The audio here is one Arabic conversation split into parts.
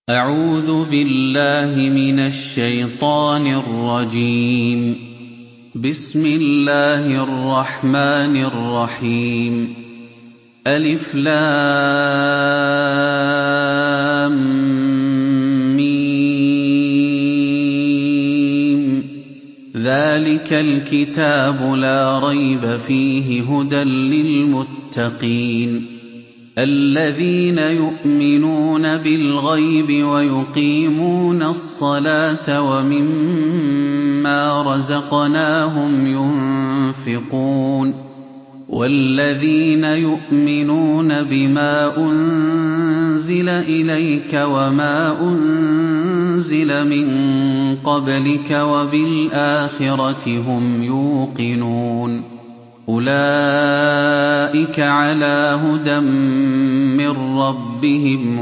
أعوذ بالله من الشيطان الرجيم. بسم الله الرحمن الرحيم. ألف لام ميم. ذلك الكتاب لا ريب فيه هدى للمتقين الذين يؤمنون بالغيب ويقيمون الصلاة ومما رزقناهم ينفقون والذين يؤمنون بما أنزل إليك وما أنزل من قبلك وبالآخرة هم يوقنون أولئك على هدى من ربهم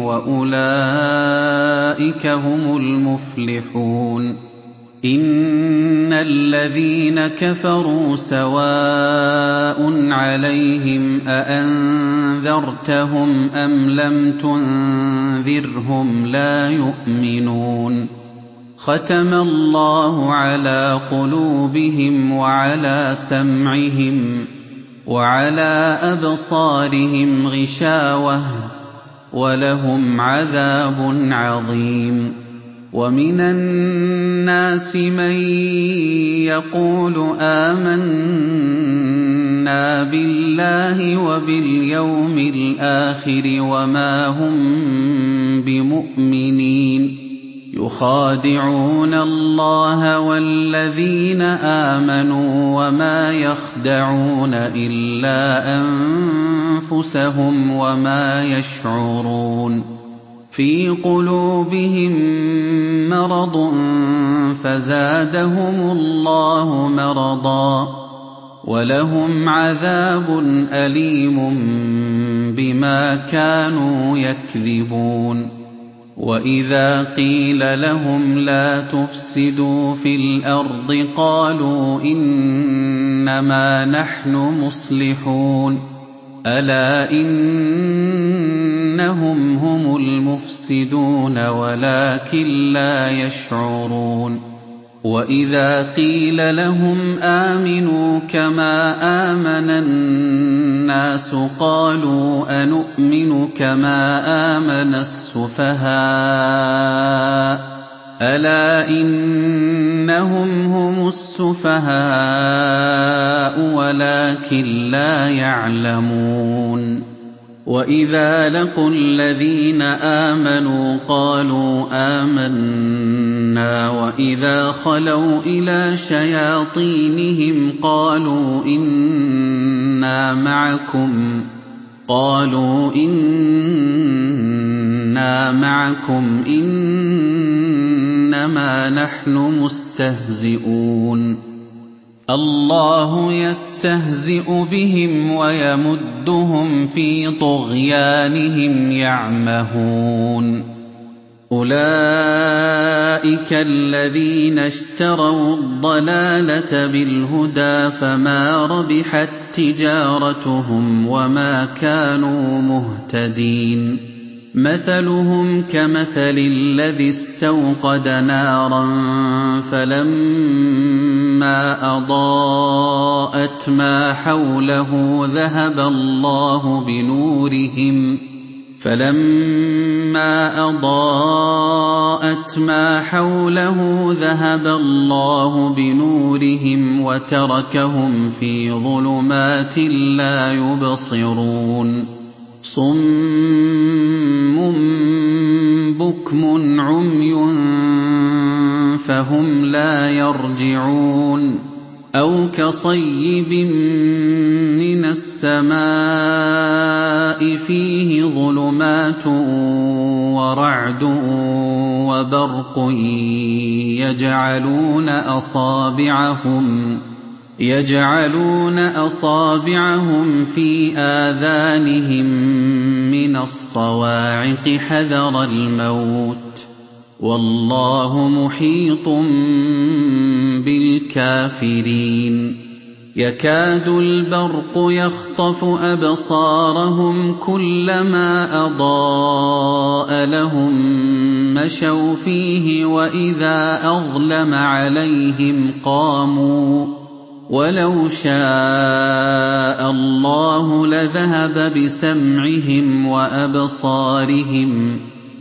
وأولئك هم المفلحون إن الذين كفروا سواء عليهم أأنذرتهم أم لم تنذرهم لا يؤمنون ختم الله على قلوبهم وعلى سمعهم وعلى أبصارهم غشاوة ولهم عذاب عظيم ومن الناس من يقول آمنا بالله وباليوم الآخر وما هم بمؤمنين يخادعون الله والذين آمنوا وما يخدعون إلا أنفسهم وما يشعرون في قلوبهم مرض فزادهم الله مرضا ولهم عذاب أليم بما كانوا يكذبون وإذا قيل لهم لا تفسدوا في الأرض قالوا إنما نحن مصلحون ألا إنهم هم المفسدون ولكن لا يشعرون وإذا قيل لهم آمنوا كما آمن الناس قالوا أنؤمن كما آمن السفهاء ألا إنهم هم السفهاء ولكن لا يعلمون وإذا لقوا الذين آمنوا قالوا آمنا وإذا خلوا إلى شياطينهم قالوا إنا معكم إنما نحن مستهزئون الله يستهزئ بهم ويمدهم في طغيانهم يعمهون أولئك الذين اشتروا الضلالة بالهدى فما ربحت تجارتهم وما كانوا مهتدين مثلهم كمثل الذي استوقد نارا فلما أضاءت ما حوله ذهب الله بنورهم وتركهم في ظلمات لا يبصرون صم بكم عمي فهم لا يرجعون أو كصيب من السماء فيه ظلمات ورعد وبرق يجعلون أصابعهم في آذانهم من الصواعق حذر الموت والله محيط بالكافرين يكاد البرق يخطف أبصارهم كلما أضاء لهم مشوا فيه وإذا أظلم عليهم قاموا ولو شاء الله لذهب بسمعهم وأبصارهم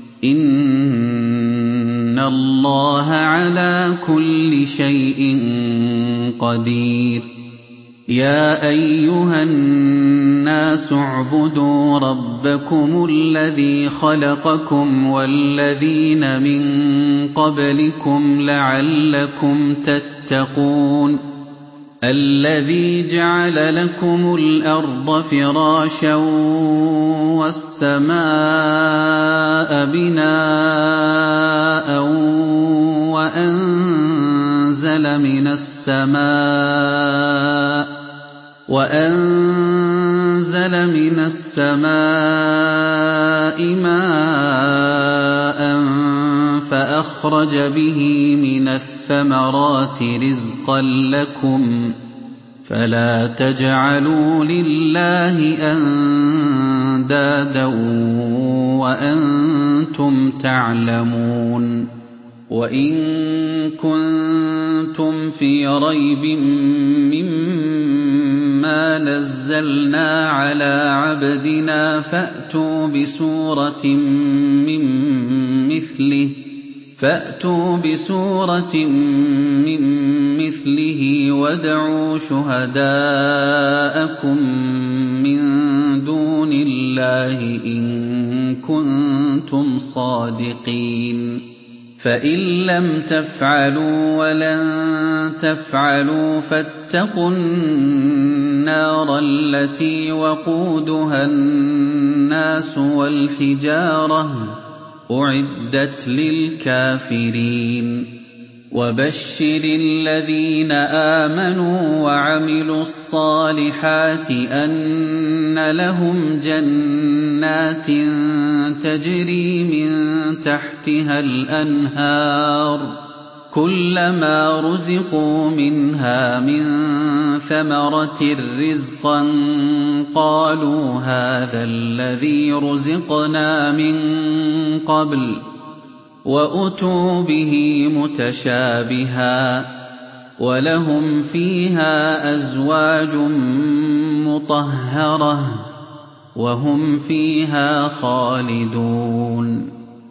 إن الله على كل شيء قدير يا أيها الناس اعبدوا ربكم الذي خلقكم والذين من قبلكم لعلكم تتقون الذي جعل لكم الأرض فراشا والسماء بناء وأنزل من السماء ماء فأخرج به من الثمرات رزقا لكم فلا تجعلوا لله أندادا وأنتم تعلمون وإن كنتم في ريب مما نزلنا على عبدنا فأتوا بسورة من مثله وادعوا شهداءكم من دون الله إن كنتم صادقين فإن لم تفعلوا ولن تفعلوا فاتقوا النار التي وقودها الناس والحجارة أعدت للكافرين وبشر الذين آمنوا وعملوا الصالحات أن لهم جنات تجري من تحتها الأنهار كلما رزقوا منها من ثمرة رزقا قالوا هذا الذي رزقنا من قبل وأتوا به متشابها ولهم فيها أزواج مطهرة وهم فيها خالدون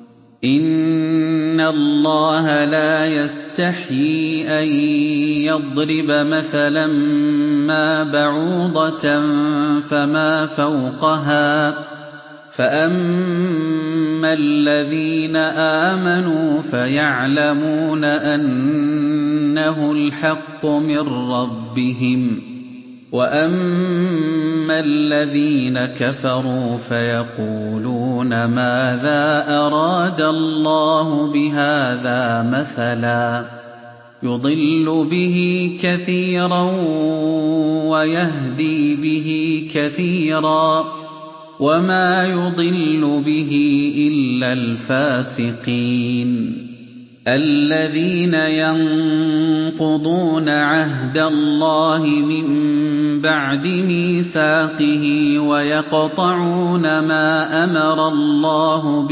إن الله لا يستحيي أن يضرب مثلا ما بعوضة فما فوقها فأما الذين آمنوا فيعلمون أنه الحق من ربهم وأما الذين كفروا فيقولون ماذا أراد الله بهذا مثلا يضل به كثيرا ويهدي به كثيرا وما يضل به إلا الفاسقين الذين ينقضون عهد الله من بعد ميثاقه ويقطعون ما أمر الله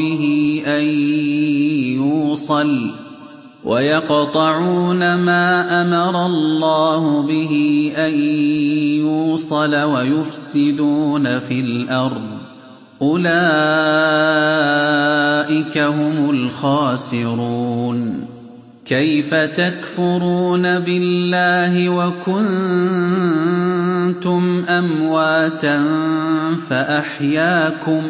به أن يوصل ويفسدون في الأرض أولئك هم الخاسرون كيف تكفرون بالله وكنتم أمواتا فأحياكم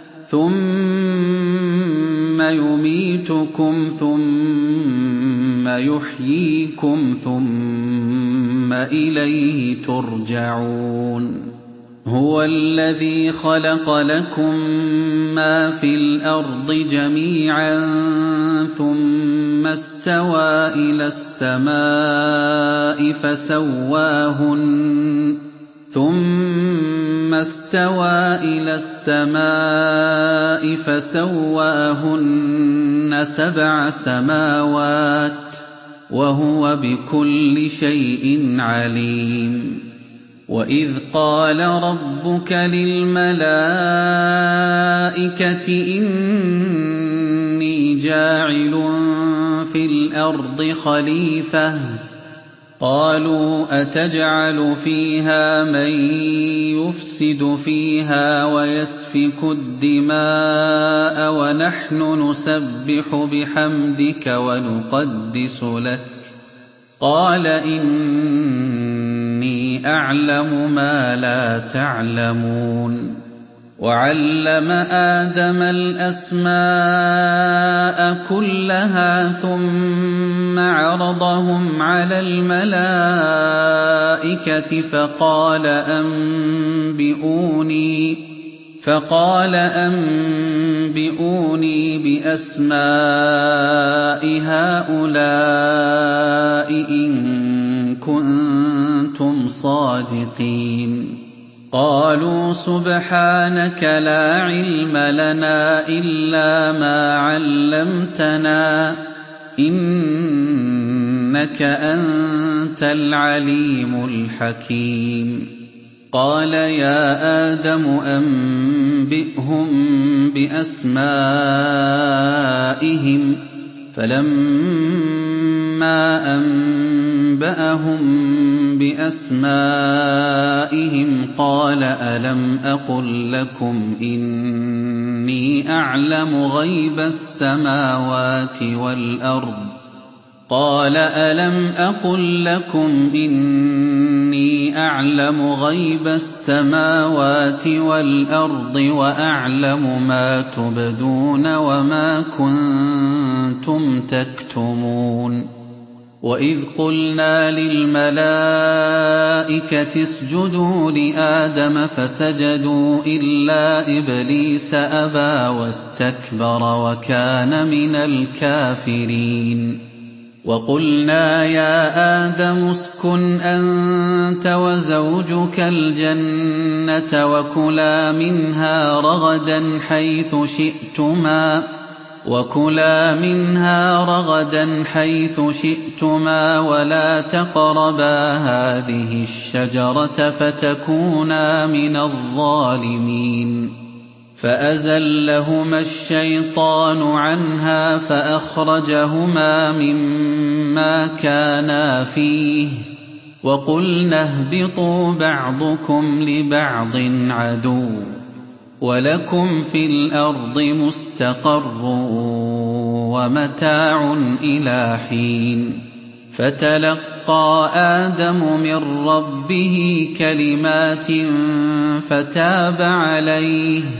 ثم يميتكم ثم يحييكم ثم إليه ترجعون هو الذي خلق لكم ما في الأرض جميعا ثم استوى إلى السماء فسواهن 7 سماوات وهو بكل شيء عليم وإذ قال ربك للملائكة إني إِنِّي جَاعِلٌ فِي الْأَرْضِ خَلِيفَةً ۖ قَالُوا أَتَجْعَلُ فِيهَا مَن يُفْسِدُ فِيهَا وَيَسْفِكُ الدِّمَاءَ وَنَحْنُ نُسَبِّحُ بِحَمْدِكَ وَنُقَدِّسُ لَكَ ۖ قَالَ إِنِّي أَعْلَمُ مَا لَا تَعْلَمُونَ وَعَلَّمَ آدَمَ الْأَسْمَاءَ كُلَّهَا ثُمَّ عَرَضَهُمْ عَلَى الْمَلَائِكَةِ فَقَالَ أَنبِئُونِي بِأَسْمَاءِ هَٰؤُلَاءِ إِن كُنتُمْ صَادِقِينَ قَالُوا سُبْحَانَكَ لَا عِلْمَ لَنَا إِلَّا مَا عَلَّمْتَنَا ۖ إِنَّكَ أَنتَ الْعَلِيمُ الْحَكِيمُ قَالَ يَا آدَمُ أَنبِئْهُم بِأَسْمَائِهِمْ ۖ فَلَمَّا أَنبَأَهُم بِأَسْمَائِهِمْ قَالَ أَلَمْ أَقُل لَّكُمْ إِنِّي أَعْلَمُ غَيْبَ السَّمَاوَاتِ وَالْأَرْضِ وَأَعْلَمُ مَا تُبْدُونَ وَمَا كُنتُمْ تَكْتُمُونَ وَإِذْ قُلْنَا لِلْمَلَائِكَةِ اسْجُدُوا لِآدَمَ فَسَجَدُوا إِلَّا إِبْلِيسَ أَبَىٰ وَاسْتَكْبَرَ وَكَانَ مِنَ الْكَافِرِينَ وَقُلْنَا يَا آدَمُ اسْكُنْ أَنتَ وَزَوْجُكَ الْجَنَّةَ وَكُلَا مِنْهَا رَغَدًا حَيْثُ شِئْتُمَا وَلَا تَقْرَبَا هَٰذِهِ الشَّجَرَةَ فَتَكُونَا مِنَ الظَّالِمِينَ فَأَزَلَّهُمَا الشَّيْطَانُ عَنْهَا فَأَخْرَجَهُمَا مِمَّا كَانَا فِيهِ ۖ وَقُلْنَا اهْبِطُوا بَعْضُكُمْ لِبَعْضٍ عَدُوٌّ ۖ وَلَكُمْ فِي الْأَرْضِ مُسْتَقَرٌّ وَمَتَاعٌ إِلَىٰ حِينٍ فَتَلَقَّىٰ آدَمُ مِن رَّبِّهِ كَلِمَاتٍ فَتَابَ عَلَيْهِ ۚ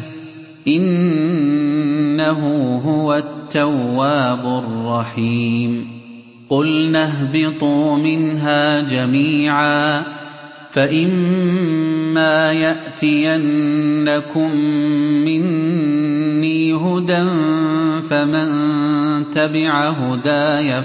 إِنَّهُ هُوَ التَّوَّابُ الرَّحِيمُ قُلْنَا اهْبِطُوا مِنْهَا جَمِيعًا ۖ فَإِمَّا يَأْتِيَنَّكُم مِّنِّي هُدًى فَمَن تَبِعَ هُدَايَ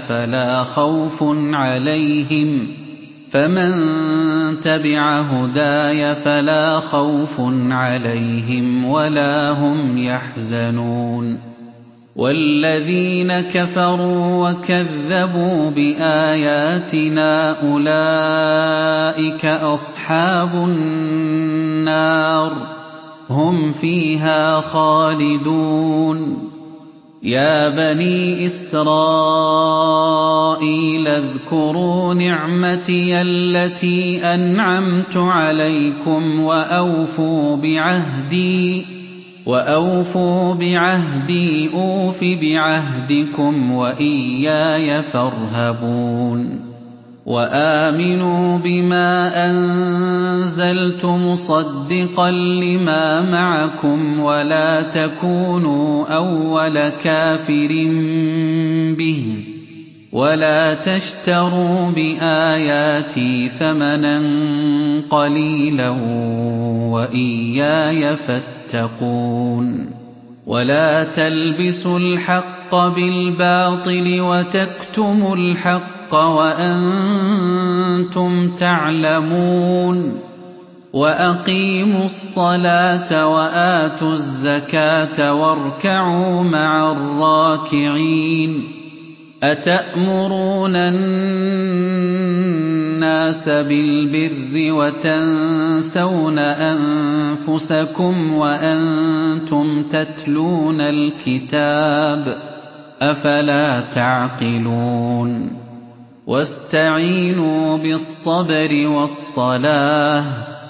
فَلَا خَوْفٌ عَلَيْهِمْ وَلَا هُمْ يَحْزَنُونَ وَالَّذِينَ كَفَرُوا وَكَذَّبُوا بِآيَاتِنَا أُولَٰئِكَ أَصْحَابُ النَّارِ ۖ هُمْ فِيهَا خَالِدُونَ يَا بَنِي إِسْرَائِيلَ اذْكُرُوا نِعْمَتِيَ الَّتِي أَنْعَمْتُ عَلَيْكُمْ وَأَوْفُوا بِعَهْدِي أُوفِ بِعَهْدِكُمْ وَإِيَّايَ فَارْهَبُونِ وَآمِنُوا بِمَا أَنزَلْتُ مُصَدِّقًا لِّمَا مَعَكُمْ وَلَا تَكُونُوا أَوَّلَ كَافِرٍ بِهِ وَلَا تَشْتَرُوا بِآيَاتِي ثَمَنًا قَلِيلًا وَإِيَّايَ فَاتَّقُونِ وَلَا تَلْبِسُوا الْحَقَّ بِالْبَاطِلِ وَتَكْتُمُوا الْحَقَّ وَأَنتُمْ تَعْلَمُونَ وَأَقِيمُوا الصَّلَاةَ وَآتُوا الزَّكَاةَ وَارْكَعُوا مَعَ الرَّاكِعِينَ أَتَأْمُرُونَ النَّاسَ بِالْبِرِّ وَتَنسَوْنَ أَنفُسَكُمْ وَأَنتُمْ تَتْلُونَ الْكِتَابَ أَفَلَا تَعْقِلُونَ وَاسْتَعِينُوا بِالصَّبْرِ وَالصَّلَاةِ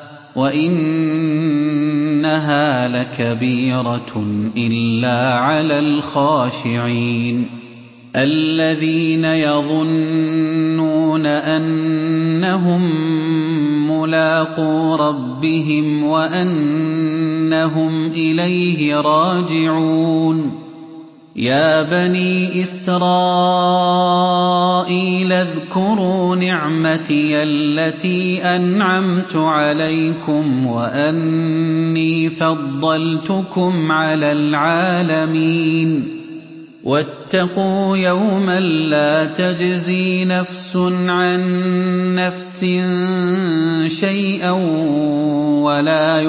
وَإِنَّهَا لَكَبِيرَةٌ إِلَّا عَلَى الْخَاشِعِينَ الَّذِينَ يَظُنُّونَ أَنَّهُم مُّلَاقُو رَبِّهِمْ وَأَنَّهُمْ إِلَيْهِ رَاجِعُونَ يَا بَنِي إِسْرَائِيلَ اذْكُرُوا نِعْمَتِيَ الَّتِي أَنْعَمْتُ عَلَيْكُمْ وَأَنِّي فَضَّلْتُكُمْ عَلَى الْعَالَمِينَ وَاتَّقُوا يَوْمًا لَّا تَجْزِي نَفْسٌ عَن نَّفْسٍ شَيْئًا وَلَا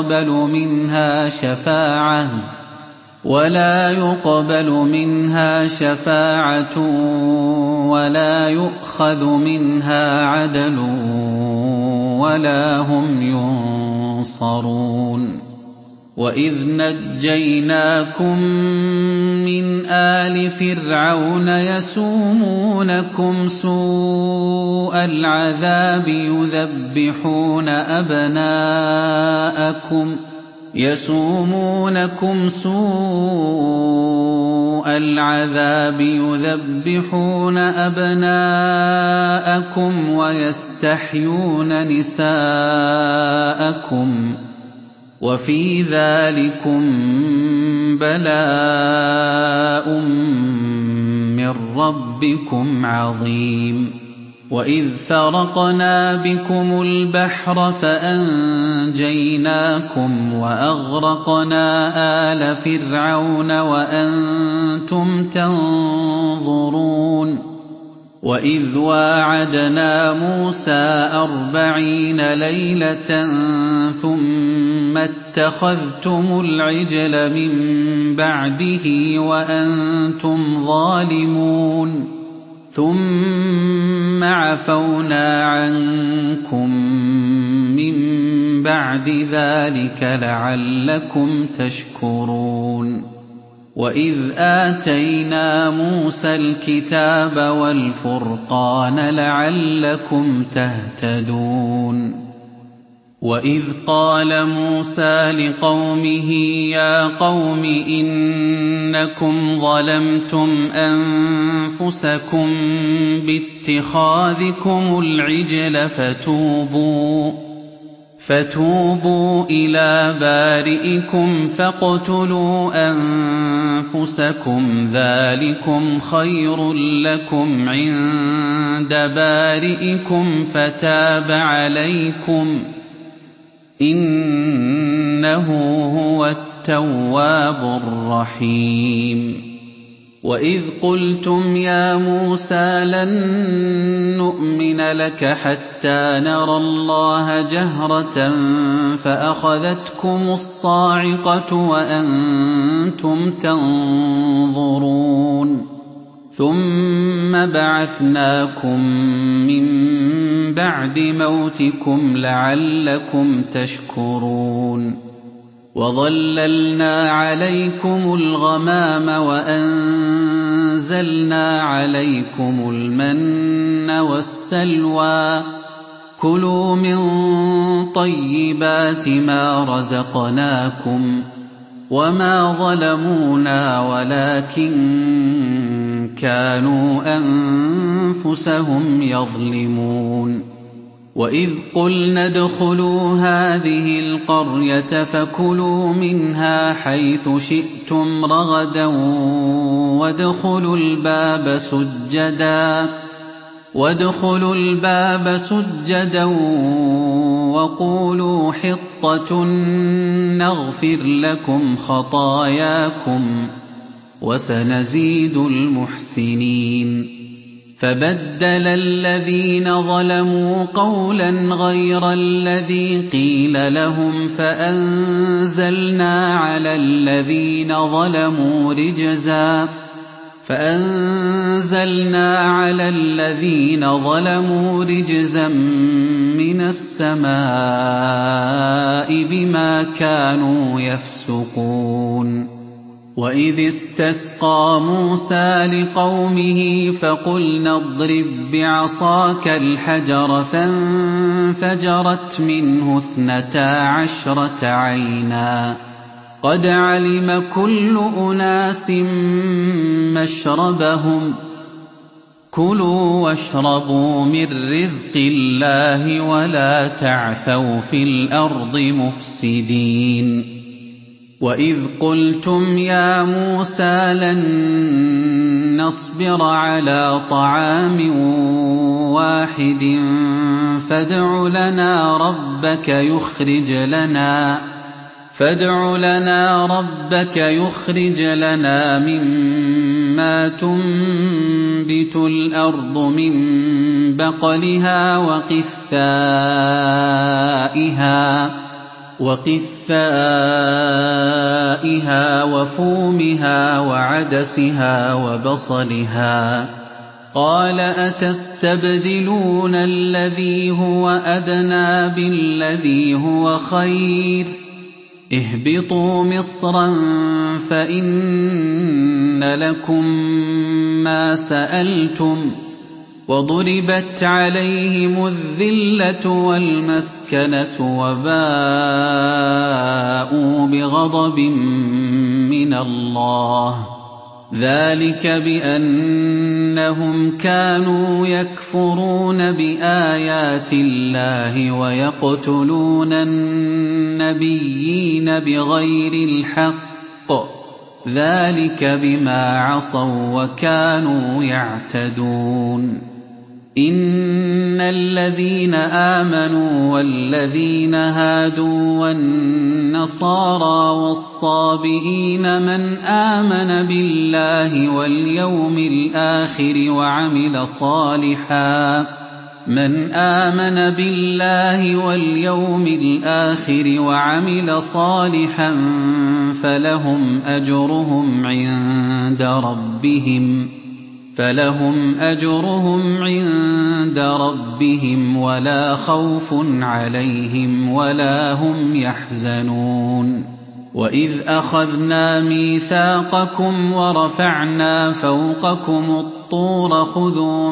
يُقْبَلُ مِنْهَا شَفَاعَةٌ وَلَا يُؤْخَذُ مِنْهَا عَدْلٌ وَلَا هُمْ يُنصَرُونَ وَإِذْ نَجَّيْنَاكُم مِّنْ آلِ فِرْعَوْنَ يَسُومُونَكُمْ سُوءَ الْعَذَابِ يُذَبِّحُونَ أَبْنَاءَكُمْ وَيَسْتَحْيُونَ نِسَاءَكُمْ ۚ وَفِي ذَٰلِكُم بَلَاءٌ مِّن رَّبِّكُمْ عَظِيمٌ وَإِذْ فَرَقْنَا بِكُمُ الْبَحْرَ فَأَنجَيْنَاكُمْ وَأَغْرَقْنَا آلَ فِرْعَوْنَ وَأَنتُمْ تَنظُرُونَ وَإِذْ وَاعَدْنَا مُوسَىٰ 40 لَيْلَةً ثُمَّ اتَّخَذْتُمُ الْعِجْلَ مِن بَعْدِهِ وَأَنتُمْ ظَالِمُونَ ثُمَّ عَفَوْنَا عَنكُم مِّن بَعْدِ ذَٰلِكَ لَعَلَّكُمْ تَشْكُرُونَ وَإِذْ آتَيْنَا مُوسَى الْكِتَابَ وَالْفُرْقَانَ لَعَلَّكُمْ تَهْتَدُونَ وَإِذْ قَالَ مُوسَىٰ لِقَوْمِهِ يَا قَوْمِ إِنَّكُمْ ظَلَمْتُمْ أَنفُسَكُم بِاتِّخَاذِكُمُ الْعِجْلَ فَتُوبُوا إِلَىٰ بَارِئِكُمْ فَاقْتُلُوا أَنفُسَكُمْ ذَٰلِكُمْ خَيْرٌ لَّكُمْ عِندَ بَارِئِكُمْ فَتَابَ عَلَيْكُمْ ۖ إِنَّهُ هُوَ التَّوَّابُ الرَّحِيمُ وَإِذْ قُلْتُمْ يَا مُوسَىٰ لَن نُّؤْمِنَ لَكَ حَتَّىٰ نَرَى اللَّهَ جَهْرَةً فَأَخَذَتْكُمُ الصَّاعِقَةُ وَأَنتُمْ تَنظُرُونَ ثُمَّ بَعَثْنَاكُم مِّن بَعْدِ مَوْتِكُمْ لَعَلَّكُمْ تَشْكُرُونَ وَظَلَّلْنَا عَلَيْكُمُ الْغَمَامَ وَأَنزَلْنَا عَلَيْكُمُ الْمَنَّ وَالسَّلْوَىٰ ۖ كُلُوا مِن طَيِّبَاتِ مَا رَزَقْنَاكُمْ ۖ وَمَا ظَلَمُونَا وَلَٰكِن كَانُوا أَنفُسَهُمْ يَظْلِمُونَ وَإِذْ قُلْنَا ادْخُلُوا هَٰذِهِ الْقَرْيَةَ فَكُلُوا مِنْهَا حَيْثُ شِئْتُمْ رَغَدًا وَادْخُلُوا الْبَابَ سُجَّدًا وَقُولُوا حِطَّةٌ نَّغْفِرْ لَكُمْ خَطَايَاكُمْ ۚ وَسَنَزِيدُ الْمُحْسِنِينَ فَبَدَّلَ الَّذِينَ ظَلَمُوا قَوْلًا غَيْرَ الَّذِي قِيلَ لَهُمْ فَأَنزَلْنَا عَلَى الَّذِينَ ظَلَمُوا رِجْزًا مِّنَ السَّمَاءِ بِمَا كَانُوا يَفْسُقُونَ وَإِذِ اسْتَسْقَىٰ مُوسَىٰ لِقَوْمِهِ فَقُلْنَا اضْرِب بِّعَصَاكَ الْحَجَرَ فَانفَجَرَتْ مِنْهُ 12 عَيْنًا قَدْ عَلِمَ كُلُّ أُنَاسٍ مَّشْرَبَهُمْ ۖ كُلُوا وَاشْرَبُوا مِن رِّزْقِ اللَّهِ وَلَا تَعْثَوْا فِي الْأَرْضِ مُفْسِدِينَ وَإِذْ قُلْتُمْ يَا مُوسَىٰ لَن نَّصْبِرَ عَلَىٰ طَعَامٍ وَاحِدٍ فَادْعُ لَنَا رَبَّكَ يُخْرِجْ لَنَا مِمَّا تُنبِتُ الْأَرْضُ مِن بَقْلِهَا وَقِثَّائِهَا وَفُومِهَا وَعَدَسِهَا وَبَصَلِهَا ۖ قَالَ أَتَسْتَبْدِلُونَ الَّذِي هُوَ أَدْنَىٰ بِالَّذِي هُوَ خَيْرٌ ۖ اهْبِطُوا مِصْرًا فَإِنَّ لَكُم مَّا سَأَلْتُمْ ۗ وَضُرِبَتْ عَلَيْهِمُ الذِّلَّةُ وَالْمَسْكَنَةُ وَبَاءُوا بِغَضَبٍ مِّنَ اللَّهِ ۗ ذَٰلِكَ بِأَنَّهُمْ كَانُوا يَكْفُرُونَ بِآيَاتِ اللَّهِ وَيَقْتُلُونَ النَّبِيِّينَ بِغَيْرِ الْحَقِّ ۗ ذَٰلِكَ بِمَا عَصَوا وَّكَانُوا يَعْتَدُونَ إِنَّ الَّذِينَ آمَنُوا وَالَّذِينَ هَادُوا وَالنَّصَارَىٰ وَالصَّابِئِينَ مَنْ آمَنَ بِاللَّهِ وَالْيَوْمِ الْآخِرِ وَعَمِلَ صَالِحًا فَلَهُمْ أَجْرُهُمْ عِندَ رَبِّهِمْ وَلَا خَوْفٌ عَلَيْهِمْ وَلَا هُمْ يَحْزَنُونَ وَإِذْ أَخَذْنَا مِيثَاقَكُمْ وَرَفَعْنَا فَوْقَكُمُ الطُّورَ خُذُوا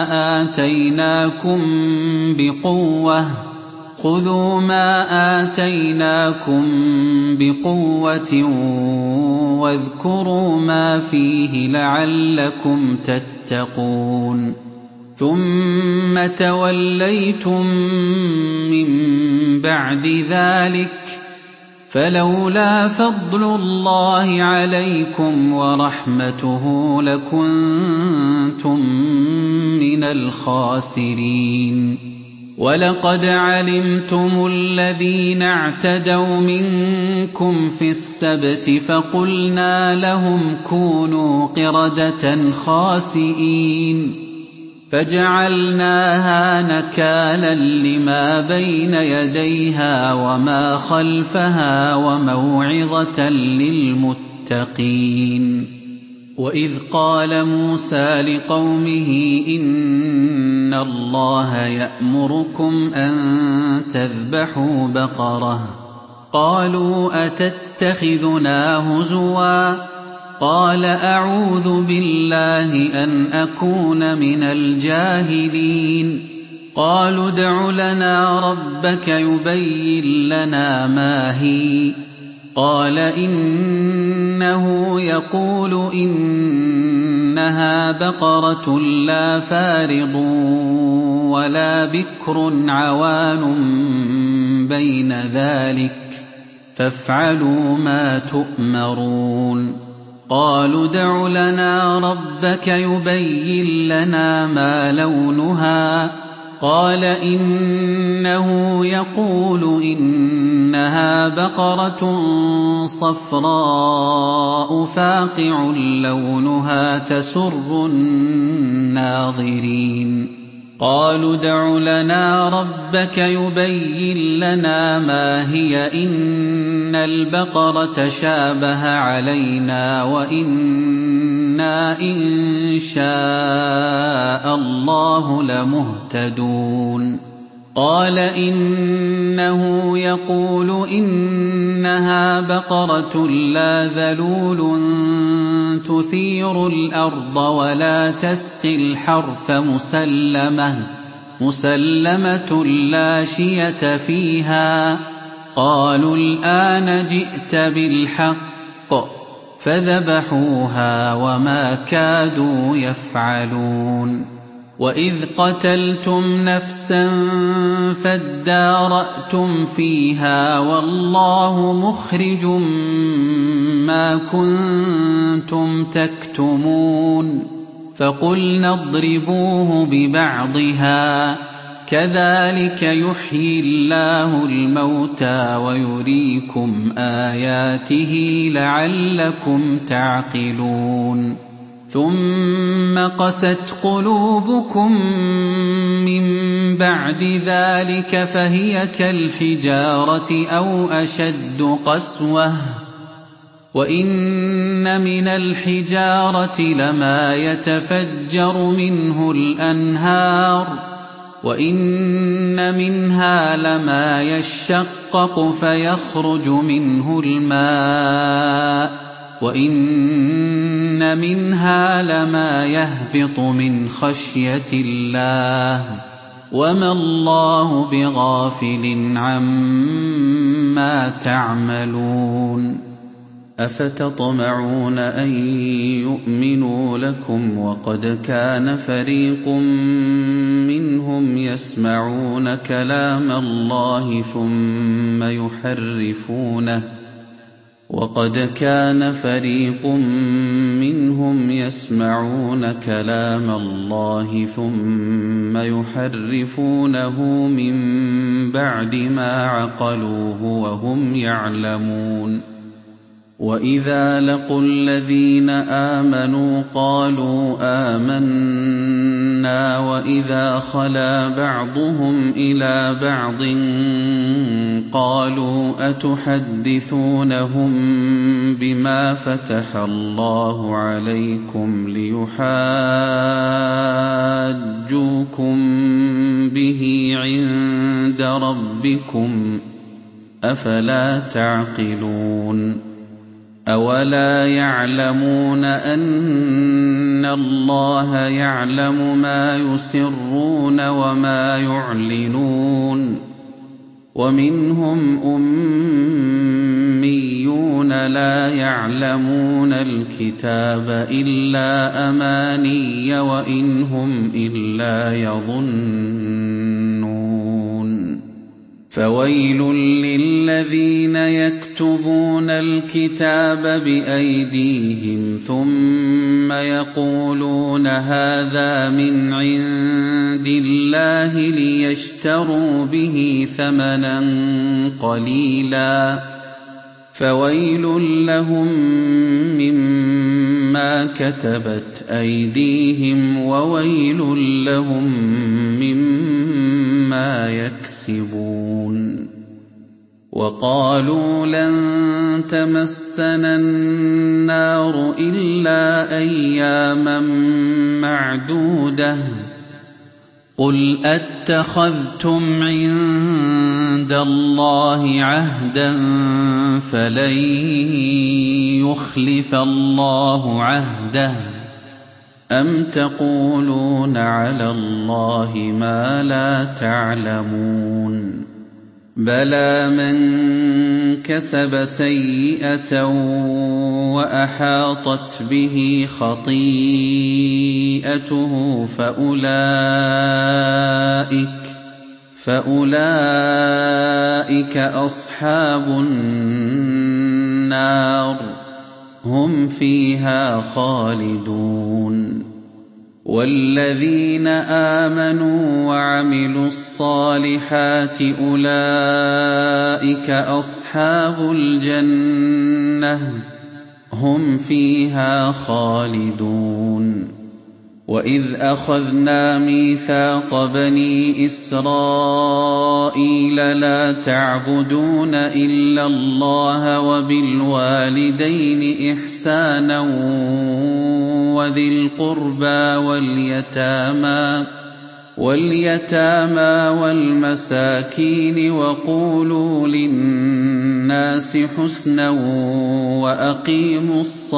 مَا آتَيْنَاكُم بِقُوَّةٍ وَاذْكُرُوا مَا فِيهِ لَعَلَّكُمْ تَتَّقُونَ ثُمَّ تَوَلَّيْتُم مِّن بَعْدِ ذَٰلِكَ فَلَوْلَا فَضْلُ اللَّهِ عَلَيْكُمْ وَرَحْمَتُهُ لَكُنتُم مِّنَ الْخَاسِرِينَ وَلَقَدْ عَلِمْتُمُ الَّذِينَ اعْتَدَوْا مِنكُمْ فِي السَّبْتِ فَقُلْنَا لَهُمْ كُونُوا قِرَدَةً خَاسِئِينَ فَجَعَلْنَاهَا نَكَالًا لِّمَا بَيْنَ يَدَيْهَا وَمَا خَلْفَهَا وَمَوْعِظَةً لِّلْمُتَّقِينَ وَإِذْ قَالَ مُوسَىٰ لِقَوْمِهِ إِنَّ اللَّهَ يَأْمُرُكُمْ أَن تَذْبَحُوا بَقَرَةً ۖ قَالُوا أَتَتَّخِذُنَا هُزُوًا ۖ قَالَ أَعُوذُ بِاللَّهِ أَنْ أَكُونَ مِنَ الْجَاهِلِينَ قَالُوا ادْعُ لَنَا رَبَّكَ يُبَيِّن لَّنَا مَا هِيَ ۚ قَالَ إِنَّهُ يَقُولُ إِنَّهَا بَقَرَةٌ لَّا فَارِضٌ وَلَا بِكْرٌ عَوَانٌ بَيْنَ ذَٰلِكَ فَافْعَلُوا مَا تُؤْمَرُونَ قَالُوا ادْعُ لَنَا رَبَّكَ يُبَيِّن لَّنَا مَا لَوْنُهَا ۚ قَالَ إِنَّهُ يَقُولُ إِنَّهَا بَقَرَةٌ صَفْرَاءُ فَاقِعٌ لَّوْنُهَا تَسُرُّ النَّاظِرِينَ قَالُوا ادْعُ لَنَا رَبَّكَ يُبَيِّن لَّنَا مَا هِيَ إِنَّ الْبَقَرَ شَابَهَ عَلَيْنَا وَإِنَّا إِن شَاءَ اللَّهُ لَمُهْتَدُونَ قَالَ إِنَّهُ يَقُولُ إِنَّهَا بَقَرَةٌ لَّا ذَلُولٌ تُثِيرُ الْأَرْضَ وَلَا تَسْقِي الْحَرْثَ مُسَلَّمَةٌ لَّا شِيَةَ فِيهَا ۚ قَالُوا الْآنَ جِئْتَ بِالْحَقِّ ۚ فَذَبَحُوهَا وَمَا كَادُوا يَفْعَلُونَ وَإِذْ قَتَلْتُمْ نَفْسًا فَادَّارَأْتُمْ فِيهَا وَاللَّهُ مُخْرِجٌ مَّا كُنتُمْ تَكْتُمُونَ فَقُلْنَا اضْرِبُوهُ بِبَعْضِهَا ۚ كَذَٰلِكَ يُحْيِي اللَّهُ الْمَوْتَىٰ وَيُرِيكُمْ آيَاتِهِ لَعَلَّكُمْ تَعْقِلُونَ ثُمَّ قَسَتْ قُلُوبُكُم مِّن بَعْدِ ذَٰلِكَ فَهِيَ كَالْحِجَارَةِ أَوْ أَشَدُّ قَسْوَةً ۚ وَإِنَّ مِنَ الْحِجَارَةِ لَمَا يَتَفَجَّرُ مِنْهُ الْأَنْهَارُ ۚ وَإِنَّ مِنْهَا لَمَا يَشَّقَّقُ فَيَخْرُجُ مِنْهُ الْمَاءُ ۚ وَإِنَّ مِنْهَا لَمَا يَهْبِطُ مِنْ خَشْيَةِ اللَّهِ ۗ وَمَا اللَّهُ بِغَافِلٍ عَمَّا تَعْمَلُونَ أَفَتَطْمَعُونَ أَن يُؤْمِنُوا لَكُمْ وَقَدْ كَانَ فَرِيقٌ مِّنْهُمْ يَسْمَعُونَ كَلَامَ اللَّهِ ثُمَّ يُحَرِّفُونَهُ مِن بَعْدِ مَا عَقَلُوهُ وَهُمْ يَعْلَمُونَ وَإِذَا لَقُوا الَّذِينَ آمَنُوا قَالُوا آمَنَّا وَإِذَا خَلَا بَعْضُهُمْ إِلَىٰ بَعْضٍ قَالُوا أَتُحَدِّثُونَهُم بِمَا فَتَحَ اللَّهُ عَلَيْكُمْ لِيُحَاجُّوكُم بِهِ عِندَ رَبِّكُمْ ۚ أَفَلَا تَعْقِلُونَ أَوَلَا يَعْلَمُونَ أَنَّ اللَّهَ يَعْلَمُ مَا يُسِرُّونَ وَمَا يُعْلِنُونَ وَمِنْهُمْ أُمِّيُّونَ لَا يَعْلَمُونَ الْكِتَابَ إِلَّا أَمَانِيَّ وَإِنْ هُمْ إِلَّا يَظُنُّونَ فَوَيْلٌ لِّلَّذِينَ يَكْتُبُونَ الْكِتَابَ بِأَيْدِيهِمْ ثُمَّ يَقُولُونَ هَٰذَا مِنْ عِندِ اللَّهِ لِيَشْتَرُوا بِهِ ثَمَنًا قَلِيلًا ۖ فَوَيْلٌ لَّهُم مِّمَّا كَتَبَتْ أَيْدِيهِمْ وَوَيْلٌ لَّهُم مِّمَّا يَكْسِبُونَ وَقَالُوا لَن تَمَسَّنَا النَّارُ إِلَّا أَيَّامًا مَّعْدُودَةً ۚ قُلْ أَتَّخَذْتُمْ عِندَ اللَّهِ عَهْدًا فَلَن يُخْلِفَ اللَّهُ عَهْدَهُ ۖ أَمْ تَقُولُونَ عَلَى اللَّهِ مَا لَا تَعْلَمُونَ بَلَىٰ مَن كَسَبَ سَيِّئَةً وَأَحَاطَتْ بِهِ خَطِيئَتُهُ فَأُولَٰئِكَ أَصْحَابُ النَّارِ ۖ هُمْ فِيهَا خَالِدُونَ وَالَّذِينَ آمَنُوا وَعَمِلُوا الصَّالِحَاتِ أُولَٰئِكَ أَصْحَابُ الْجَنَّةِ ۖ هُمْ فِيهَا خَالِدُونَ وَإِذْ أَخَذْنَا مِيثَاقَ بَنِي إِسْرَائِيلَ لَا تَعْبُدُونَ إِلَّا اللَّهَ وَبِالْوَالِدَيْنِ إِحْسَانًا وَذِي الْقُرْبَىٰ وَالْيَتَامَىٰ وَالْمَسَاكِينِ وَقُولُوا لِلنَّاسِ حُسْنًا وَأَقِيمُوا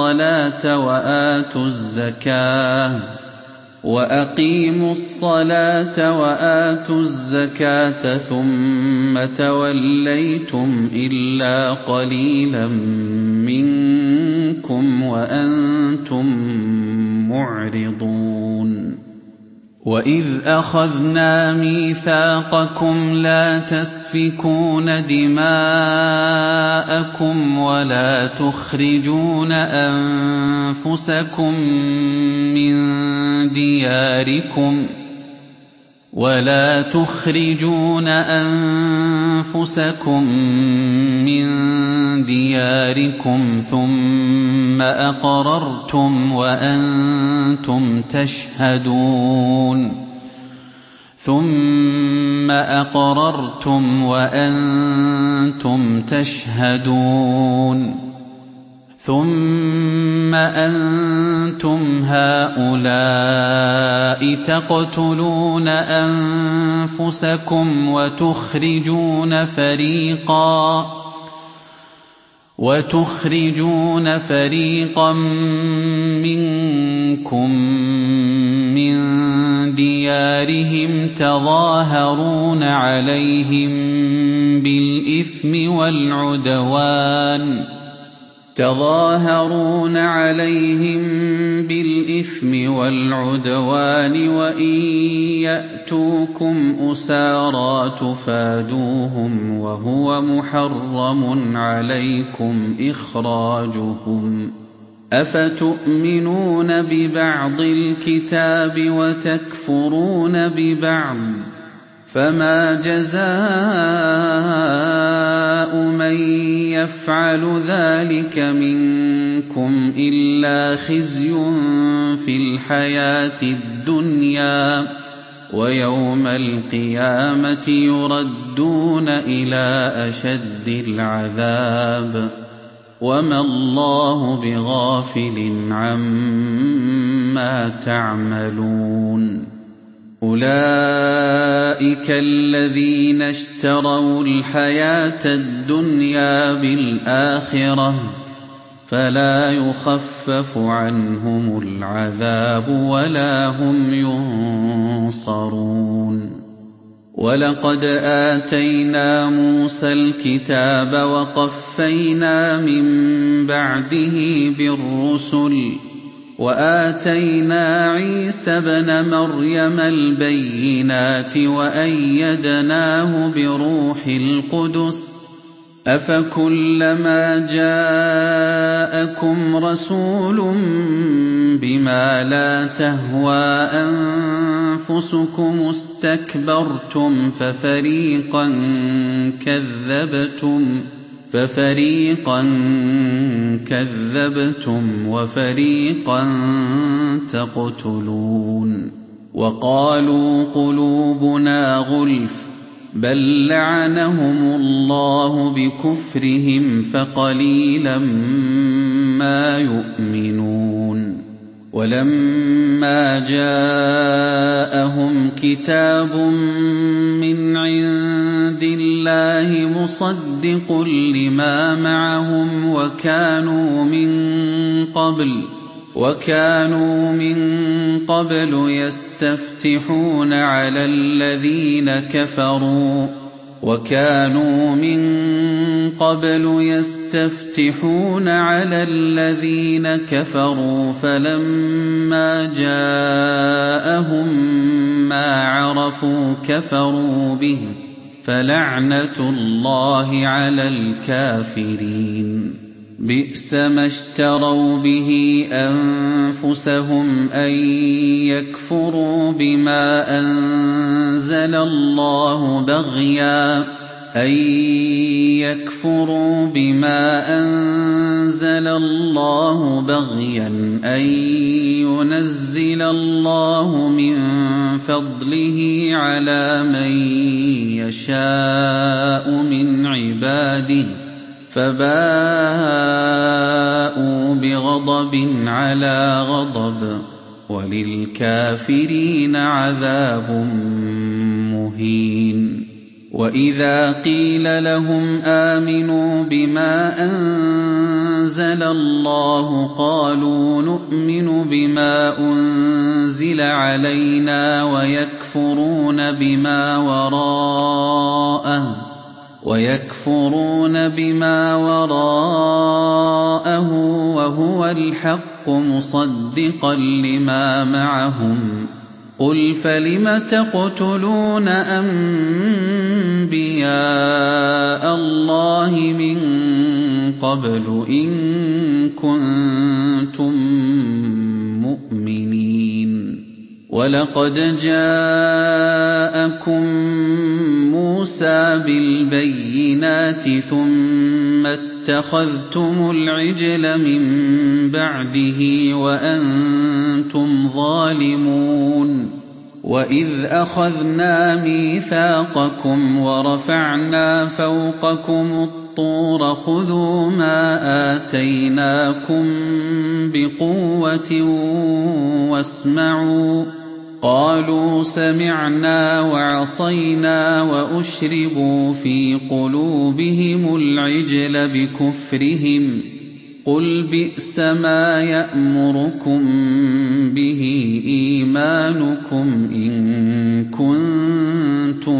الصَّلَاةَ وَآتُوا الزَّكَاةَ ثُمَّ تَوَلَّيْتُمْ إِلَّا قَلِيلًا مِّنكُمْ وَأَنتُم مُّعْرِضُونَ وَإِذْ أَخَذْنَا مِيثَاقَكُمْ لَا تَسْفِكُونَ دِمَاءَكُمْ وَلَا تُخْرِجُونَ أَنفُسَكُم مِّن دِيَارِكُمْ ثُمَّ أَقْرَرْتُمْ وَأَنتُمْ تَشْهَدُونَ ثُمَّ أَنتُمْ هَٰؤُلَاءِ تَقْتُلُونَ أَنفُسَكُمْ وَتُخْرِجُونَ فَرِيقًا مِّنكُم مِّن دِيَارِهِمْ تَظَاهَرُونَ عَلَيْهِم بِالْإِثْمِ وَالْعُدْوَانِ وَإِن يَأْتُوكُمْ أُسَارَىٰ تُفَادُوهُمْ وَهُوَ مُحَرَّمٌ عَلَيْكُمْ إِخْرَاجُهُمْ ۚ أَفَتُؤْمِنُونَ بِبَعْضِ الْكِتَابِ وَتَكْفُرُونَ بِبَعْضٍ ۚ فَمَا جَزَاءُ مَن يَفْعَلُ ذَٰلِكَ مِنكُمْ إِلَّا خِزْيٌ فِي الْحَيَاةِ الدُّنْيَا ۖ وَيَوْمَ الْقِيَامَةِ يُرَدُّونَ إِلَىٰ أَشَدِّ الْعَذَابِ ۗ وَمَا اللَّهُ بِغَافِلٍ عَمَّا تَعْمَلُونَ أُولَٰئِكَ الَّذِينَ اشْتَرَوُا الْحَيَاةَ الدُّنْيَا بِالْآخِرَةِ ۖ فَلَا يُخَفَّفُ عَنْهُمُ الْعَذَابُ وَلَا هُمْ يُنصَرُونَ وَلَقَدْ آتَيْنَا مُوسَى الْكِتَابَ وَقَفَّيْنَا مِن بَعْدِهِ بِالرُّسُلِ وَآتَيْنَا عِيسَى ابْنَ مَرْيَمَ الْبَيِّنَاتِ وَأَيَّدْنَاهُ بِرُوحِ الْقُدُسِ ۗ أَفَكُلَّمَا جَاءَكُمْ رَسُولٌ بِمَا لَا تَهْوَىٰ أَنفُسُكُمُ اسْتَكْبَرْتُمْ فَفَرِيقًا كَذَّبْتُمْ وَفَرِيقًا تَقْتُلُونَ وَقَالُوا قُلُوبُنَا غُلْفٌ ۚ بَل لَّعَنَهُمُ اللَّهُ بِكُفْرِهِمْ فَقَلِيلًا مَّا يُؤْمِنُونَ وَلَمَّا جَاءَهُمْ كِتَابٌ مِّنْ عِندِ اللَّهِ مُصَدِّقٌ لِّمَا مَعَهُمْ وَكَانُوا مِن قَبْلُ يَسْتَفْتِحُونَ عَلَى الَّذِينَ كَفَرُوا فَلَمَّا جَاءَهُم مَّا عَرَفُوا كَفَرُوا بِهِ ۚ فَلَعْنَةُ اللَّهِ عَلَى الْكَافِرِينَ بِئْسَ مَا اشْتَرَوْا بِهِ أَنفُسَهُمْ أَن يَكْفُرُوا بِمَا أَنزَلَ اللَّهُ بَغْيًا أَن يُنَزِّلَ اللَّهُ مِن فَضْلِهِ عَلَىٰ مَن يَشَاءُ مِنْ عِبَادِهِ ۖ فَبَاءُوا بِغَضَبٍ عَلَىٰ غَضَبٍ ۚ وَلِلْكَافِرِينَ عَذَابٌ مُّهِينٌ وَإِذَا قِيلَ لَهُمْ آمِنُوا بِمَا أَنزَلَ اللَّهُ قَالُوا نُؤْمِنُ بِمَا أُنزِلَ عَلَيْنَا وَيَكْفُرُونَ بِمَا وَرَاءَهُ وَهُوَ الْحَقُّ مُصَدِّقًا لِّمَا مَعَهُمْ ۗ قُلْ فَلِمَ تَقْتُلُونَ أَنبِيَاءَ اللَّهِ مِن قَبْلُ إِن كُنتُم مُّؤْمِنِينَ وَلَقَدْ جَاءَكُم مُّوسَىٰ بِالْبَيِّنَاتِ ثُمَّ اتَّخَذْتُمُ الْعِجْلَ مِن بَعْدِهِ وَأَنتُمْ ظَالِمُونَ وَإِذْ أَخَذْنَا مِيثَاقَكُمْ وَرَفَعْنَا فَوْقَكُمُ الطُّورَ خُذُوا مَا آتَيْنَاكُم بِقُوَّةٍ وَاسْمَعُوا ۖ قَالُوا سَمِعْنَا وَعَصَيْنَا وَأُشْرِبُوا فِي قُلُوبِهِمُ الْعِجْلَ بِكُفْرِهِمْ ۚ قُلْ بِئْسَ مَا يَأْمُرُكُم بِهِ إِيمَانُكُمْ إِن كُنتُم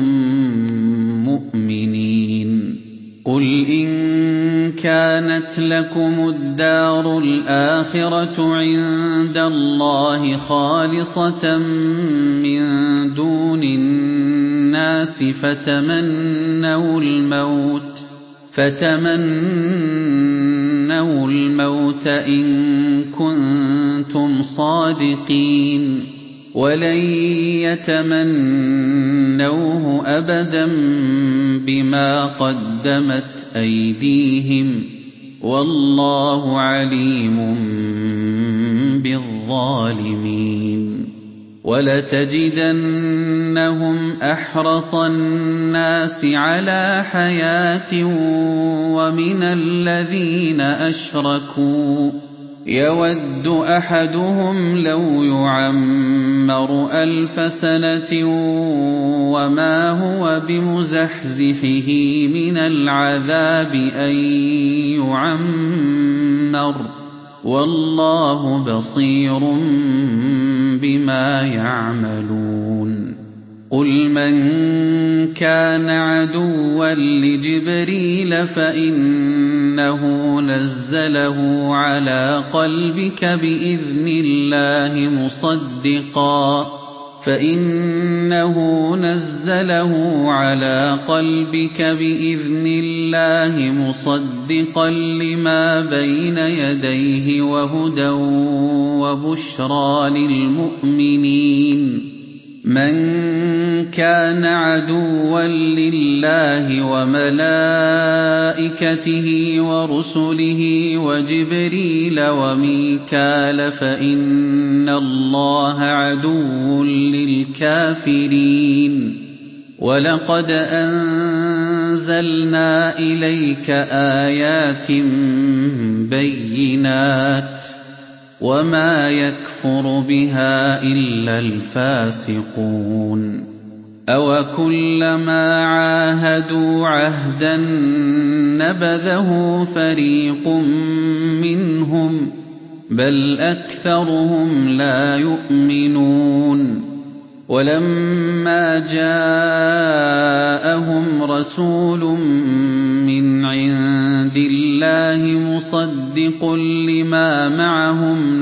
مُّؤْمِنِينَ قُلْ إِن كَانَتْ لَكُمُ الدَّارُ الْآخِرَةُ عِندَ اللَّهِ خَالِصَةً مِّن دُونِ النَّاسِ فَتَمَنَّوُا الْمَوْتَ إِن كُنتُمْ صَادِقِينَ وَلَن يَتَمَنَّوْهُ أَبَدًا بِمَا قَدَّمَتْ أَيْدِيهِمْ ۗ وَاللَّهُ عَلِيمٌ بِالظَّالِمِينَ وَلَتَجِدَنَّهُمْ أَحْرَصَ النَّاسِ عَلَىٰ حَيَاةٍ وَمِنَ الَّذِينَ أَشْرَكُوا يَوَدُّ أَحَدُهُمْ لَوْ يُعَمَّرُ 1000 سَنَةٍ وَمَا هُوَ بِمُزَحْزِحِهِ مِنَ الْعَذَابِ أَن يُعَمَّرَ ۗ وَاللَّهُ بَصِيرٌ بِمَا يَعْمَلُونَ قُلْ مَن كَانَ عَدُوًّا لِّجِبْرِيلَ فَإِنَّهُ نَزَّلَهُ عَلَىٰ قَلْبِكَ بِإِذْنِ اللَّهِ مُصَدِّقًا لِّمَا بَيْنَ يَدَيْهِ وَهُدًى وَبُشْرَىٰ لِلْمُؤْمِنِينَ مَن كَانَ عَدُوًّا لِّلَّهِ وَمَلَائِكَتِهِ وَرُسُلِهِ وَجِبْرِيلَ وَمِيكَالَ فَإِنَّ اللَّهَ عَدُوٌّ لِّلْكَافِرِينَ وَلَقَدْ أَنزَلْنَا إِلَيْكَ آيَاتٍ بَيِّنَاتٍ ۖ وَمَا يَكْفُرُ بِهَا إِلَّا الْفَاسِقُونَ أَوَكُلَّمَا عَاهَدُوا عَهْدًا نَّبَذَهُ فَرِيقٌ مِّنْهُم ۚ بَلْ أَكْثَرُهُمْ لَا يُؤْمِنُونَ وَلَمَّا جَاءَهُمْ رَسُولٌ مِّنْ عِندِ اللَّهِ مُصَدِّقٌ لِّمَا مَعَهُمْ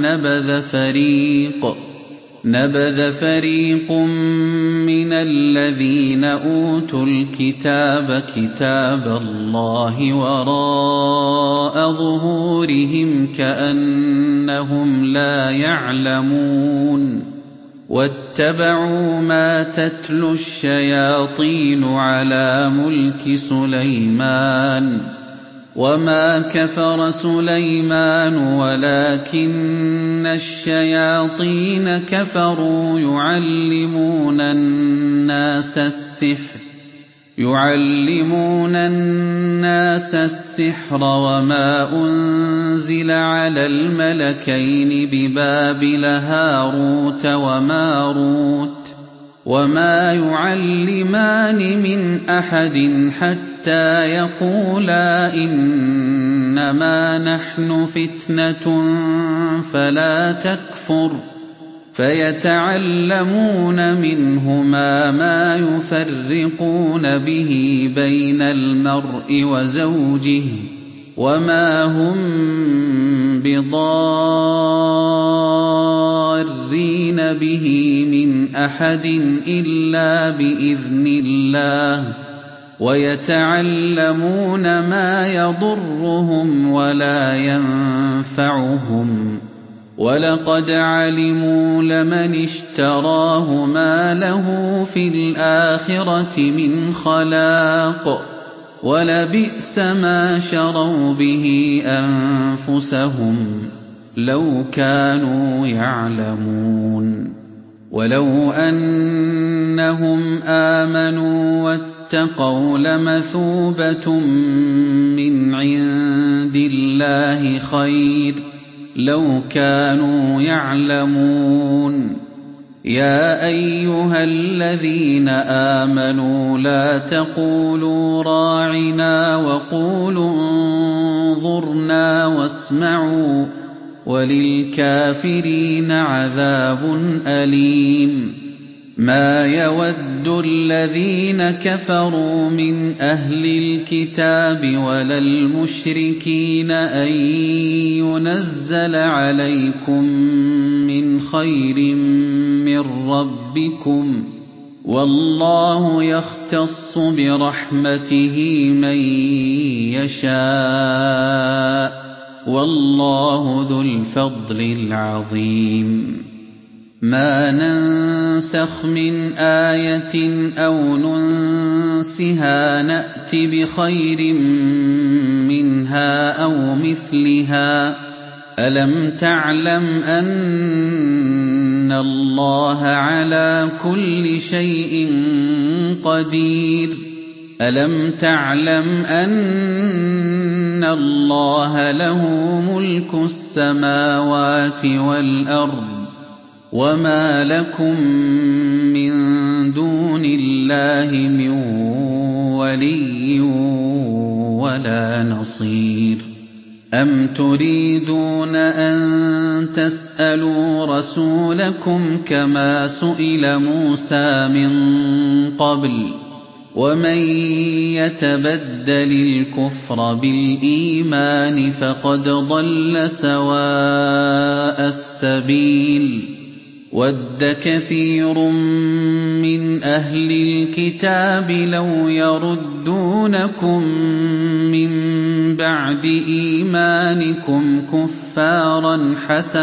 نَبَذَ فَرِيقٌ مِّنَ الَّذِينَ أُوتُوا الْكِتَابَ كِتَابَ اللَّهِ وَرَاءَ ظُهُورِهِمْ كَأَنَّهُمْ لَا يَعْلَمُونَ وَاتَّبَعُوا مَا تَتْلُو الشَّيَاطِينُ عَلَىٰ مُلْكِ سُلَيْمَانَ ۖ وَمَا كَفَرَ سُلَيْمَانُ وَلَٰكِنَّ الشَّيَاطِينَ كَفَرُوا يُعَلِّمُونَ النَّاسَ السِّحْرَ ۗ يُعَلِّمُونَ النَّاسَ السِّحْرَ وَمَا أُنزِلَ عَلَى الْمَلَكَيْنِ بِبَابِلَ هَارُوتَ وَمَارُوتَ وَمَا يُعَلِّمَانِ مِنْ أَحَدٍ حَتَّىٰ يَقُولَا إِنَّمَا نَحْنُ فِتْنَةٌ فَلَا تَكْفُرْ فَيَتَعَلَّمُونَ مِنْهُمَا مَا يُفَرِّقُونَ بِهِ بَيْنَ الْمَرْءِ وَزَوْجِهِ وَمَا هُم بِضَارِّينَ بِهِ مِنْ أَحَدٍ إِلَّا بِإِذْنِ اللَّهِ وَيَتَعَلَّمُونَ مَا يَضُرُّهُمْ وَلَا يَنفَعُهُمْ وَلَقَدْ عَلِمُوا لَمَنِ اشْتَرَاهُ مَا لَهُ فِي الْآخِرَةِ مِنْ خَلَاقٍ وَلَبِئْسَ مَا شَرَوْا بِهِ أَنفُسَهُمْ لَوْ كَانُوا يَعْلَمُونَ وَلَوْ أَنَّهُمْ آمَنُوا وَاتَّقَوْا لَمَثُوبَةٌ مِّنْ عِندِ اللَّهِ خَيْرٌ لَوْ كَانُوا يَعْلَمُونَ يَا أَيُّهَا الَّذِينَ آمَنُوا لَا تَقُولُوا رَاعِنَا وَقُولُوا انظُرْنَا وَاسْمَعُوا وَلِلْكَافِرِينَ عَذَابٌ أَلِيمٌ مَا يَوَدُّ الَّذِينَ كَفَرُوا مِنْ أَهْلِ الْكِتَابِ وَلَا الْمُشْرِكِينَ أَن يُنَزَّلَ عَلَيْكُم مِّنْ خَيْرٍ مِّن رَّبِّكُمْ ۗ وَاللَّهُ يَخْتَصُّ بِرَحْمَتِهِ مَن يَشَاءُ ۗ وَاللَّهُ ذُو الْفَضْلِ الْعَظِيمِ مَا نَنسَخْ مِنْ آيَةٍ أَوْ نُنسِهَا نَأْتِ بِخَيْرٍ مِّنْهَا أَوْ مِثْلِهَا ۗ أَلَمْ تَعْلَمْ أَنَّ اللَّهَ عَلَىٰ كُلِّ شَيْءٍ قَدِيرٌ أَلَمْ تَعْلَمْ أَنَّ اللَّهَ لَهُ مُلْكُ السَّمَاوَاتِ وَالْأَرْضِ وَمَا لَكُم مِّن دُونِ اللَّهِ مِن وَلِيٍّ وَلَا نَصِيرٍ أَمْ تُرِيدُونَ أَن تَسْأَلُوا رَسُولَكُمْ كَمَا سُئِلَ مُوسَىٰ مِن قَبْلُ ۗ وَمَن يَتَبَدَّلِ الْكُفْرَ بِالْإِيمَانِ فَقَدْ ضَلَّ سَوَاءَ السَّبِيلِ وَدَّ كَثِيرٌ مِّنْ أَهْلِ الْكِتَابِ لَوْ يَرُدُّونَكُم مِّن بَعْدِ إِيمَانِكُمْ كُفَّارًا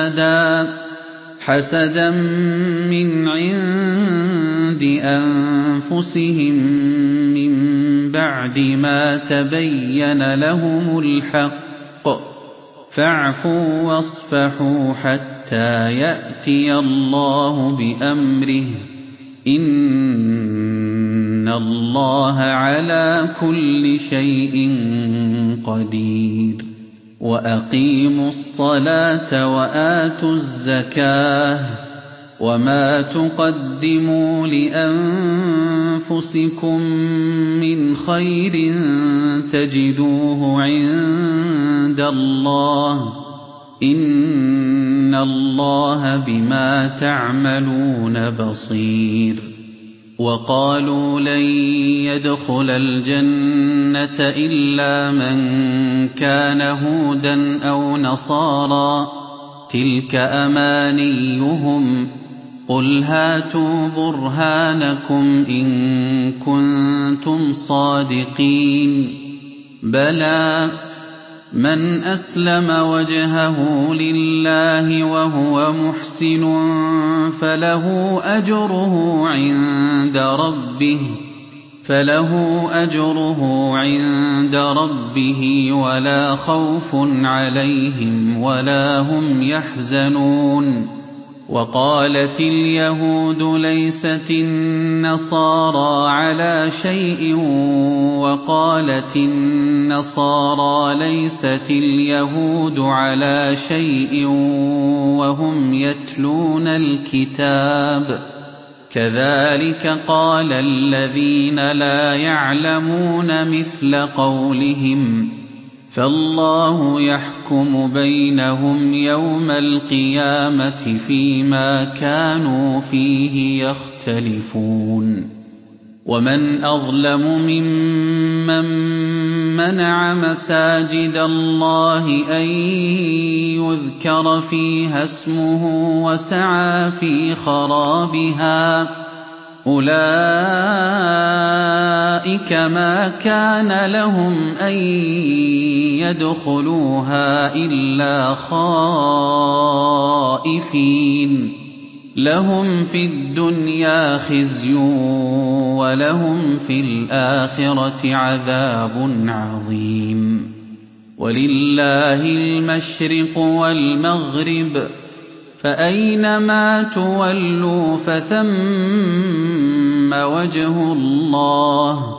حَسَدًا مِّنْ عِندِ أَنفُسِهِم مِّن بَعْدِ مَا تَبَيَّنَ لَهُمُ الْحَقُّ فَاعْفُوا وَاصْفَحُوا حَتَّىٰ يَأْتِيَ اللَّهُ بِأَمْرِهِ ۗ إِنَّ اللَّهَ عَلَىٰ كُلِّ شَيْءٍ قَدِيرٌ وَأَقِيمُوا الصَّلَاةَ وَآتُوا الزَّكَاةَ وَمَا تُقَدِّمُوا لِأَنفُسِكُم مِّنْ خَيْرٍ تَجِدُوهُ عِندَ اللَّهِ ۗ إِنَّ اللَّهَ بِمَا تَعْمَلُونَ بَصِيرٌ وَقَالُوا لَن يَدْخُلَ الْجَنَّةَ إِلَّا مَن كَانَ هُودًا أَوْ نَصَارَىٰ ۗ تِلْكَ أَمَانِيُّهُمْ ۗ قُلْ هَاتُوا بُرْهَانَكُمْ إِن كُنتُمْ صَادِقِينَ بَلَىٰ مَنْ أَسْلَمَ وَجْهَهُ لِلَّهِ وَهُوَ مُحْسِنٌ فَلَهُ أَجْرُهُ عِندَ رَبِّهِ وَلَا خَوْفٌ عَلَيْهِمْ وَلَا هُمْ يَحْزَنُونَ وقالت اليهود ليست النصارى على شيء وقالت النصارى ليست اليهود على شيء وهم يتلون الكتاب كذلك قال الذين لا يعلمون مثل قولهم فالله يحكم بينهم يوم القيامة فيما كانوا فيه يختلفون ومن أظلم ممن منع مساجد الله أن يذكر فيها اسمه وسعى في خرابها أولئك ما كان لهم أن يدخلوها إلا خائفين لهم في الدنيا خزي ولهم في الآخرة عذاب عظيم ولله المشرق والمغرب فأينما تولوا فثم وجه الله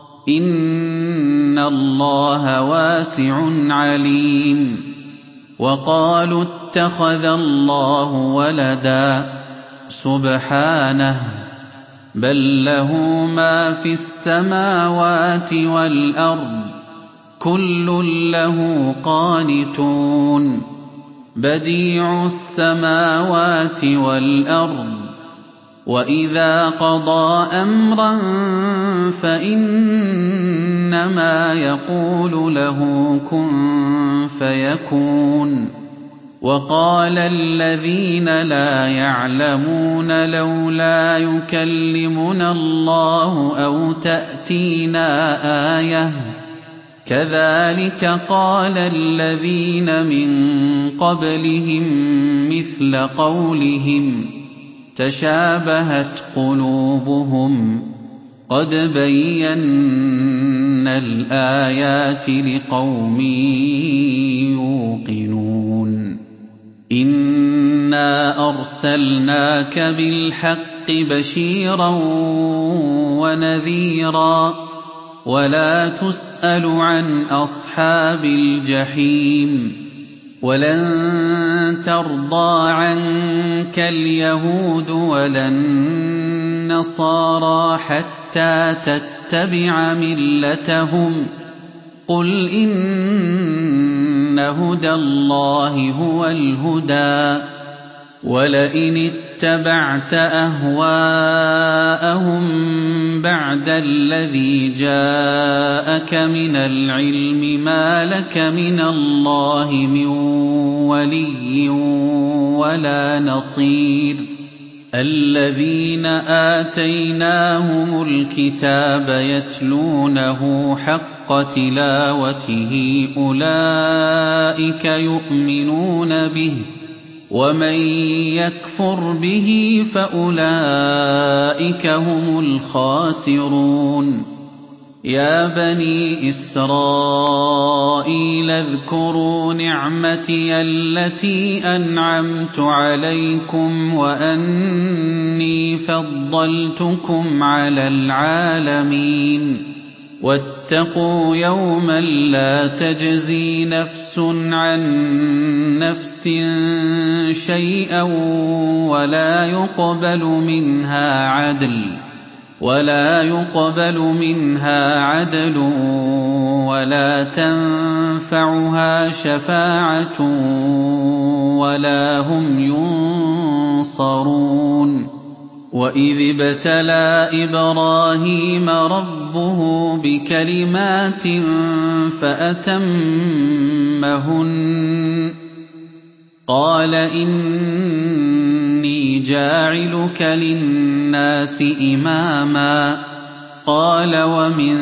إن الله واسع عليم وقالوا اتخذ الله ولدا سبحانه بل له ما في السماوات والأرض كل له قانتون بديع السماوات والأرض وإذا قضى أمرا فإنما يقول له كن فيكون وقال الذين لا يعلمون لولا يكلمنا الله أو تأتينا آية كذلك قال الذين من قبلهم مثل قولهم تشابهت قلوبهم قد بينا الآيات لقوم يوقنون إنا أرسلناك بالحق بشيرا ونذيرا ولا تسأل عن أصحاب الجحيم ولن ترضى عنك اليهود ولا النصارى حتى تتبع ملتهم قل إن هدى الله هو الهدى ولئن اتبعت أهواءهم بعد الذي جاءك من العلم ما لك من الله من ولي ولا نصير الذين آتيناهم الكتاب يتلونه حق تلاوته أولئك يؤمنون به ومن يكفر به فأولئك هم الخاسرون يا بني إسرائيل اذكروا نعمتي التي أنعمت عليكم وأني فضلتكم على العالمين واتقوا يوما لا تجزي نفس عن نفس شيئا ولا يقبل منها عدل ولا تنفعها شفاعة ولا هم ينصرون وإذ ابتلى إبراهيم ربه بكلمات فأتمهن قال إني جاعلك للناس إماما قال ومن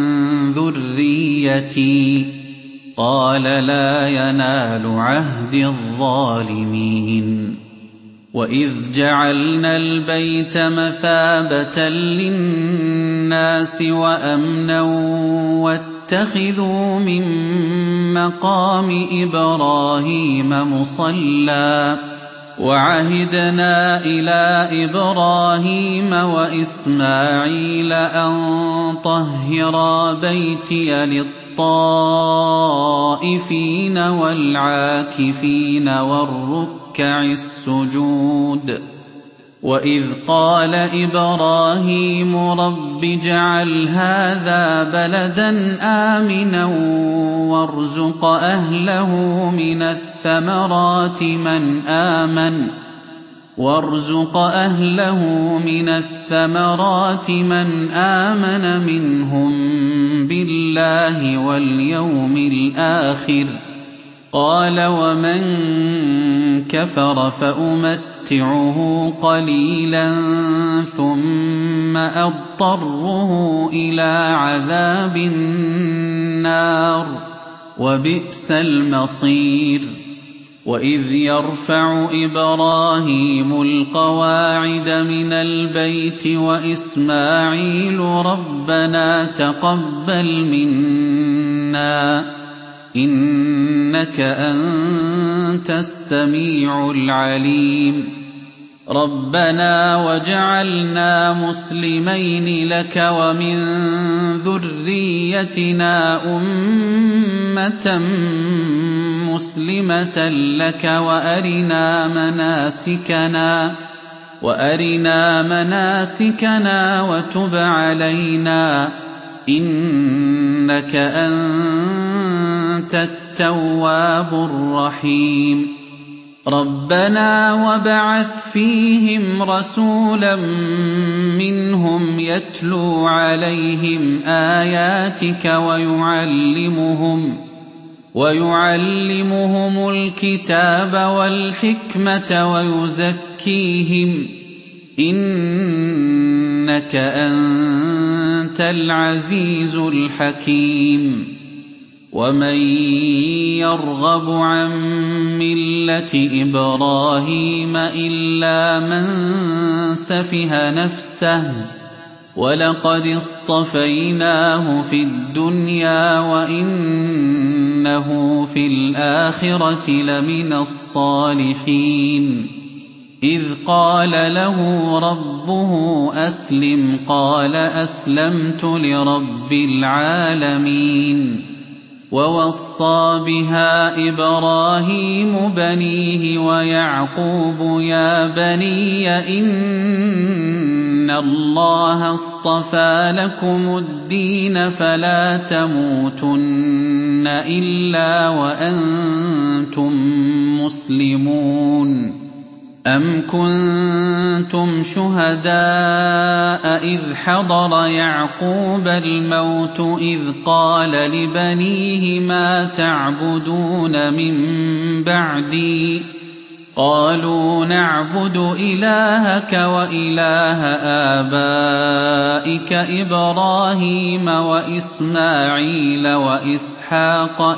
ذريتي قال لا ينال عهد الظالمين وإذ جعلنا البيت مثابة للناس وأمنا واتخذوا من مقام إبراهيم مصلى وعهدنا إلى إبراهيم وإسماعيل أن طهرا بيتي للطائفين والعاكفين والركع السجود وإذ قال إبراهيم رب اجعل هذا بلدا آمنا وارزق أهله من الثمرات من آمن منهم بالله واليوم الآخر قال ومن كفر فأمتعه قليلا ثم أضطره إلى عذاب النار وبئس المصير وإذ يرفع إبراهيم القواعد من البيت وإسماعيل ربنا تقبل منا إنك أنت السميع العليم ربنا وجعلنا مسلمين لك ومن ذريتنا أمة مسلمة لك وأرنا مناسكنا وتب علينا إنك أنت التواب الرحيم ربنا وابعث فيهم رسولا منهم يتلو عليهم آياتك ويعلمهم الكتاب والحكمة ويزكيهم إنك أنت العزيز الحكيم ومن يرغب عن ملة إبراهيم إلا من سفه نفسه ولقد اصطفيناه في الدنيا وإنه في الآخرة لمن الصالحين إذ قال له ربه أسلم قال أسلمت لرب العالمين ووصى بها إبراهيم بنيه ويعقوب يا بني إن الله اصطفى لكم الدين فلا تموتن إلا وأنتم مسلمون أم كنتم شهداء إذ حضر يعقوب الموت إذ قال لبنيه ما تعبدون من بعدي قالوا نعبد إلهك وإله آبائك إبراهيم وإسماعيل وإسحاق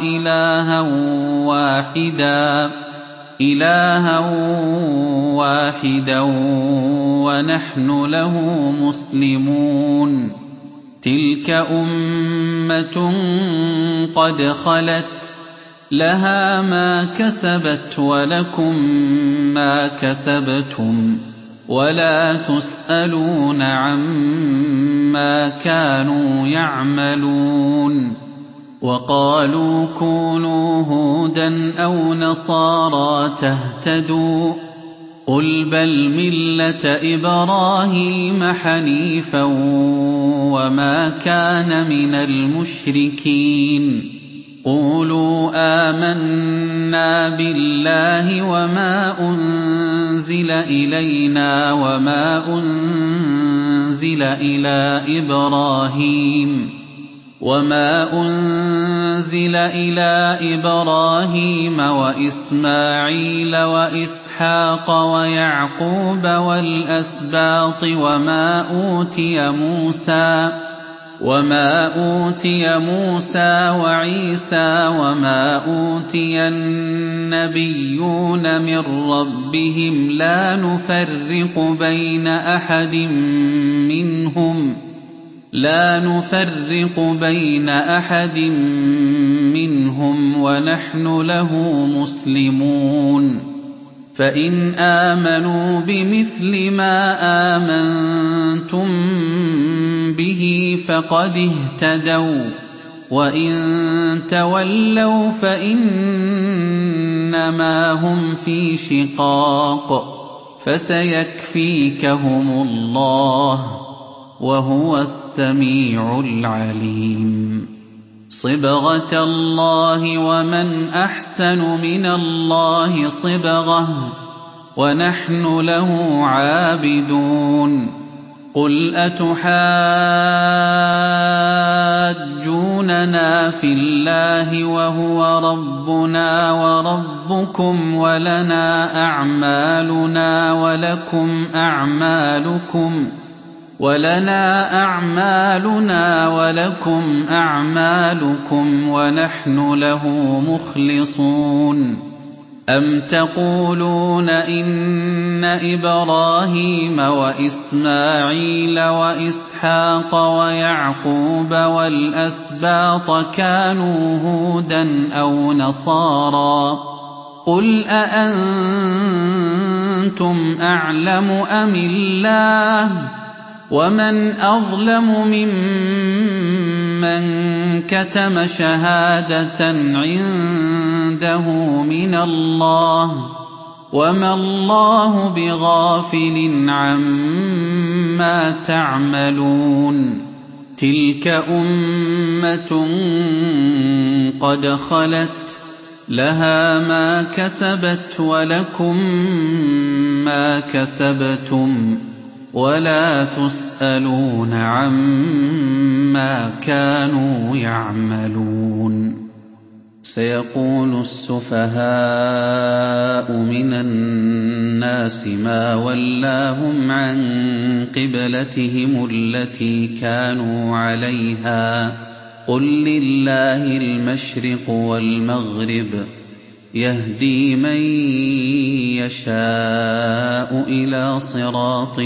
إلها واحدا ونحن له مسلمون تلك أمة قد خلت لها ما كسبت ولكم ما كسبتم ولا تسألون عما كانوا يعملون وقالوا كونوا هودا أو نصارى تهتدوا قل بل ملة إبراهيم حنيفا وما كان من المشركين قولوا آمنا بالله وما أنزل إلينا وما أنزل إلى إبراهيم وإسماعيل وإسحاق ويعقوب والأسباط وما أوتي موسى وعيسى وما أوتي النبيون من ربهم لا نفرق بين أحد منهم ونحن له مسلمون فإن آمنوا بمثل ما آمنتم به فقد اهتدوا وإن تولوا فإنما هم في شقاق فسيكفيكهم الله وهو السميع العليم صبغة الله ومن أحسن من الله صبغة ونحن له عابدون قل أتحاجوننا في الله وهو ربنا وربكم ولنا أعمالنا ولكم أعمالكم ونحن له مخلصون أم تقولون إن إبراهيم وإسماعيل وإسحاق ويعقوب والأسباط كانوا هودا أو نصارى قل أأنتم أعلم أم الله ومن أظلم ممن كتم شهادة عنده من الله وما الله بغافل عما تعملون تلك أمة قد خلت لها ما كسبت ولكم ما كسبتم ولا تسألون عما كانوا يعملون سيقول السفهاء من الناس ما ولاهم عن قبلتهم التي كانوا عليها قل لله المشرق والمغرب يهدي من يشاء إلى صراط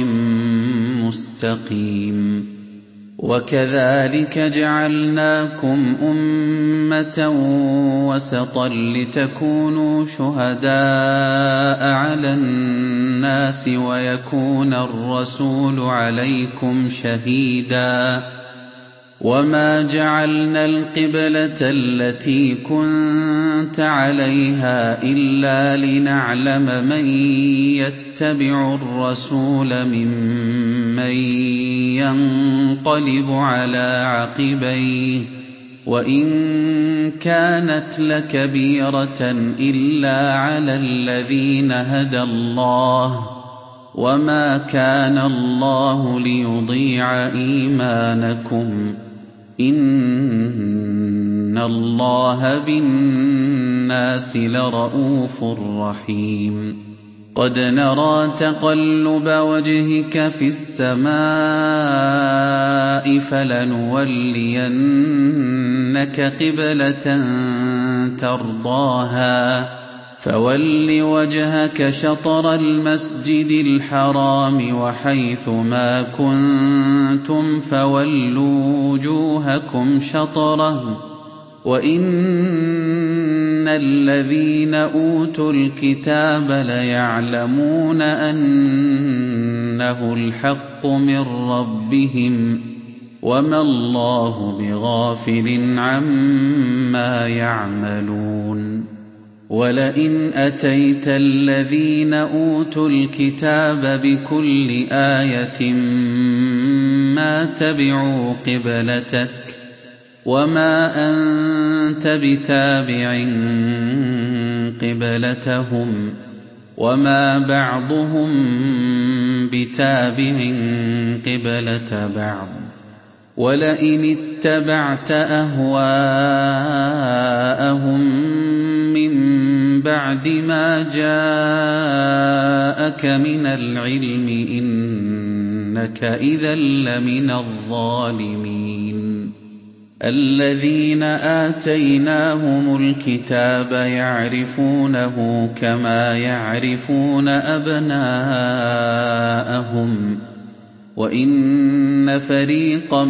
مستقيم وكذلك جعلناكم أمة وسطا لتكونوا شهداء على الناس ويكون الرسول عليكم شهيدا وما جعلنا القبلة التي كنت عليها إلا لنعلم من يتبع الرسول ممن ينقلب على عقبيه وإن كانت لكبيرة إلا على الذين هدى الله وما كان الله ليضيع إيمانكم إن الله بالناس لرءوف رحيم قد نرى تقلب وجهك في السماء فلنولينك قبلة ترضاها فول وجهك شطر المسجد الحرام وحيث ما كنتم فولوا وجوهكم شطره وإن الذين أوتوا الكتاب ليعلمون أنه الحق من ربهم وما الله بغافل عما يعملون ولئن أتيت الذين أوتوا الكتاب بكل آية ما تبعوا قبلتك وما أنت بتابع قبلتهم وما بعضهم بتابع قبلة بعض ولئن اتبعت أهواءهم من بعد ما جاءك من العلم إنك إذا لمن الظالمين الذين آتيناهم الكتاب يعرفونه كما يعرفون أبناءهم وإن فريقا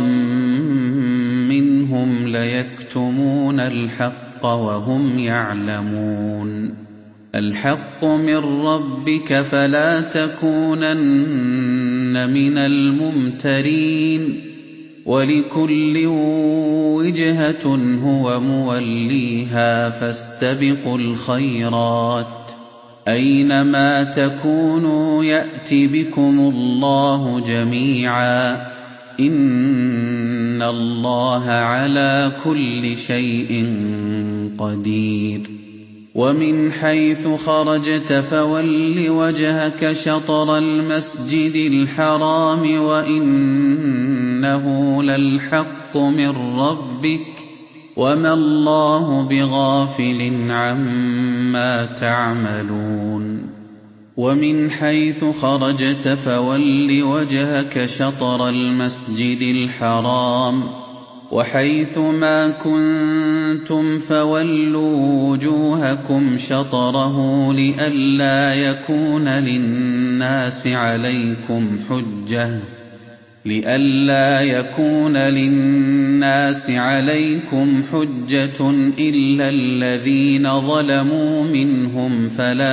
منهم ليكتمون الحق وهم يعلمون الْحَقُّ مِن رَّبِّكَ فَلَا تَكُونَنَّ مِنَ الْمُمْتَرِينَ وَلِكُلٍّ وِجْهَةٌ هُوَ مُوَلِّيهَا فَاسْتَبِقُوا الْخَيْرَاتِ ۚ أَيْنَمَا تَكُونُوا يَأْتِ بِكُمُ اللَّهُ جَمِيعًا ۚ إِنَّ اللَّهَ عَلَىٰ كُلِّ شَيْءٍ قَدِيرٌ وَمِنْ حَيْثُ خَرَجْتَ فَوَلِّ وَجْهَكَ شَطْرَ الْمَسْجِدِ الْحَرَامِ وَإِنَّهُ لَلْحَقُّ مِن رَّبِّكَ وَمَا اللَّهُ بِغَافِلٍ عَمَّا تَعْمَلُونَ وَمِنْ حَيْثُ خَرَجْتَ فَوَلِّ وَجْهَكَ شَطْرَ الْمَسْجِدِ الْحَرَامِ ۚ وَحَيْثُ مَا كُنتُمْ فَوَلُّوا وُجُوهَكُمْ شَطْرَهُ لِئَلَّا يَكُونَ لِلنَّاسِ عَلَيْكُمْ حُجَّةٌ إِلَّا الَّذِينَ ظَلَمُوا مِنْهُمْ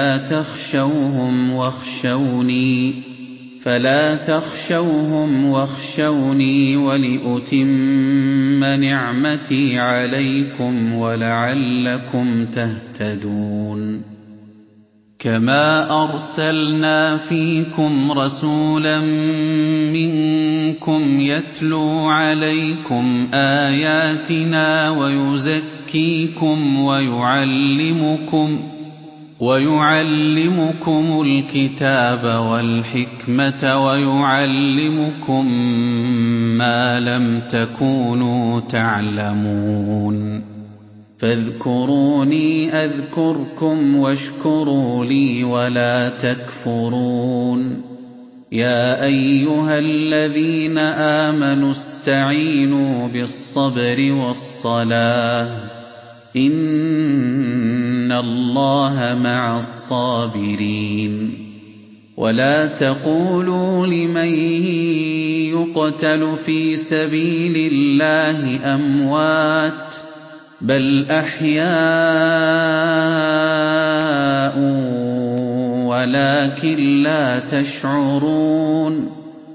فَلَا تَخْشَوْهُمْ وَاخْشَوْنِي وَلِأُتِمَّ نِعْمَتِي عَلَيْكُمْ وَلَعَلَّكُمْ تَهْتَدُونَ كَمَا أَرْسَلْنَا فِيكُمْ رَسُولًا مِّنكُمْ يَتْلُو عَلَيْكُمْ آيَاتِنَا وَيُزَكِّيكُمْ وَيُعَلِّمُكُمُ الْكِتَابَ وَالْحِكْمَةَ وَيُعَلِّمُكُم مَّا لَمْ تَكُونُوا تَعْلَمُونَ فاذكروني أذكركم واشكروا لي ولا تكفرون يا أيها الذين آمنوا استعينوا بالصبر والصلاة إن الله مع الصابرين ولا تقولوا لمن يقتل في سبيل الله أموات بل أحياء ولكن لا تشعرون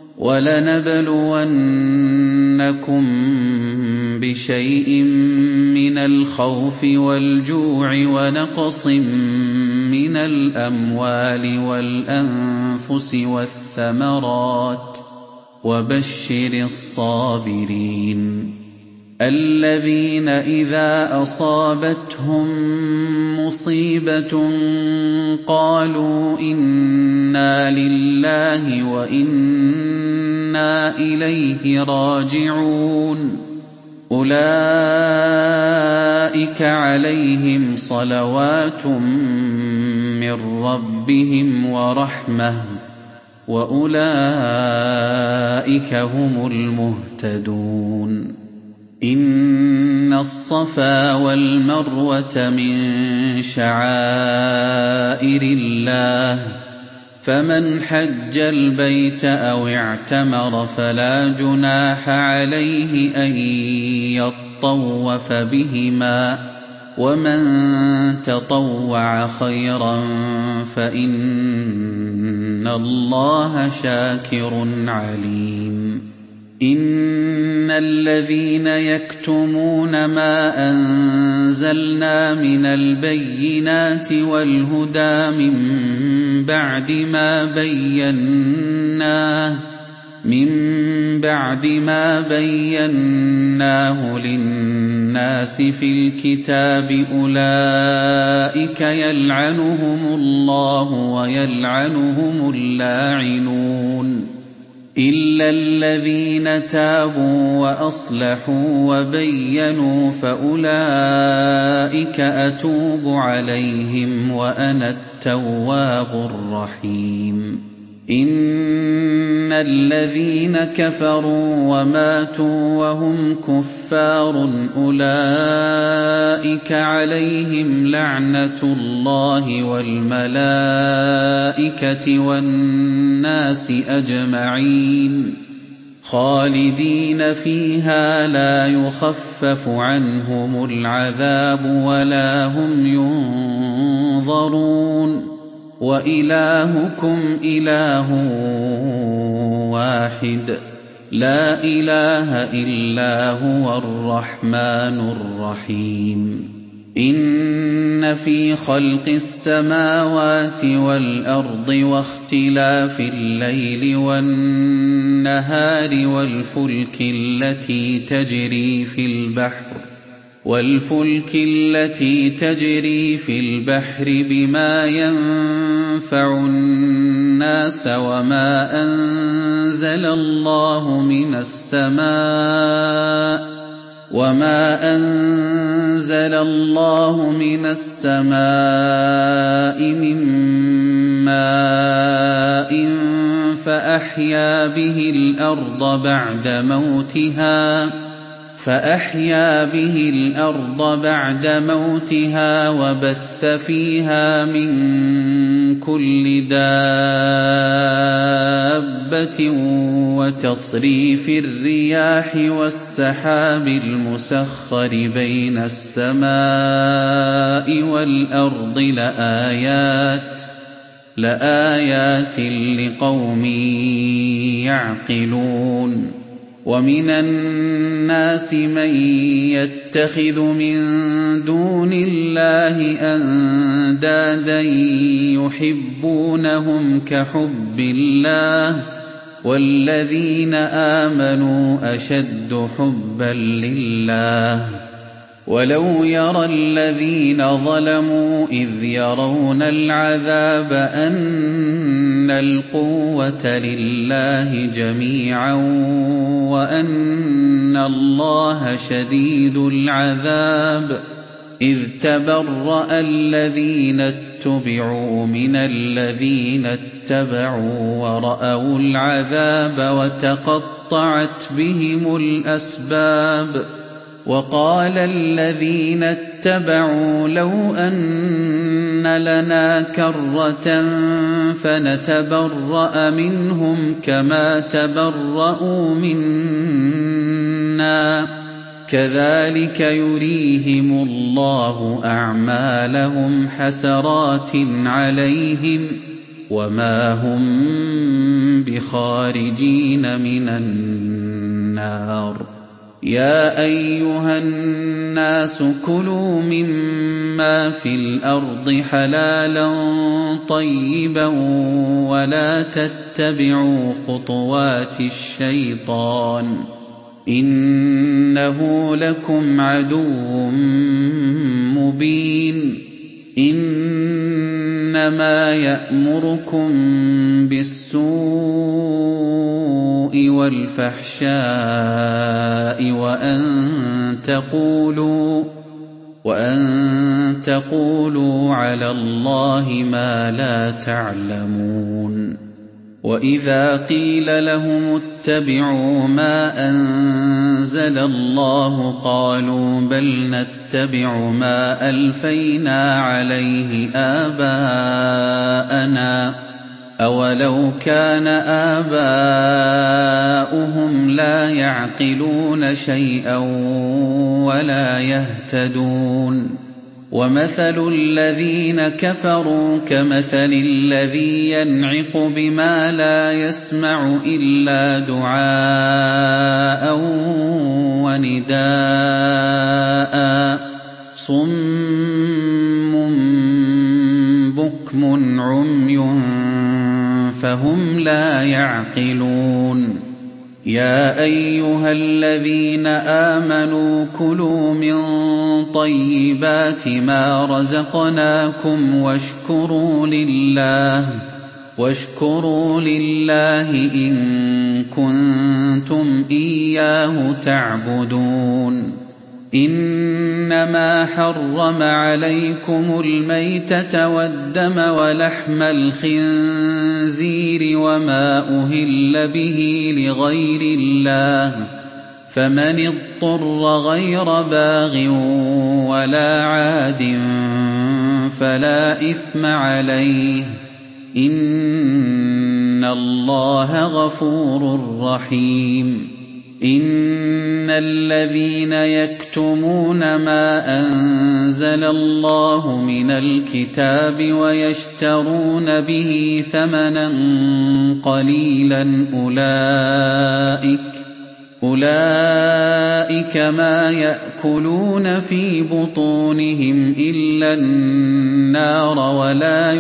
ولنبلونكم بشيء من الخوف والجوع ونقص من الأموال والأنفس والثمرات وبشر الصابرين الذين إذا أصابتهم مصيبة قالوا إنا لله وإنا إليه راجعون أولئك عليهم صلوات من ربهم ورحمة وأولئك هم المهتدون إن الصفا والمروة من شعائر الله فمن حج البيت أو اعتمر فلا جناح عليه أن يطوف بهما ومن تطوع خيرا فإن الله شاكر عليم إن الذين يكتمون ما أنزلنا من البينات والهدى من بعد ما بيناه للناس في الكتاب أولئك يلعنهم الله ويلعنهم اللاعنون إلا الذين تابوا وأصلحوا وبينوا فأولئك أتوب عليهم وأنا التواب الرحيم إن الذين كفروا وماتوا وهم كفار أولئك عليهم لعنة الله والملائكة والناس أجمعين خالدين فيها لا يخفف عنهم العذاب ولا هم ينظرون وإلهكم إله واحد لا إله إلا هو الرحمن الرحيم إن في خلق السماوات والأرض واختلاف الليل والنهار والفلك التي تجري في البحر بما ينفع الناس وما أنزل الله من السماء من ماء فأحيا به الأرض بعد موتها وبث فيها من كل دابة وتصريف الرياح والسحاب المسخر بين السماء والأرض لآيات لقوم يعقلون ومن الناس من يتخذ من دون الله أندادا يحبونهم كحب الله والذين آمنوا أشد حبا لله ولو يرى الذين ظلموا إذ يرون العذاب أن القوة لله جميعا وأن الله شديد العذاب إذ تبرأ الذين اتبعوا من الذين اتبعوا ورأوا العذاب وتقطعت بهم الأسباب وقال الذين اتبعوا لو أن لنا كرة فنتبرأ منهم كما تبرأوا منا كذلك يريهم الله أعمالهم حسرات عليهم وما هم بخارجين من النار يا أيها الناس كلوا مما في الأرض حلالا طيبا ولا تتبعوا خطوات الشيطان إنه لكم عدو مبين إنما يأمركم بالسوء والفحشاء وأن تقولوا على الله ما لا تعلمون وإذا قيل لهم اتبعوا ما أنزل الله قالوا بل نتبع ما ألفينا عليه آباءنا أولو كان آباؤهم لا يعقلون شيئا ولا يهتدون ومثل الذين كفروا كمثل الذي ينعق بما لا يسمع إلا دعاء ونداء صم بكم عمي فهم لا يعقلون يا أيها الذين آمنوا كلوا من طيبات ما رزقناكم واشكروا لله إن كنتم إياه تعبدون إنما حرم عليكم الميتة والدم ولحم الخنزير وما أهل به لغير الله فمن اضطر غير باغ ولا عاد فلا إثم عليه إِنَّ اللَّهَ غَفُورٌ رَّحِيمٌ إِنَّ الَّذِينَ يَكْتُمُونَ مَا أَنزَلَ اللَّهُ مِنَ الْكِتَابِ وَيَشْتَرُونَ بِهِ ثَمَنًا قَلِيلًا أُولَٰئِكَ ما يَأْكُلُونَ فِي بُطُونِهِمْ إِلَّا النَّارَ وَلَا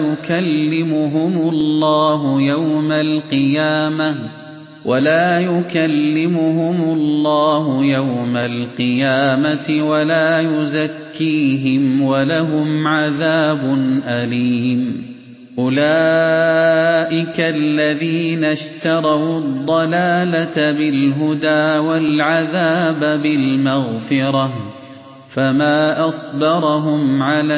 يُكَلِّمُهُمُ اللَّهُ يَوْمَ الْقِيَامَةِ وَلَا يُزَكِّيهِمْ وَلَهُمْ عَذَابٌ أَلِيمٌ أُولَٰئِكَ الَّذِينَ اشْتَرَوُا الضَّلَالَةَ بِالْهُدَىٰ وَالْعَذَابَ بِالْمَغْفِرَةِ فَمَا أَصْبَرَهُمْ عَلَى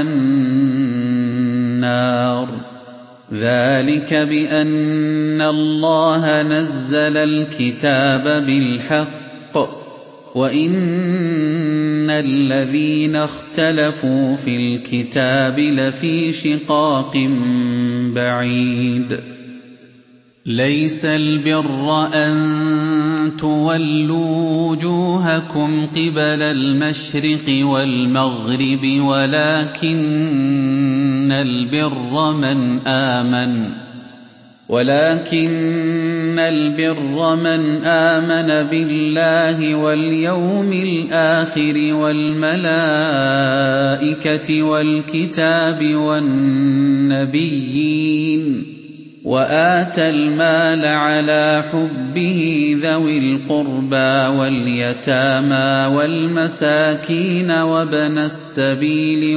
النَّارِ ذَٰلِكَ بِأَنَّ اللَّهَ نَزَّلَ الْكِتَابَ بِالْحَقِّ وَإِنَّ الَّذِينَ اخْتَلَفُوا فِي الْكِتَابِ لَفِي شِقَاقٍ بَعِيدٍ لَيْسَ الْبِرَّ أَن تُوَلُّوا وُجُوهَكُمْ قِبَلَ الْمَشْرِقِ وَالْمَغْرِبِ وَلَٰكِنَّ الْبِرَّ مَنْ آمَنَ بِاللَّهِ وَالْيَوْمِ الْآخِرِ وَالْمَلَائِكَةِ وَالْكِتَابِ وَالنَّبِيِّينَ وَآتَى الْمَالَ عَلَىٰ حُبِّهِ ذَوِي الْقُرْبَىٰ وَالْيَتَامَىٰ وَالْمَسَاكِينَ وَابْنَ السَّبِيلِ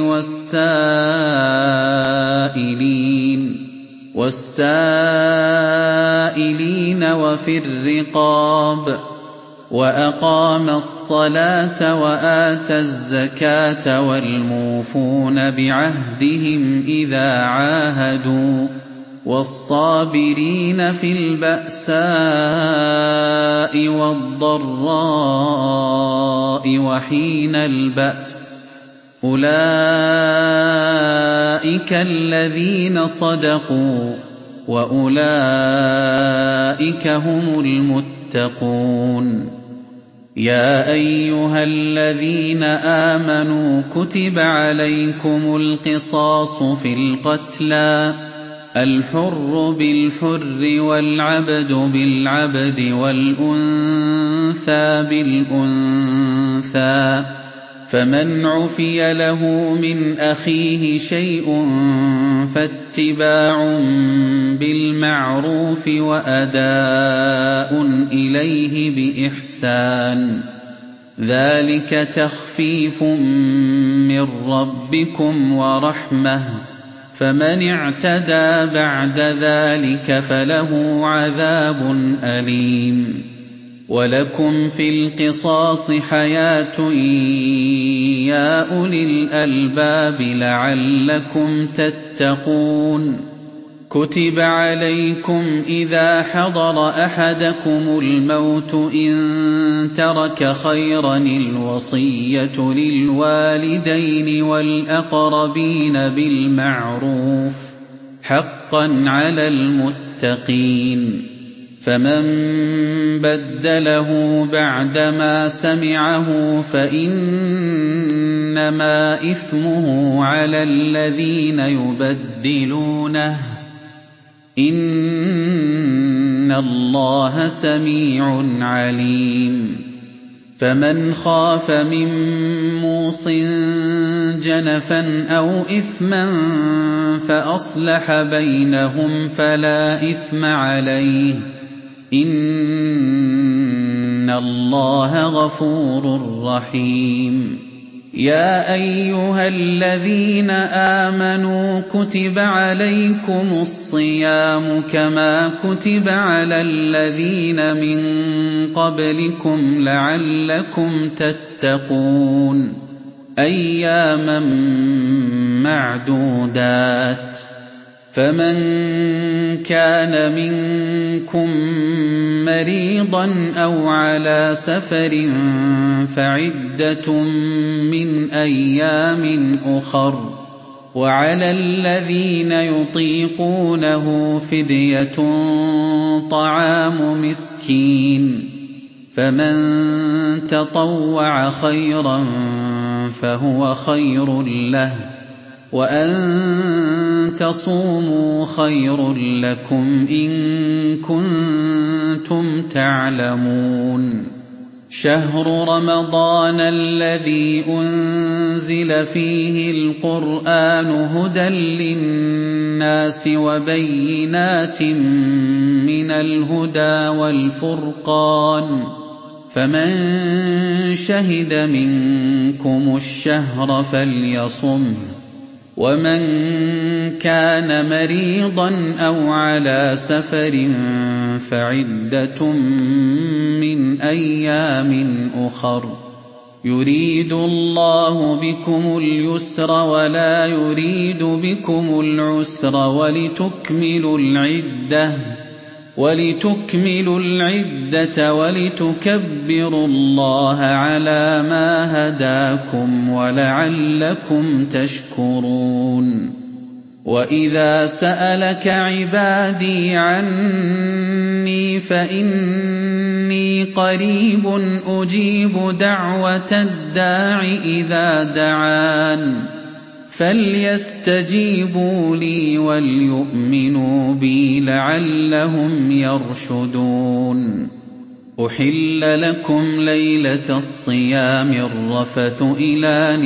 وَالسَّائِلِينَ وَفِي الرِّقَابِ وَأَقَامَ الصَّلَاةَ وَآتَى الزَّكَاةَ وَالْمُوفُونَ بِعَهْدِهِمْ إِذَا عَاهَدُوا وَالصَّابِرِينَ فِي الْبَأْسَاءِ وَالضَّرَّاءِ وَحِينَ الْبَأْسِ أُولَٰئِكَ الَّذِينَ صَدَقُوا وَأُولَٰئِكَ هُمُ الْمُتَّقُونَ يَا أَيُّهَا الَّذِينَ آمَنُوا كُتِبَ عَلَيْكُمُ الْقِصَاصُ فِي الْقَتْلَى الْحُرُّ بِالْحُرِّ وَالْعَبْدُ بِالْعَبْدِ وَالْأُنثَىٰ بِالْأُنثَىٰ فَمَنْ عُفِيَ لَهُ مِنْ أَخِيهِ شَيْءٌ فَاتِّبَاعٌ بِالْمَعْرُوفِ وَأَدَاءٌ إِلَيْهِ بِإِحْسَانٍ ذَٰلِكَ تَخْفِيفٌ مِّن رَّبِّكُمْ وَرَحْمَةٌ فَمَنِ اعْتَدَىٰ بَعْدَ ذَٰلِكَ فَلَهُ عَذَابٌ أَلِيمٌ وَلَكُمْ فِي الْقِصَاصِ حَيَاةٌ يَا أُولِي الْأَلْبَابِ لَعَلَّكُمْ تَتَّقُونَ كُتِبَ عَلَيْكُمْ إِذَا حَضَرَ أَحَدَكُمُ الْمَوْتُ إِن تَرَكَ خَيْرًا الْوَصِيَّةُ لِلْوَالِدَيْنِ وَالْأَقْرَبِينَ بِالْمَعْرُوفِ حَقًّا عَلَى الْمُتَّقِينَ فَمَن بَدَّلَهُ بَعْدَمَا سَمِعَهُ فَإِنَّمَا إِثْمُهُ عَلَى الَّذِينَ يُبَدِّلُونَهُ ۚ إِنَّ اللَّهَ سَمِيعٌ عَلِيمٌ فَمَنْ خَافَ مِن مُّوصٍ جَنَفًا أَوْ إِثْمًا فَأَصْلَحَ بَيْنَهُمْ فَلَا إِثْمَ عَلَيْهِ ۚ إِنَّ اللَّهَ غَفُورٌ رَّحِيمٌ يَا أَيُّهَا الَّذِينَ آمَنُوا كُتِبَ عَلَيْكُمُ الصِّيَامُ كَمَا كُتِبَ عَلَى الَّذِينَ مِن قَبْلِكُمْ لَعَلَّكُمْ تَتَّقُونَ أَيَّامًا مَّعْدُودَاتٍ فَمَن كَانَ مِنكُم مَّرِيضًا أَوْ عَلَىٰ سَفَرٍ فَعِدَّةٌ مِّنْ أَيَّامٍ أُخَرَ ۗ وعلى الذين يطيقونه فدية طعام مسكين فمن تطوع خيرا فهو خير له وأن تصوموا خير لكم إن كنتم تعلمون شهر رمضان الذي أنزل فيه القرآن هدى للناس وبينات من الهدى والفرقان فمن شهد منكم الشهر فليصمه ومن كان مريضا أو على سفر فعدة من أيام أخر يريد الله بكم اليسر ولا يريد بكم العسر ولتكملوا العدة ولتكبروا الله على ما هداكم ولعلكم تشكرون وإذا سألك عبادي عني فإني قريب أجيب دعوة الداع إذا دعان فليستجيبوا لي وليؤمنوا بي لعلهم يرشدون أحل لكم ليلة الصيام الرفث إلى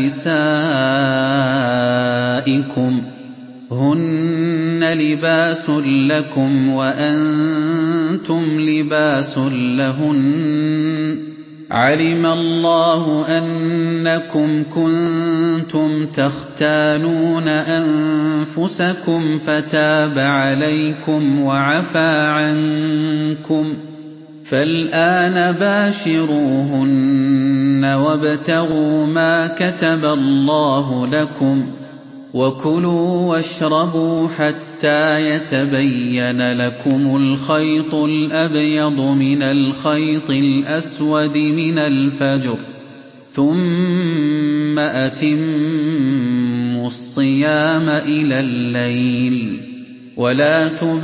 نسائكم هن لباس لكم وأنتم لباس لهن علم الله أنكم كنتم تختانون أنفسكم فتاب عليكم وعفى عنكم فالآن باشروهن وابتغوا ما كتب الله لكم وكلوا واشربوا حتى يتبين لكم الخيط الأبيض من الخيط الأسود من الفجر ثم أتموا الصيام إلى الليل ولا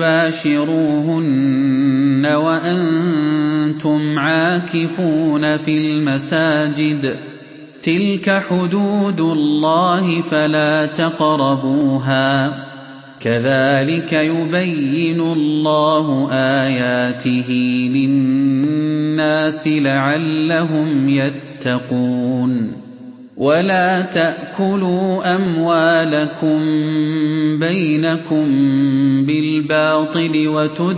تباشروهن وأنتم عاكفون في المساجد تلك حدود الله فلا تقربوها كذلك يبين الله آياته للناس لعلهم يتقون ولا تأكلوا أموالكم بينكم بالباطل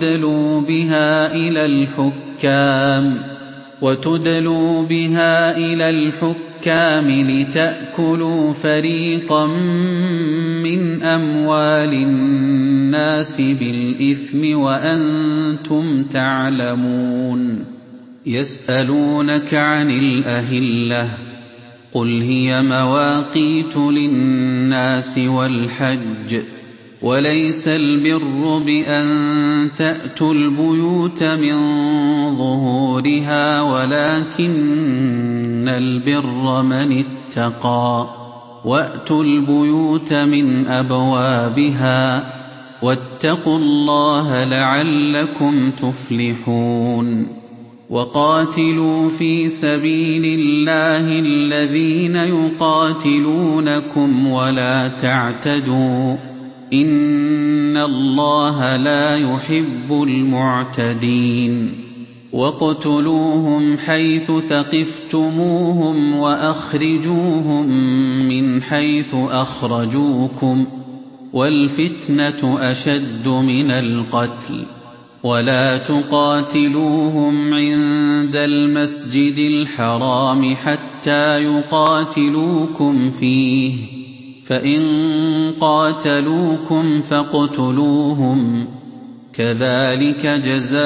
وتدلوا بها إلى الحكام لتأكلوا فريقا من أموال الناس بالإثم وأنتم تعلمون يسألونك عن الأهلة قل هي مواقيت للناس والحج وليس البر بأن تأتوا البيوت من ظهورها ولكن البر من اتقى وأتوا البيوت من أبوابها واتقوا الله لعلكم تفلحون وقاتلوا في سبيل الله الذين يقاتلونكم ولا تعتدوا إن الله لا يحب المعتدين واقتلوهم حيث ثقفتموهم وأخرجوهم من حيث أخرجوكم والفتنة أشد من القتل ولا تقاتلوهم عند المسجد الحرام حتى يقاتلوكم فيه فإن قاتلوكم فاقتلوهم كذلك جزاء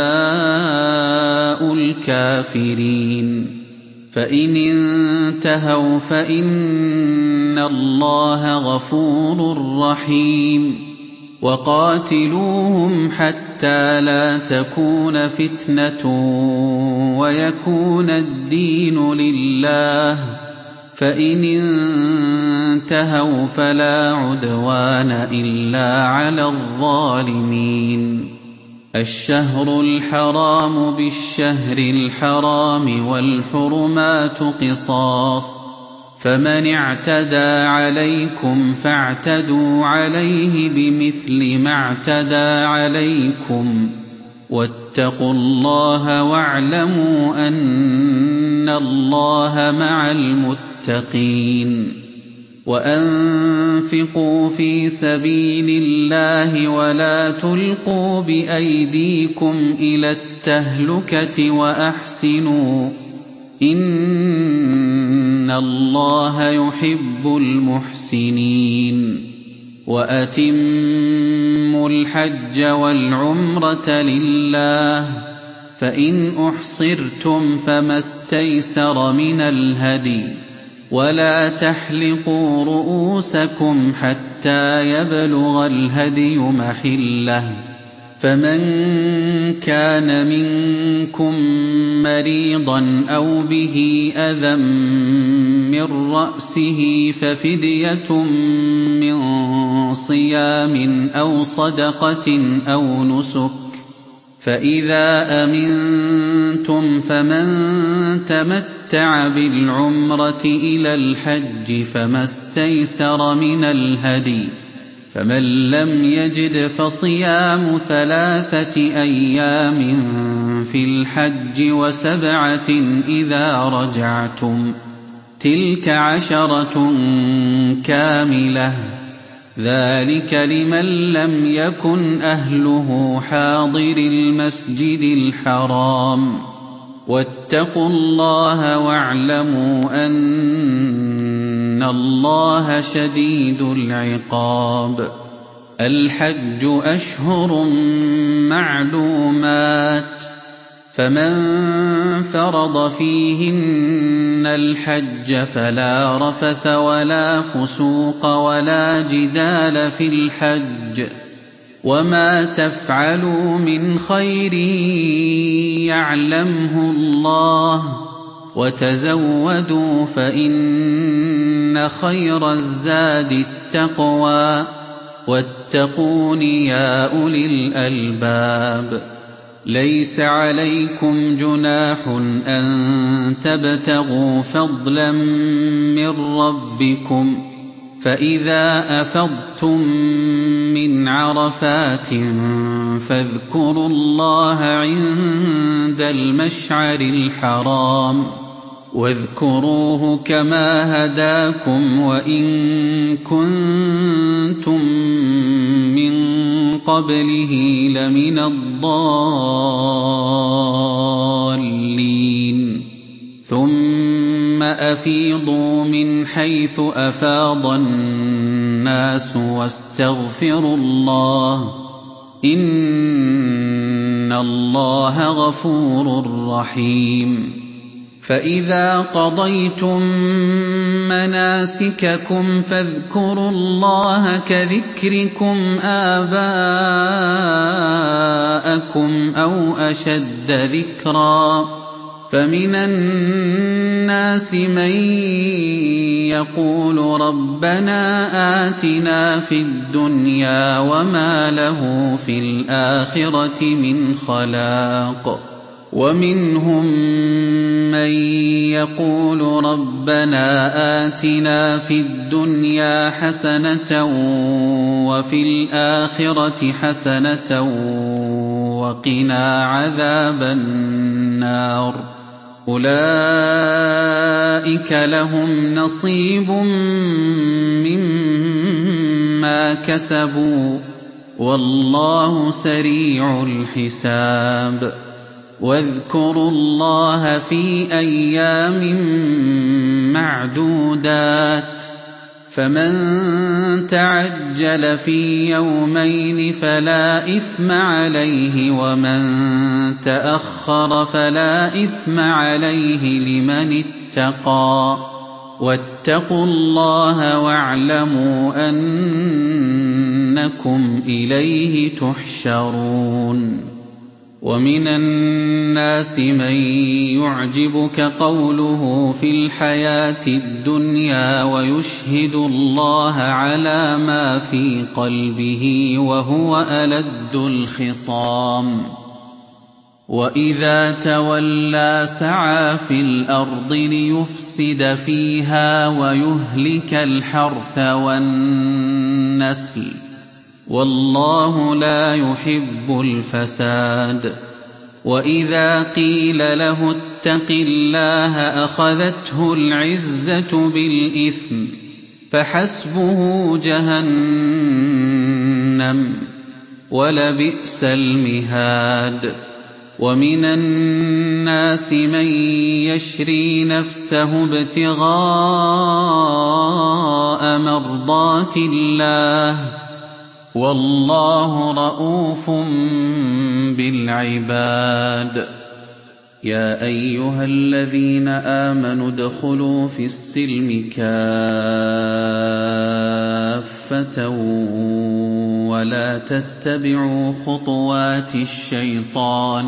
الكافرين فإن انتهوا فإن الله غفور رحيم وقاتلوهم حتى لا تكون فتنة ويكون الدين لله فإن انتهوا فلا عدوان إلا على الظالمين. الشهر الحرام بالشهر الحرام والحرمات قصاص، فمن اعتدى عليكم فاعتدوا عليه بمثل ما اعتدى عليكم، واتقوا الله واعلموا أن الله مع المتقين. وأنفقوا في سبيل الله ولا تلقوا بأيديكم إلى التهلكة وأحسنوا إن الله يحب المحسنين. وأتموا الحج والعمرة لله، فإن أحصرتم فما استيسر من الهدي، ولا تحلقوا رؤوسكم حتى يبلغ الهدي محله، فمن كان منكم مريضا أو به أذى من رأسه ففدية من صيام أو صدقة أو نسك، فإذا أمنتم فمن تمتع بالعمرة إلى الحج فما استيسر من الهدي، فمن لم يجد فصيام 3 أيام في الحج و7 إذا رجعتم، تلك 10 كاملة، ذلك لمن لم يكن أهله حاضر المسجد الحرام. واتقوا الله واعلموا أن الله شديد العقاب. الحج أشهر معلومات، فمن فرض فيهن الحج فلا رفث ولا فسوق ولا جدال في الحج، وما تفعلوا من خير يعلمه الله، وتزودوا فإن خير الزاد التقوى، واتقون يا أولي الألباب. ليس عليكم جناح أن تبتغوا فضلا من ربكم، فإذا أفضتم من عرفات فاذكروا الله عند المشعر الحرام، واذكروه كما هداكم وإن كنتم من قبله لمن الضالين. ثم أفيضوا من حيث أفاض الناس واستغفروا الله إن الله غفور رحيم. فإذا قضيتم مناسككم فاذكروا الله كذكركم آباءكم أو أشد ذكرا، فمن الناس من يقول ربنا آتنا في الدنيا وما له في الآخرة من خلاق، ومنهم من يقول ربنا آتنا في الدنيا حسنة وفي الآخرة حسنة وقنا عذاب النار. أولئك لهم نصيب مما كسبوا والله سريع الحساب. واذكروا الله في أيام معدودات، فمن تعجل في يومين فلا إثم عليه، ومن تأخر فلا إثم عليه لمن اتقى. واتقوا الله واعلموا أنكم إليه تحشرون. وَمِنَ النَّاسِ مَن يُعْجِبُكَ قَوْلُهُ فِي الْحَيَاةِ الدُّنْيَا وَيُشْهِدُ اللَّهَ عَلَىٰ مَا فِي قَلْبِهِ وَهُوَ أَلَدُّ الْخِصَامِ وَإِذَا تَوَلَّىٰ سَعَىٰ فِي الْأَرْضِ لِيُفْسِدَ فِيهَا وَيُهْلِكَ الْحَرْثَ وَالنَّسْلَ ۗ وَاللَّهُ لَا يُحِبُّ الْفَسَادَ. وَإِذَا قِيلَ لَهُ اتَّقِ اللَّهَ أَخَذَتْهُ الْعِزَّةُ بِالْإِثْمِ فَحَسْبُهُ جَهَنَّمُ ۚ وَلَبِئْسَ الْمِهَادُ. وَمِنَ النَّاسِ مَن يَشْرِي نَفْسَهُ ابْتِغَاءَ مَرْضَاتِ اللَّهِ ۗ وَاللَّهُ رَءُوفٌ بِالْعِبَادِ. يَا أَيُّهَا الَّذِينَ آمَنُوا ادْخُلُوا فِي السِّلْمِ كَافَّةً وَلَا تَتَّبِعُوا خُطُوَاتِ الشَّيْطَانِ ۚ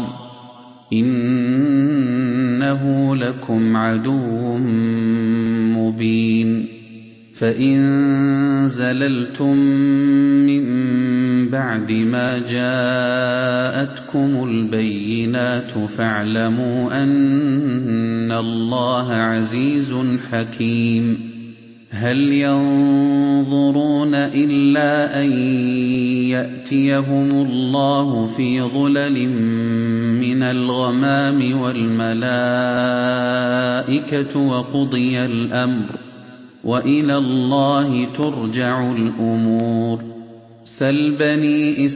إِنَّهُ لَكُمْ عَدُوٌّ مُّبِينٌ. فَإِن زَلَلْتُم مِّن بَعْدِ مَا جَاءَتْكُمُ الْبَيِّنَاتُ فَاعْلَمُوا أَنَّ اللَّهَ عَزِيزٌ حَكِيمٌ. هَلْ يَنظُرُونَ إِلَّا أَن يَأْتِيَهُمُ اللَّهُ فِي ظُلَلٍ مِّنَ الْغَمَامِ وَالْمَلَائِكَةُ وَقُضِيَ الْأَمْرُ ۚ وَإِلَى اللَّهِ تُرْجَعُ الْأُمُورُ. سَلْ بَنِي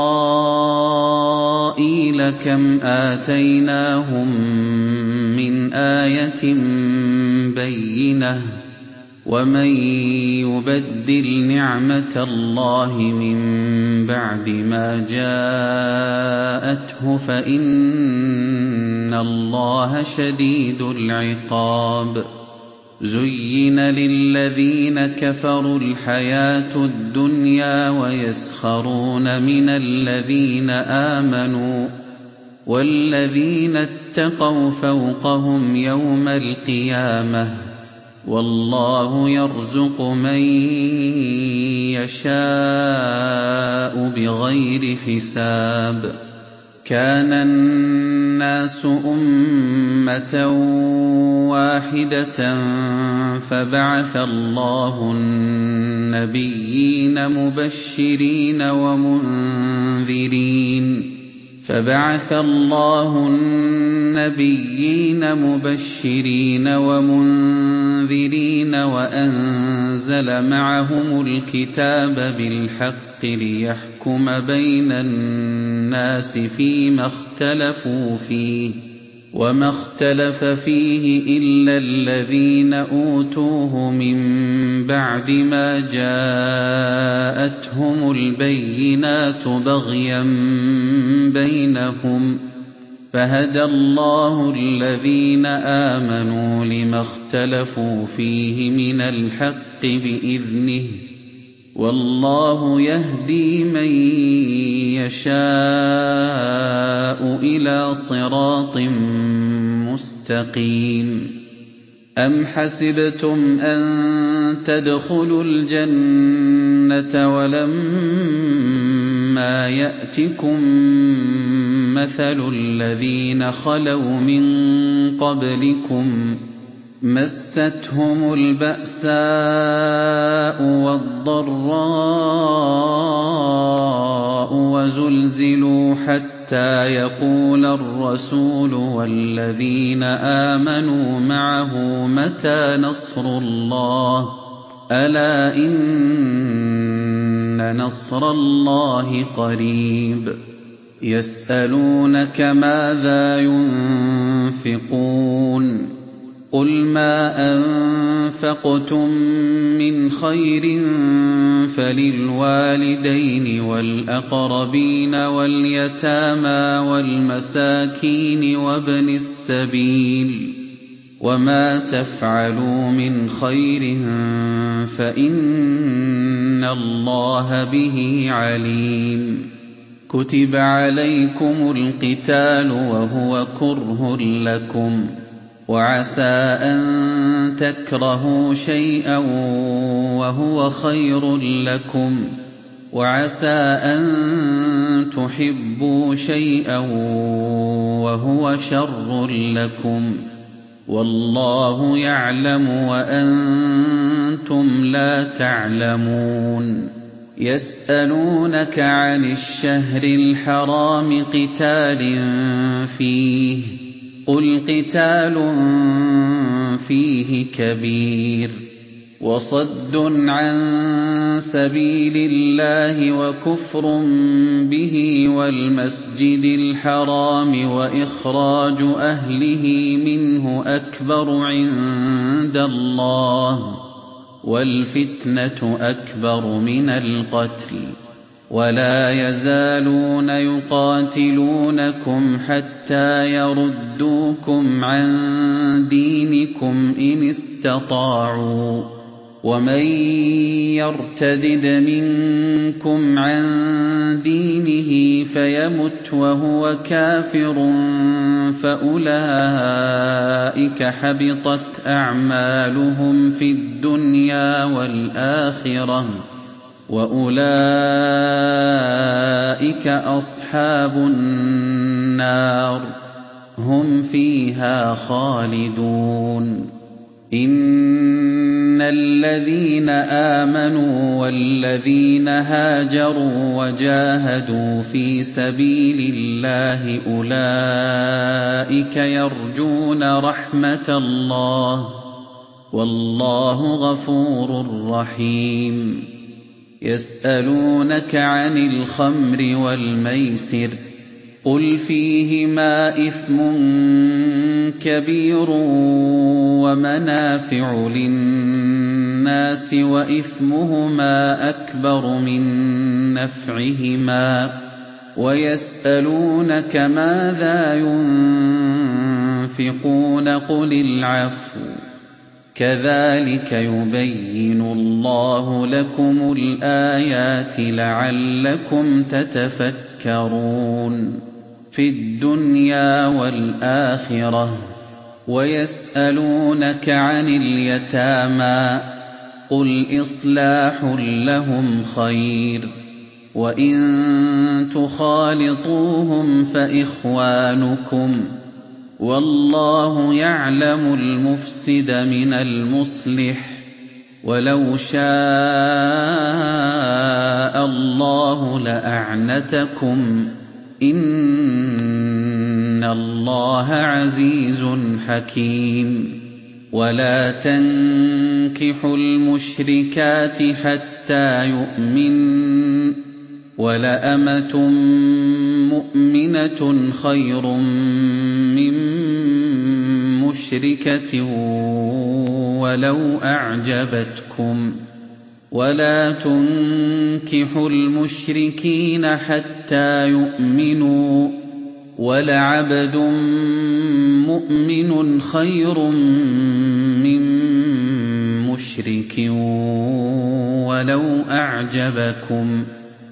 إِسْرَائِيلَ كَمْ آتَيْنَاهُم مِّنْ آيَةٍ بَيِّنَةٍ ۗ وَمَن يُبَدِّلْ نِعْمَةَ اللَّهِ مِن بَعْدِ مَا جَاءَتْهُ فَإِنَّ اللَّهَ شَدِيدُ الْعِقَابِ. زُيِّنَ لِلَّذِينَ كَفَرُوا الْحَيَاةُ الدُّنْيَا وَيَسْخَرُونَ مِنَ الَّذِينَ آمَنُوا ۘ وَالَّذِينَ اتَّقَوْا فَوْقَهُمْ يَوْمَ الْقِيَامَةِ ۗ وَاللَّهُ يَرْزُقُ مَن يَشَاءُ بِغَيْرِ حِسَابٍ. كَانَ النَّاسُ أُمَّةً وَاحِدَةً فَبَعَثَ اللَّهُ النَّبِيِّينَ مُبَشِّرِينَ وَمُنذِرِينَ وَأَنزَلَ مَعَهُمُ الْكِتَابَ بِالْحَقِّ لِيَحْكُمَ بَيْنَ النَّاسِ فِيمَا اخْتَلَفُوا فِيهِ ۚ وَمَا اخْتَلَفَ فِيهِ إِلَّا الَّذِينَ أُوتُوهُ مِن بَعْدِ مَا جَاءَتْهُمُ الْبَيِّنَاتُ بَغْيًا بَيْنَهُمْ ۖ فَهَدَى اللَّهُ الَّذِينَ آمَنُوا لِمَا اخْتَلَفُوا فِيهِ مِنَ الْحَقِّ بِإِذْنِهِ ۗ وَاللَّهُ يَهْدِي مَن يَشَاءُ إِلَىٰ صِرَاطٍ مُّسْتَقِيمٍ. أَمْ حَسِبْتُمْ أَن تَدْخُلُوا الْجَنَّةَ وَلَمَّا يَأْتِكُم مَّثَلُ الَّذِينَ خَلَوْا مِن قَبْلِكُم مَّسَّتْهُمُ الْبَأْسَاءُ وَالضَّرَّاءُ وَزُلْزِلُوا حَتَّىٰ يَقُولَ الرَّسُولُ وَالَّذِينَ آمَنُوا مَعَهُ مَتَىٰ نَصْرُ اللَّهِ ۗ أَلَا إِنَّ نَصْرَ اللَّهِ قَرِيبٌ. يَسْأَلُونَكَ مَاذَا يُنفِقُونَ ۖ قُلْ مَا أَنفَقْتُم مِّنْ خَيْرٍ فَلِلْوَالِدَيْنِ وَالْأَقْرَبِينَ وَالْيَتَامَىٰ وَالْمَسَاكِينِ وَابْنِ السَّبِيلِ ۗ وَمَا تَفْعَلُوا مِنْ خَيْرٍ فَإِنَّ اللَّهَ بِهِ عَلِيمٌ. كُتِبَ عَلَيْكُمُ الْقِتَالُ وَهُوَ كُرْهٌ لَّكُمْ ۖ وَعَسَىٰ أَن تَكْرَهُوا شَيْئًا وَهُوَ خَيْرٌ لَّكُمْ ۖ وَعَسَىٰ أَن تُحِبُّوا شَيْئًا وَهُوَ شَرٌّ لَّكُمْ ۗ وَاللَّهُ يَعْلَمُ وَأَنتُمْ لَا تَعْلَمُونَ يَسْأَلُونَكَ عَنِ الشَّهْرِ الْحَرَامِ قِتَالٍ فِيهِ ۖ قُلْ قِتَالٌ فِيهِ كَبِيرٌ وَصَدٌّ عَن سَبِيلِ اللَّهِ وَكُفْرٌ بِهِ وَالْمَسْجِدِ الْحَرَامِ وَإِخْرَاجُ أَهْلِهِ مِنْهُ أَكْبَرُ عِندَ اللَّهِ ۚ وَالْفِتْنَةُ أَكْبَرُ مِنَ الْقَتْلِ ۗ وَلَا يَزَالُونَ يُقَاتِلُونَكُمْ حَتَّىٰ يَرُدُّوكُمْ عَن دِينِكُمْ إِنِ اسْتَطَاعُوا ۚ وَمَن يَرْتَدِدْ مِنكُمْ عَن دِينِهِ فَيَمُتْ وَهُوَ كَافِرٌ فَأُولَٰئِكَ حَبِطَتْ أَعْمَالُهُمْ فِي الدُّنْيَا وَالْآخِرَةِ ۖ وَأُولَٰئِكَ أَصْحَابُ النَّارِ ۖ هُمْ فِيهَا خَالِدُونَ إِنَّ الَّذِينَ آمَنُوا وَالَّذِينَ هَاجَرُوا وَجَاهَدُوا فِي سَبِيلِ اللَّهِ أُولَٰئِكَ يَرْجُونَ رَحْمَتَ اللَّهِ ۗ وَاللَّهُ غَفُورٌ رَّحِيمٌ يَسْأَلُونَكَ عَنِ الْخَمْرِ وَالْمَيْسِرِ ۖ قُلْ فِيهِمَا إِثْمٌ كَبِيرٌ وَمَنَافِعُ لِلنَّاسِ وَإِثْمُهُمَا أَكْبَرُ مِن نَّفْعِهِمَا ۗ وَيَسْأَلُونَكَ مَاذَا يُنفِقُونَ قُلِ الْعَفْوَ ۗ كَذَٰلِكَ يُبَيِّنُ اللَّهُ لَكُمُ الْآيَاتِ لَعَلَّكُمْ تَتَفَكَّرُونَ فِي الدُّنْيَا وَالْآخِرَةِ ۗ وَيَسْأَلُونَكَ عَنِ الْيَتَامَىٰ ۖ قُلْ إِصْلَاحٌ لَّهُمْ خَيْرٌ ۖ وَإِن تُخَالِطُوهُمْ فَإِخْوَانُكُمْ ۚ وَاللَّهُ يَعْلَمُ الْمُفْسِدَ مِنَ الْمُصْلِحِ ۚ وَلَوْ شَاءَ اللَّهُ لَأَعْنَتَكُمْ ۚ إِنَّ اللَّهَ عَزِيزٌ حَكِيمٌ وَلَا تَنكِحُوا الْمُشْرِكَاتِ حَتَّىٰ يُؤْمِنَّ ۚ وَلَأَمَةٌ مُّؤْمِنَةٌ خَيْرٌ مِّن مُّشْرِكَةٍ وَلَوْ أَعْجَبَتْكُمْ ۗ وَلَا تُنكِحُوا الْمُشْرِكِينَ حَتَّىٰ يُؤْمِنُوا ۚ وَلَعَبْدٌ مُّؤْمِنٌ خَيْرٌ مِّن مُّشْرِكٍ وَلَوْ أَعْجَبَكُمْ ۗ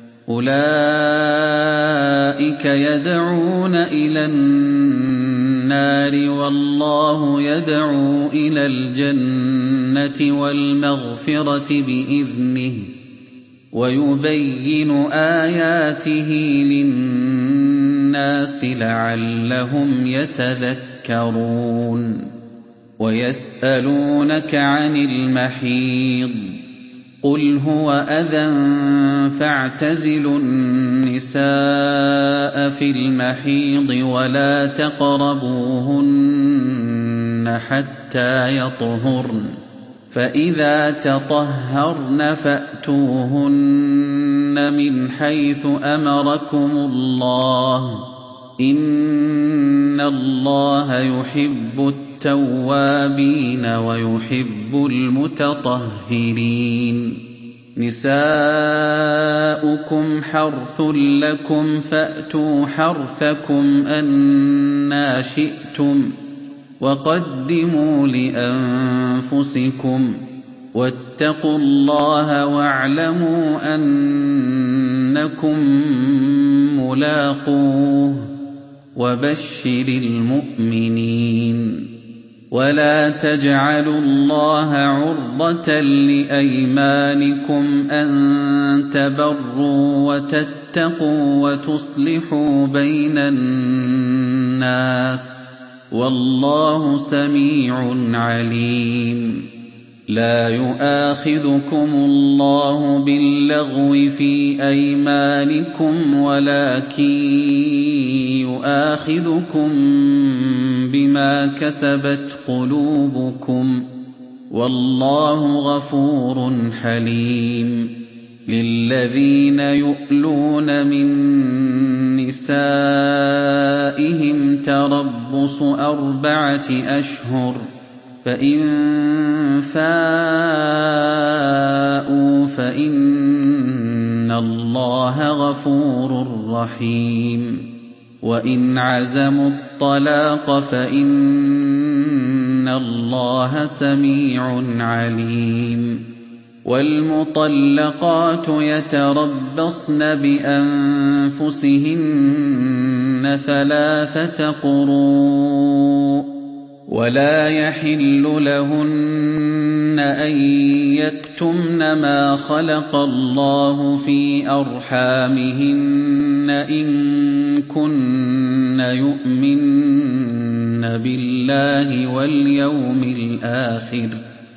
أُولَٰئِكَ يَدْعُونَ إِلَى النَّارِ وَاللَّهُ يَدْعُو إِلَى الْجَنَّةِ وَالْمَغْفِرَةِ بِإِذْنِهِ ۖ وَيُبَيِّنُ آيَاتِهِ لِلنَّاسِ لَعَلَّهُمْ يَتَذَكَّرُونَ وَيَسْأَلُونَكَ عَنِ الْمَحِيضِ ۖ قُلْ هُوَ أَذًى فَاعْتَزِلُوا النِّسَاءَ فِي الْمَحِيضِ وَلَا تَقْرَبُوهُنَّ حَتَّىٰ يَطْهُرْنَ ۖ فَإِذَا تَطَهَّرْنَ فَأْتُوهُنَّ مِنْ حَيْثُ أَمَرَكُمُ اللَّهُ ۚ إِنَّ اللَّهَ يُحِبُّ التَّوَّابِينَ وَيُحِبُّ الْمُتَطَهِّرِينَ نِسَاؤُكُمْ حَرْثٌ لَّكُمْ فَأْتُوا حَرْثَكُمْ أَنَّىٰ شِئْتُمْ ۖ وَقَدِّمُوا لِأَنفُسِكُمْ ۚ وَاتَّقُوا اللَّهَ وَاعْلَمُوا أَنَّكُم مُّلَاقُوهُ ۗ وَبَشِّرِ الْمُؤْمِنِينَ. وَلَا تَجْعَلُوا اللَّهَ عُرْضَةً لِّأَيْمَانِكُمْ أَن تَبَرُّوا وَتَتَّقُوا وَتُصْلِحُوا بَيْنَ النَّاسِ ۗ وَاللَّهُ سَمِيعٌ عَلِيمٌ. لَا يُؤَاخِذُكُمُ اللَّهُ بِاللَّغْوِ فِي أَيْمَانِكُمْ وَلَٰكِن يُؤَاخِذُكُم بِمَا كَسَبَتْ قُلُوبُكُمْ ۗ وَاللَّهُ غَفُورٌ حَلِيمٌ. لِّلَّذِينَ يُؤْلُونَ مِن نِّسَائِهِمْ تَرَبُّصُ 4 أشهر ۖ فَإِن فَاءُوا فَإِنَّ اللَّهَ غَفُورٌ رَّحِيمٌ. وَإِنْ عَزَمُوا الطَّلَاقَ فَإِنَّ اللَّهَ سَمِيعٌ عَلِيمٌ. وَالْمُطَلَّقَاتُ يَتَرَبَّصْنَ بِأَنفُسِهِنَّ 3 قُرُوءٍ ۚ وَلَا يَحِلُّ لَهُنَّ أَن يَكْتُمْنَ مَا خَلَقَ اللَّهُ فِي أَرْحَامِهِنَّ إِن كُنَّ يُؤْمِنَّ بِاللَّهِ وَالْيَوْمِ الْآخِرِ ۚ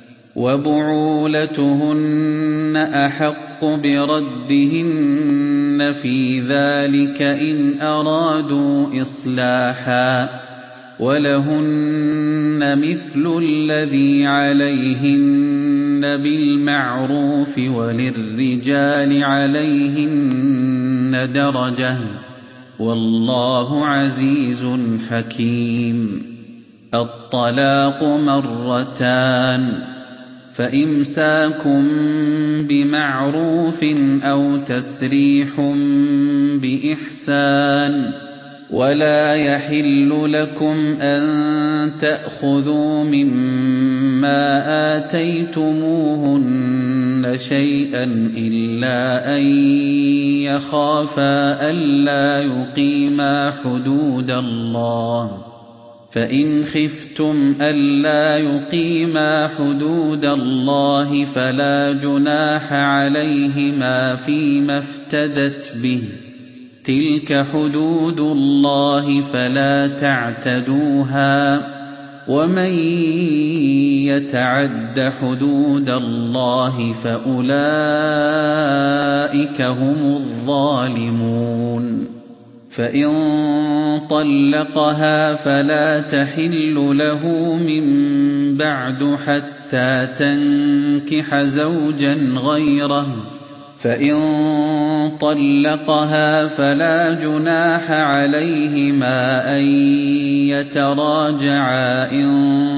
وَبُعُولَتُهُنَّ أَحَقُّ بِرَدِّهِنَّ فِي ذَٰلِكَ إِنْ أَرَادُوا إِصْلَاحًا ۚ وَلَهُنَّ مِثْلُ الَّذِي عَلَيْهِنَّ بِالْمَعْرُوفِ ۚ وَلِلرِّجَالِ عَلَيْهِنَّ دَرَجَةٌ ۗ وَاللَّهُ عَزِيزٌ حَكِيمٌ. الطَّلَاقُ مرتان، فَإِمْسَاكٌ بِمَعْرُوفٍ أَوْ تَسْرِيحٌ بِإِحْسَانٍ ۗ وَلَا يَحِلُّ لَكُمْ أَن تَأْخُذُوا مِمَّا آتَيْتُمُوهُنَّ شَيْئًا إِلَّا أَن يَخَافَا أَلَّا يُقِيمَا حُدُودَ اللَّهِ ۖ فَإِنْ خِفْتُمْ أَلَّا يُقِيمَا حُدُودَ اللَّهِ فَلَا جُنَاحَ عَلَيْهِمَا فِيمَا افْتَدَتْ بِهِ ۗ تِلْكَ حُدُودُ اللَّهِ فَلَا تَعْتَدُوهَا ۚ وَمَن يَتَعَدَّ حُدُودَ اللَّهِ فَأُولَٰئِكَ هُمُ الظَّالِمُونَ. فَإِن طَلَّقَهَا فَلَا تَحِلُّ لَهُ مِن بَعْدُ حَتَّىٰ تَنكِحَ زَوْجًا غَيْرَهُ ۗ فَإِن طَلَّقَهَا فَلَا جُنَاحَ عَلَيْهِمَا أَن يَتَرَاجَعَا إِن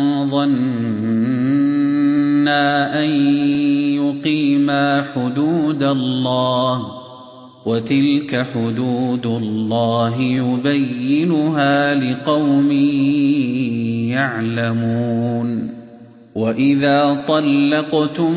ظَنَّا أَن يُقِيمَا حُدُودَ اللَّهِ ۗ وَتِلْكَ حُدُودُ اللَّهِ يُبَيِّنُهَا لِقَوْمٍ يَعْلَمُونَ. وَإِذَا طَلَّقْتُمُ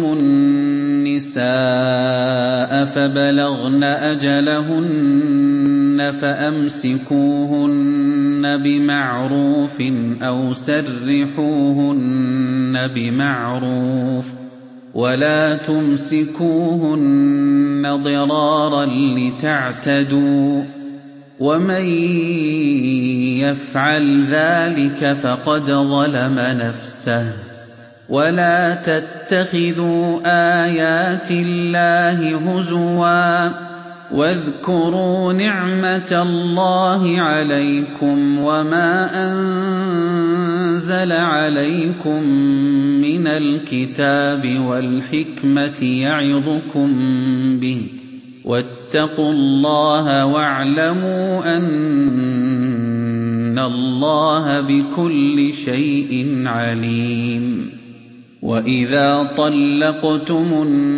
النِّسَاءَ فَبَلَغْنَ أَجَلَهُنَّ فَأَمْسِكُوهُنَّ بِمَعْرُوفٍ أَوْ سَرِّحُوهُنَّ بِمَعْرُوفٍ ۚ وَلَا تُمْسِكُوهُنَّ ضِرَارًا لِّتَعْتَدُوا ۚ وَمَن يَفْعَلْ ذَٰلِكَ فَقَدْ ظَلَمَ نَفْسَهُ ۚ وَلَا تَتَّخِذُوا آيَاتِ اللَّهِ هُزُوًا ۚ وَاذْكُرُوا نِعْمَةَ اللَّهِ عَلَيْكُمْ وَمَا أَنزَلَ عَلَيْكُم مِّنَ الْكِتَابِ وَالْحِكْمَةِ يَعِظُكُم بِهِ ۚ وَاتَّقُوا اللَّهَ وَاعْلَمُوا أَنَّ اللَّهَ بِكُلِّ شَيْءٍ عَلِيمٌ. وَإِذَا طَلَّقْتُمُ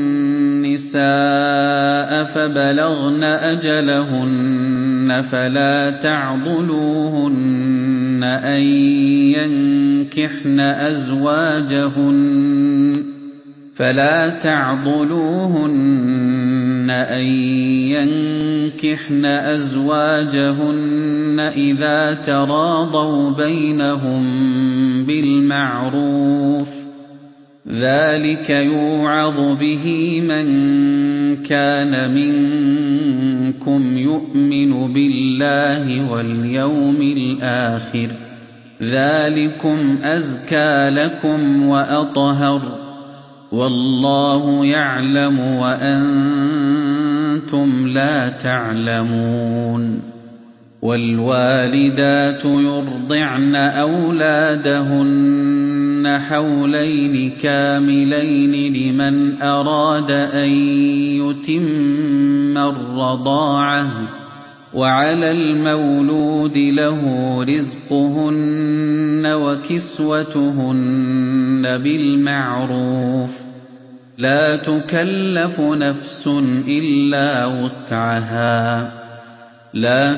النِّسَاءَ فَبَلَغْنَ أَجَلَهُنَّ فَلَا تَعْضُلُوهُنَّ أَن يَنكِحْنَ أَزْوَاجَهُنَّ إِذَا تَرَاضَوْا بَيْنَهُم بِالْمَعْرُوفِ ۗ ذَٰلِكَ يُوعَظُ بِهِ مَن كَانَ مِنكُمْ يُؤْمِنُ بِاللَّهِ وَالْيَوْمِ الْآخِرِ ۗ ذَٰلِكُمْ أَزْكَىٰ لَكُمْ وَأَطْهَرُ ۗ وَاللَّهُ يَعْلَمُ وَأَنتُمْ لَا تَعْلَمُونَ. وَالْوَالِدَاتُ يُرْضِعْنَ أَوْلَادَهُنَّ حَوْلَيْنِ كَامِلَيْنِ لِمَنْ أَرَادَ أَن يُتِمَّ الرَّضَاعَةَ ۚ وَعَلَى الْمَوْلُودِ لَهُ رِزْقُهُنَّ وَكِسْوَتُهُنَّ بِالْمَعْرُوفِ ۚ لَا تُكَلَّفُ نَفْسٌ إِلَّا وُسْعَهَا ۚ لَا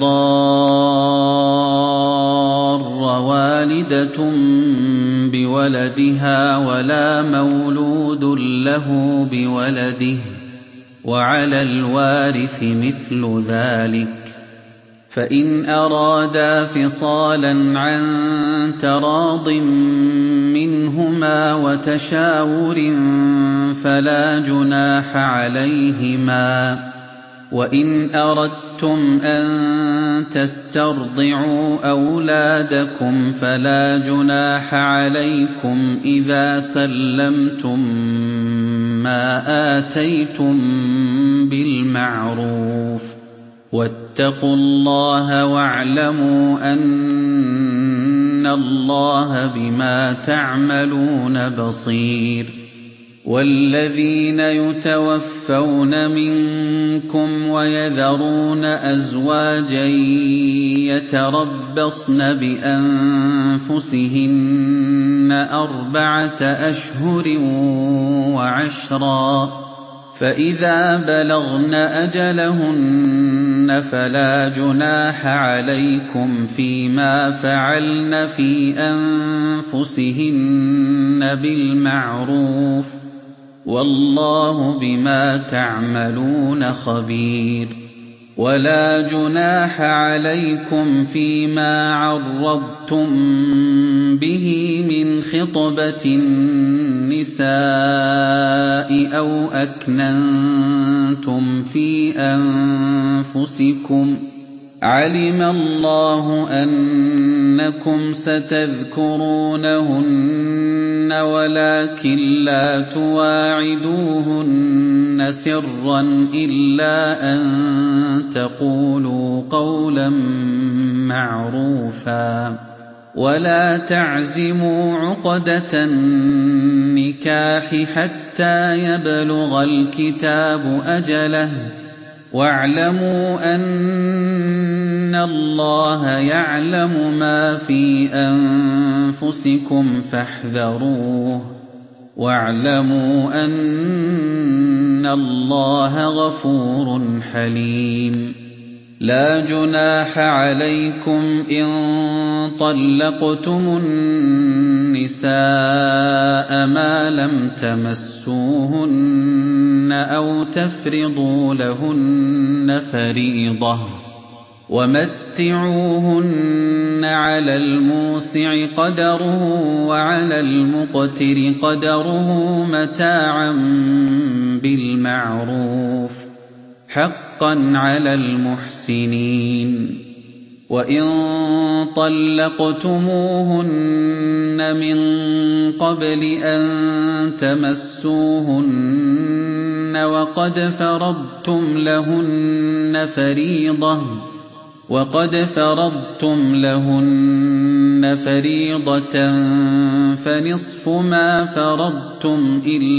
تُضَارَّ وَالِدَةٌ بِوَلَدِهَا وَلَا مَوْلُودٌ لَّهُ بِوَلَدِهِ ۚ وَعَلَى الْوَارِثِ مِثْلُ ذَٰلِكَ ۗ فَإِنْ أَرَادَا فِصَالًا عَن تَرَاضٍ مِّنْهُمَا وَتَشَاوُرٍ فَلَا جُنَاحَ عَلَيْهِمَا ۗ وَإِنْ أَرَدتُّمْ أَن تَسْتَرْضِعُوا أَوْلَادَكُمْ فَلَا جُنَاحَ عَلَيْكُمْ إِذَا سَلَّمْتُم مَّا آتَيْتُم بِالْمَعْرُوفِ ۗ وَاتَّقُوا اللَّهَ وَاعْلَمُوا أَنَّ اللَّهَ بِمَا تَعْمَلُونَ بَصِيرٌ. وَالَّذِينَ يُتَوَفَّوْنَ مِنكُمْ وَيَذَرُونَ أَزْوَاجًا يَتَرَبَّصْنَ بِأَنفُسِهِنَّ 4 أشهر وعشرا ۖ فَإِذَا بَلَغْنَ أَجَلَهُنَّ فَلَا جُنَاحَ عَلَيْكُمْ فِيمَا فَعَلْنَ فِي أَنفُسِهِنَّ بِالْمَعْرُوفِ ۗ وَاللَّهُ بِمَا تَعْمَلُونَ خَبِيرٌ. وَلَا جُنَاحَ عَلَيْكُمْ فِيمَا عَرَّضْتُم بِهِ مِنْ خِطْبَةِ النِّسَاءِ أَوْ أَكْنَنتُمْ فِي أَنفُسِكُمْ ۚ عَلِمَ اللَّهُ أَنَّكُمْ سَتَذْكُرُونَهُنَّ وَلَٰكِن لَّا تُوَاعِدُوهُنَّ سِرًّا إِلَّا أَن تَقُولُوا قَوْلًا مَّعْرُوفًا ۚ وَلَا تَعْزِمُوا عُقْدَةَ النِّكَاحِ حَتَّىٰ يَبْلُغَ الْكِتَابُ أَجَلَهُ ۚ وَاعْلَمُوا أَنَّ اللَّهَ يَعْلَمُ مَا فِي أَنفُسِكُمْ فَاحْذَرُوهُ ۚ وَاعْلَمُوا أَنَّ اللَّهَ غَفُورٌ حَلِيمٌ. لَا جُنَاحَ عَلَيْكُمْ إِن طَلَّقْتُمُ النِّسَاءَ مَا لَمْ تَمَسُّوهُنَّ أَوْ تَفْرِضُوا لَهُنَّ فَرِيضَةً ۚ وَمَتِّعُوهُنَّ عَلَى الْمُوسِعِ قَدَرُهُ وَعَلَى الْمُقْتِرِ قَدَرُهُ مَتَاعًا بِالْمَعْرُوفِ ۖ حَقًّا عَلَى الْمُحْسِنِينَ. وَإِن طَلَّقْتُمُوهُنَّ مِن قَبْلِ أَن تَمَسُّوهُنَّ وَقَدْ فَرَضْتُمْ لَهُنَّ فَرِيضَةً فَنِصْفُ مَا فَرَضْتُمْ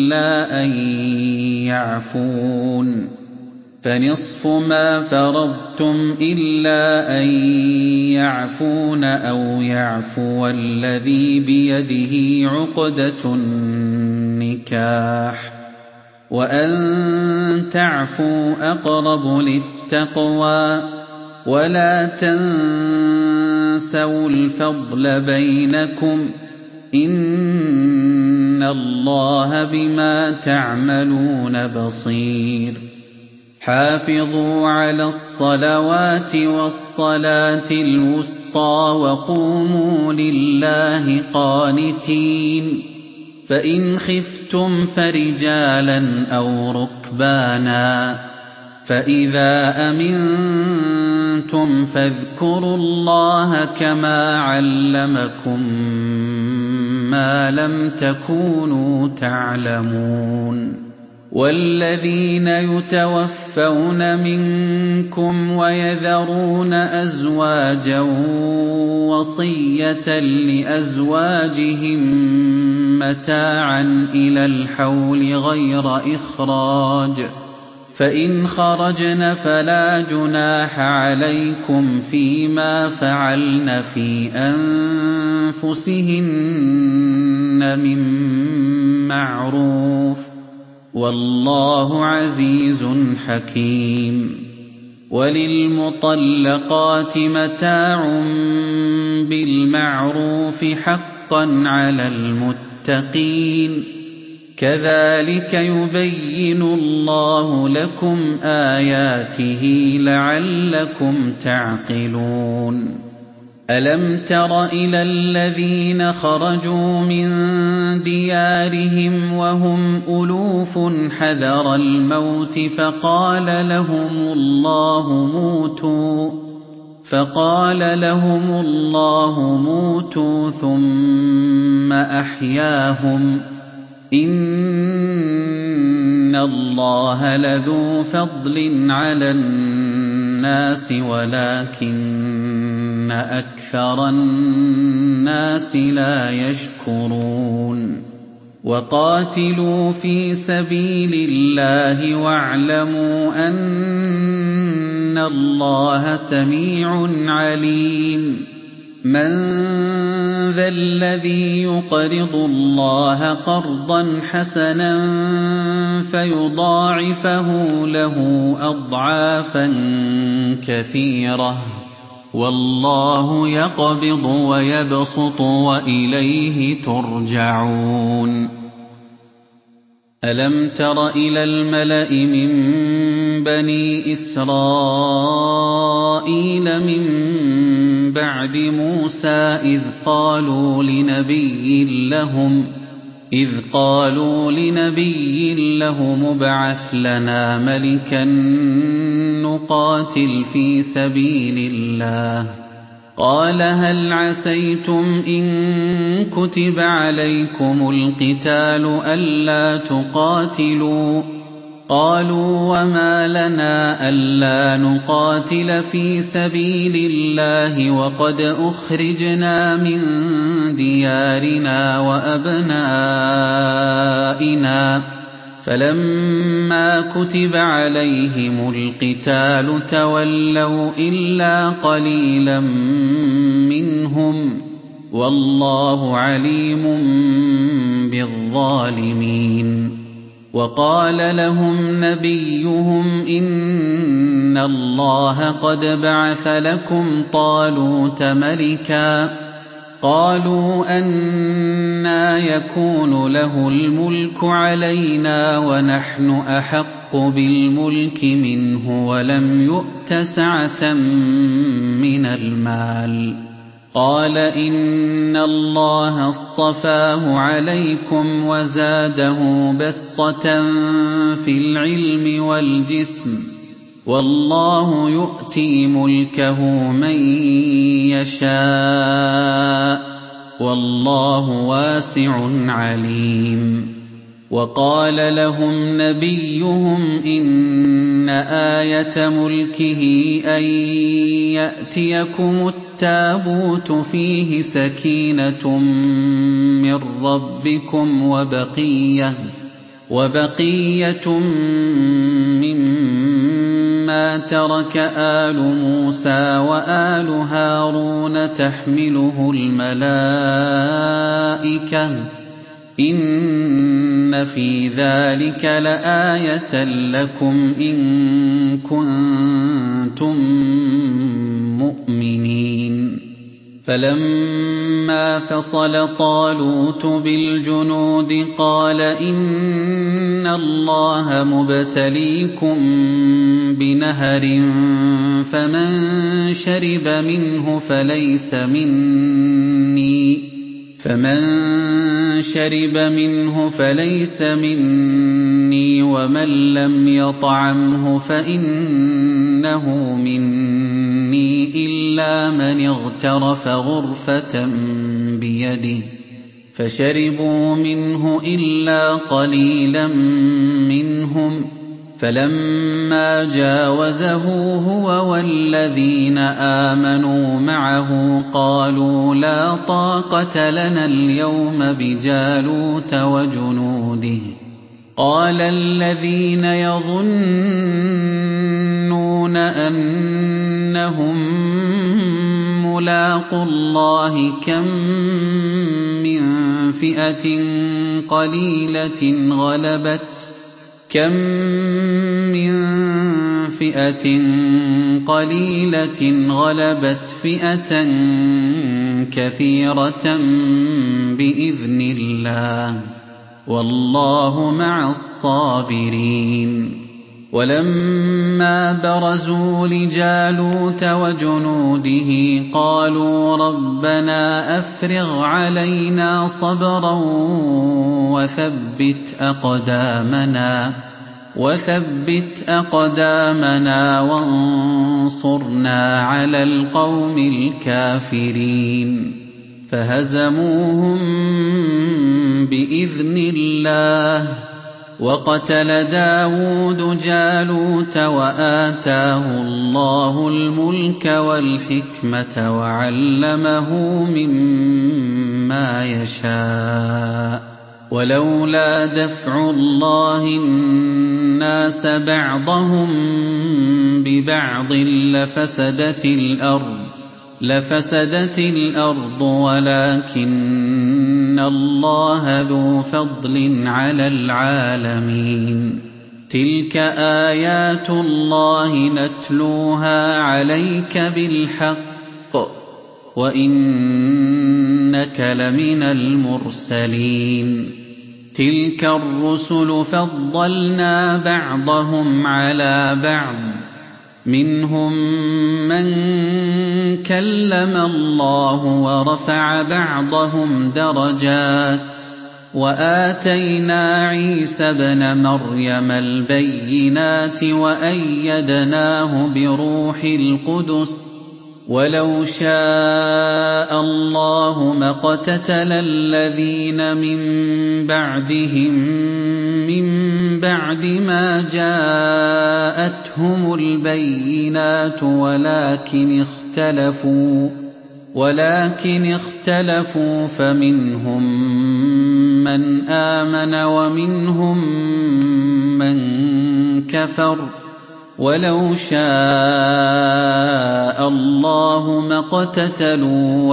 إِلَّا أَن يَعْفُونَ أَوْ يَعْفُوَ الَّذِي بِيَدِهِ عُقْدَةُ النِّكَاحِ ۚ وَأَن تَعْفُوا أَقْرَبُ لِلتَّقْوَىٰ ۚ وَلَا تَنسَوُا الْفَضْلَ بَيْنَكُمْ ۚ إِنَّ اللَّهَ بِمَا تَعْمَلُونَ بَصِيرٌ. حافظوا على الصلوات والصلاة الوسطى وقوموا لله قانتين فإن خفتم فرجالا أو ركبانا فإذا أمنتم فاذكروا الله كما علمكم ما لم تكونوا تعلمون والذين يتوفون منكم ويذرون أزواجا وصية لأزواجهم متاعا إلى الحول غير إخراج فإن خرجن فلا جناح عليكم فيما فعلن في أنفسهن من معروف والله عزيز حكيم وللمطلقات متاع بالمعروف حقا على المتقين كذلك يبين الله لكم آياته لعلكم تعقلون ألم تر إلى الذين خرجوا من ديارهم وهم ألوف حذر الموت فقال لهم الله موتوا ثم أحياهم إن الله لذو فضل على الناس ولكن أكثر الناس لا يشكرون وقاتلوا في سبيل الله واعلموا أن الله سميع عليم من ذا الذي يقرض الله قرضا حسنا فيضاعفه له أضعافا كثيرة والله يقبض ويبسط وإليه ترجعون ألم تر إلى الملأ من بني إسرائيل من بعد موسى إذ قالوا لنبي لهم ابعث لنا ملكا نقاتل في سبيل الله قال هل عسيتم إن كتب عليكم القتال ألا تقاتلوا قالوا وما لنا ألا نقاتل في سبيل الله وقد أخرجنا من ديارنا وأبنائنا فلما كتب عليهم القتال تولوا إلا قليلا منهم والله عليم بالظالمين وقال لهم نبيهم إن الله قد بعث لكم طالوت ملكا قالوا أنى يكون له الملك علينا ونحن أحق بالملك منه ولم يؤت سعة من المال قال إن الله اصطفاه عليكم وزاده بسطة في العلم والجسم والله يؤتي ملكه من يشاء والله واسع عليم وقال لهم نبيهم إن آية ملكه أن يأتيكم التابوت فيه سكينة من ربكم وبقية مما ترك آل موسى وآل هارون تحمله الملائكة إن في ذلك لآية لكم إن كنتم مؤمنين فَلَمَّا فَصَلَ طَالُوتُ بِالْجُنُودِ قَالَ إِنَّ اللَّهَ مُبْتَلِيكُم بِنَهَرٍ فَمَن شَرِبَ مِنْهُ فَلَيْسَ مِنِّي وَمَن لَّمْ يَطْعَمْهُ فَإِنَّهُ مِنِّي إِلَّا مَنِ اغْتَرَفَ غُرْفَةً بِيَدِهِ فَشَرِبُوا مِنْهُ إِلَّا قَلِيلًا مِّنْهُمْ فَلَمَّا جَاوَزَهُ هُوَ وَالَّذِينَ آمَنُوا مَعَهُ قَالُوا لَا طَاقَةَ لَنَا الْيَوْمَ بِجَالُوتَ وَجُنُودِهِ قَالَ الَّذِينَ يَظُنُّونَ أَنَّهُم مُّلَاقُو اللَّهِ كَم مِّن فِئَةٍ قَلِيلَةٍ غَلَبَتْ فِئَةً كَثِيرَةً بِإِذْنِ اللَّهِ ۗ وَاللَّهُ مَعَ الصَّابِرِينَ وَلَمَّا بَرَزُوا لِجَالُوتَ وَجُنُودِهِ قَالُوا رَبَّنَا أَفْرِغْ عَلَيْنَا صَبْرًا وَثَبِّتْ أَقْدَامَنَا وَانصُرْنَا عَلَى الْقَوْمِ الْكَافِرِينَ فَهَزَمُوهُم بِإِذْنِ اللَّهِ ۗ وَقَتَلَ دَاوُودُ جَالُوتَ وَآتَاهُ اللَّهُ الْمُلْكَ وَالْحِكْمَةَ وَعَلَّمَهُ مِمَّا يَشَاءُ ۗ وَلَوْلَا دَفْعُ اللَّهِ النَّاسَ بَعْضَهُم بِبَعْضٍ لَفَسَدَتِ الْأَرْضُ وَلَٰكِنَّ اللَّهَ ذُو فَضْلٍ عَلَى الْعَالَمِينَ تِلْكَ آيَاتُ اللَّهِ نَتْلُوهَا عَلَيْكَ بِالْحَقِّ ۚ وَإِنَّكَ لَمِنَ الْمُرْسَلِينَ تِلْكَ الرُّسُلُ فَضَّلْنَا بَعْضَهُمْ عَلَىٰ بَعْضٍ ۖ مِّنْهُم مَّن كَلَّمَ اللَّهُ وَرَفَعَ بَعْضَهُمْ دَرَجَاتٍ ۚ وَآتَيْنَا عِيسَى ابْنَ مَرْيَمَ الْبَيِّنَاتِ وَأَيَّدْنَاهُ بِرُوحِ الْقُدُسِ ۗ وَلَوْ شَاءَ اللَّهُ مَا اقْتَتَلَ الَّذِينَ مِن بَعْدِهِم مِّن بَعْدِ مَا جَاءَتْهُمُ الْبَيِّنَاتُ وَلَٰكِنِ اخْتَلَفُوا فَمِنْهُم مَّنْ آمَنَ وَمِنْهُم مَّن كَفَرَ ۚ وَلَوْ شَاءَ اللَّهُ مَا اقْتَتَلُوا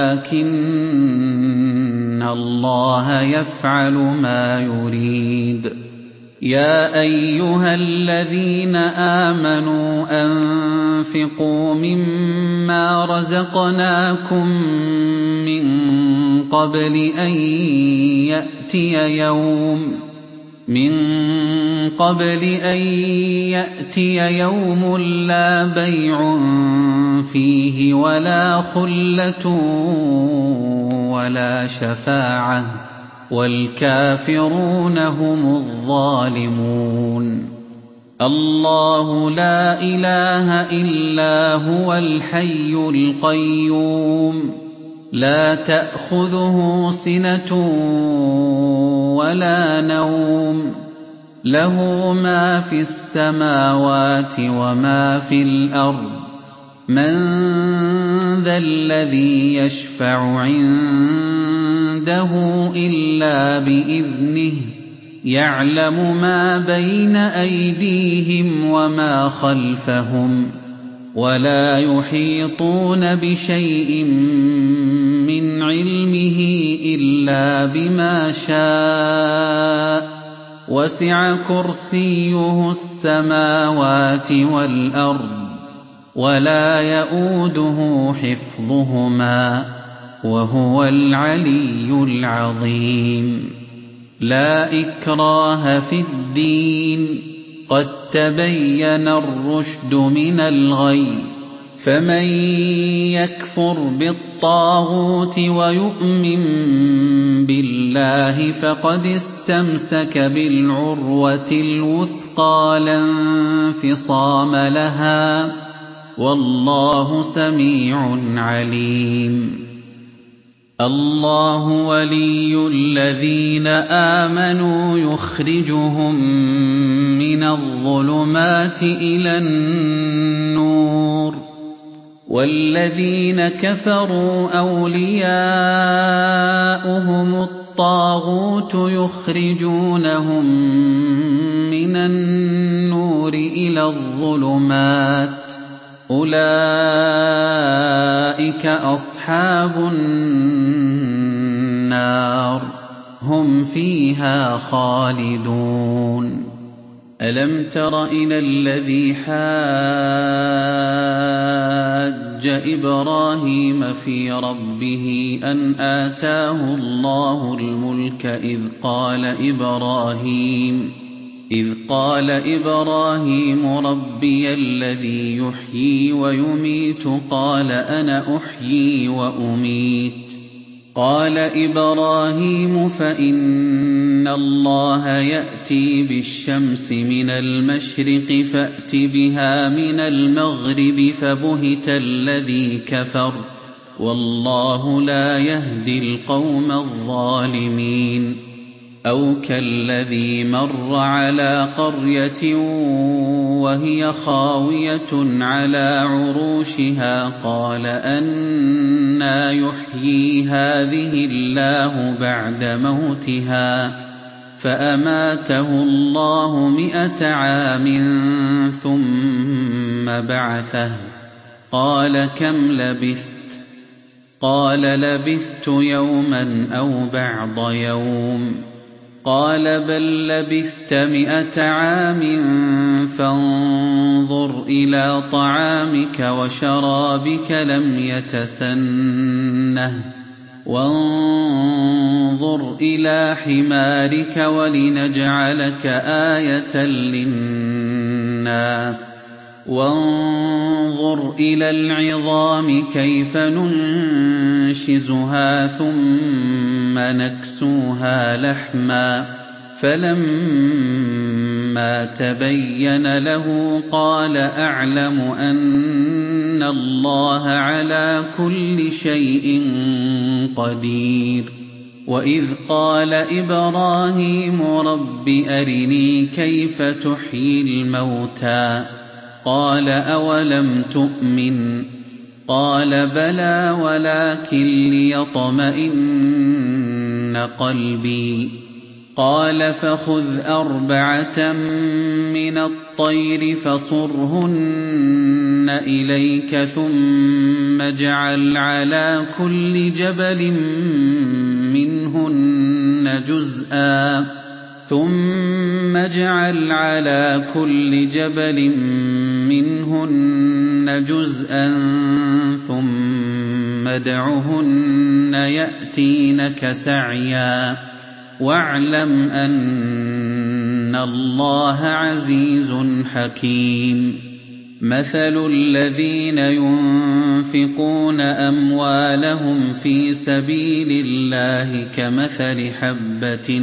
وَلَٰكِنَّ اللَّهَ يَفْعَلُ مَا يُرِيدُ يَا أَيُّهَا الَّذِينَ آمَنُوا أَنفِقُوا مِمَّا رَزَقْنَاكُم مِّن قَبْلِ أَن يَأْتِيَ يَوْمٌ لَّا بَيْعٌ فِيهِ وَلَا خُلَّةٌ وَلَا شَفَاعَةٌ ۗ وَالْكَافِرُونَ هُمُ الظَّالِمُونَ اللَّهُ لَا إِلَٰهَ إِلَّا هُوَ الْحَيُّ الْقَيُّومُ لَا تَأْخُذُهُ سِنَةٌ وَلَا نَوْمٌ لَّهُ مَا فِي السَّمَاوَاتِ وَمَا فِي الْأَرْضِ مَن ذَا الَّذِي يَشْفَعُ عِندَهُ إِلَّا بِإِذْنِهِ يَعْلَمُ مَا بَيْنَ أَيْدِيهِمْ وَمَا خَلْفَهُمْ وَلَا يُحِيطُونَ بِشَيْءٍ مِّنْ عِلْمِهِ إِلَّا بِمَا شَاءَ وَسِعَ كُرْسِيُّهُ السَّمَاوَاتِ وَالْأَرْضَ ولا يئوده حفظهما وهو العلي العظيم. لا إكراه في الدين قد تبين الرشد من الغي فمن يكفر بالطاغوت ويؤمن بالله فقد استمسك بالعروة الوثقى لا انفصام لها والله سميع عليم. الله ولي الذين آمنوا يخرجهم من الظلمات إلى النور والذين كفروا أولياؤهم الطاغوت يخرجونهم من النور إلى الظلمات أولئك أصحاب النار هم فيها خالدون. ألم تر إلى الذي حاج إبراهيم في ربه أن آتاه الله الملك إذ قال إبراهيم ربي الذي يحيي ويميت قال أنا أحيي وأميت قال إبراهيم فإن الله يأتي بالشمس من المشرق فأت بها من المغرب فبهت الذي كفر والله لا يهدي القوم الظالمين. أو كالذي مر على قرية وهي خاوية على عروشها قال أنى يحيي هذه الله بعد موتها فأماته الله 100 عام ثم بعثه قال كم لبثت قال لبثت يوما أو بعض يوم قال بل لبثت 100 عام فانظر إلى طعامك وشرابك لم يتسنه وانظر إلى حمارك ولنجعلك آية للناس وانظر إلى العظام كيف ننشزها ثم نكسوها لحما فلما تبين له قال أعلم أن الله على كل شيء قدير. وإذ قال إبراهيم رب أرني كيف تحيي الموتى قال أولم تؤمن قال بلى ولكن ليطمئن قلبي قال فخذ 4 من الطير فصرهن إليك ثم اجعل على كل جبل منهن جزءا ثم ادعهن يأتينك سعيا واعلم أن الله عزيز حكيم. مثل الذين ينفقون أموالهم في سبيل الله كمثل حبة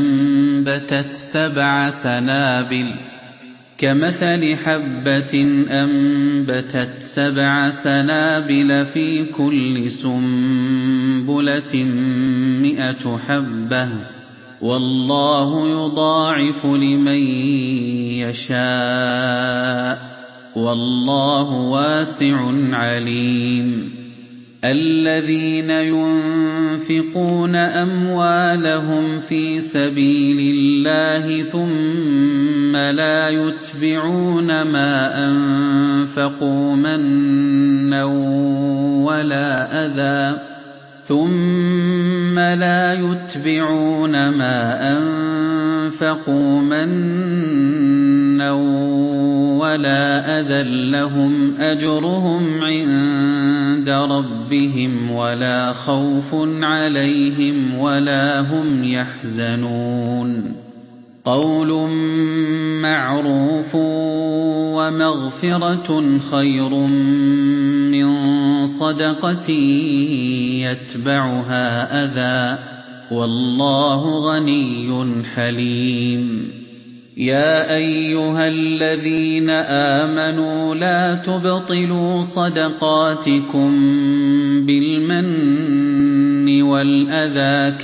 أنبتت 7 سنابل في كل سنبلة 100 حبة والله يضاعف لمن يشاء والله واسع عليم. الذين ينفقون أموالهم في سبيل الله ثم لا يتبعون ما أنفقوا منا وَلَا أَذًى لَّهُمْ أَجْرُهُمْ عِندَ رَبِّهِمْ وَلَا خَوْفٌ عَلَيْهِمْ وَلَا هُمْ يَحْزَنُونَ قَوْلٌ مَّعْرُوفٌ وَمَغْفِرَةٌ خَيْرٌ مِّن صَدَقَةٍ يَتْبَعُهَا أَذًى ۗ وَاللَّهُ غَنِيٌّ حَلِيمٌ. يَا أَيُّهَا الَّذِينَ آمَنُوا لَا تُبْطِلُوا صَدَقَاتِكُم بِالْمَنِّ وَالْأَذَىٰ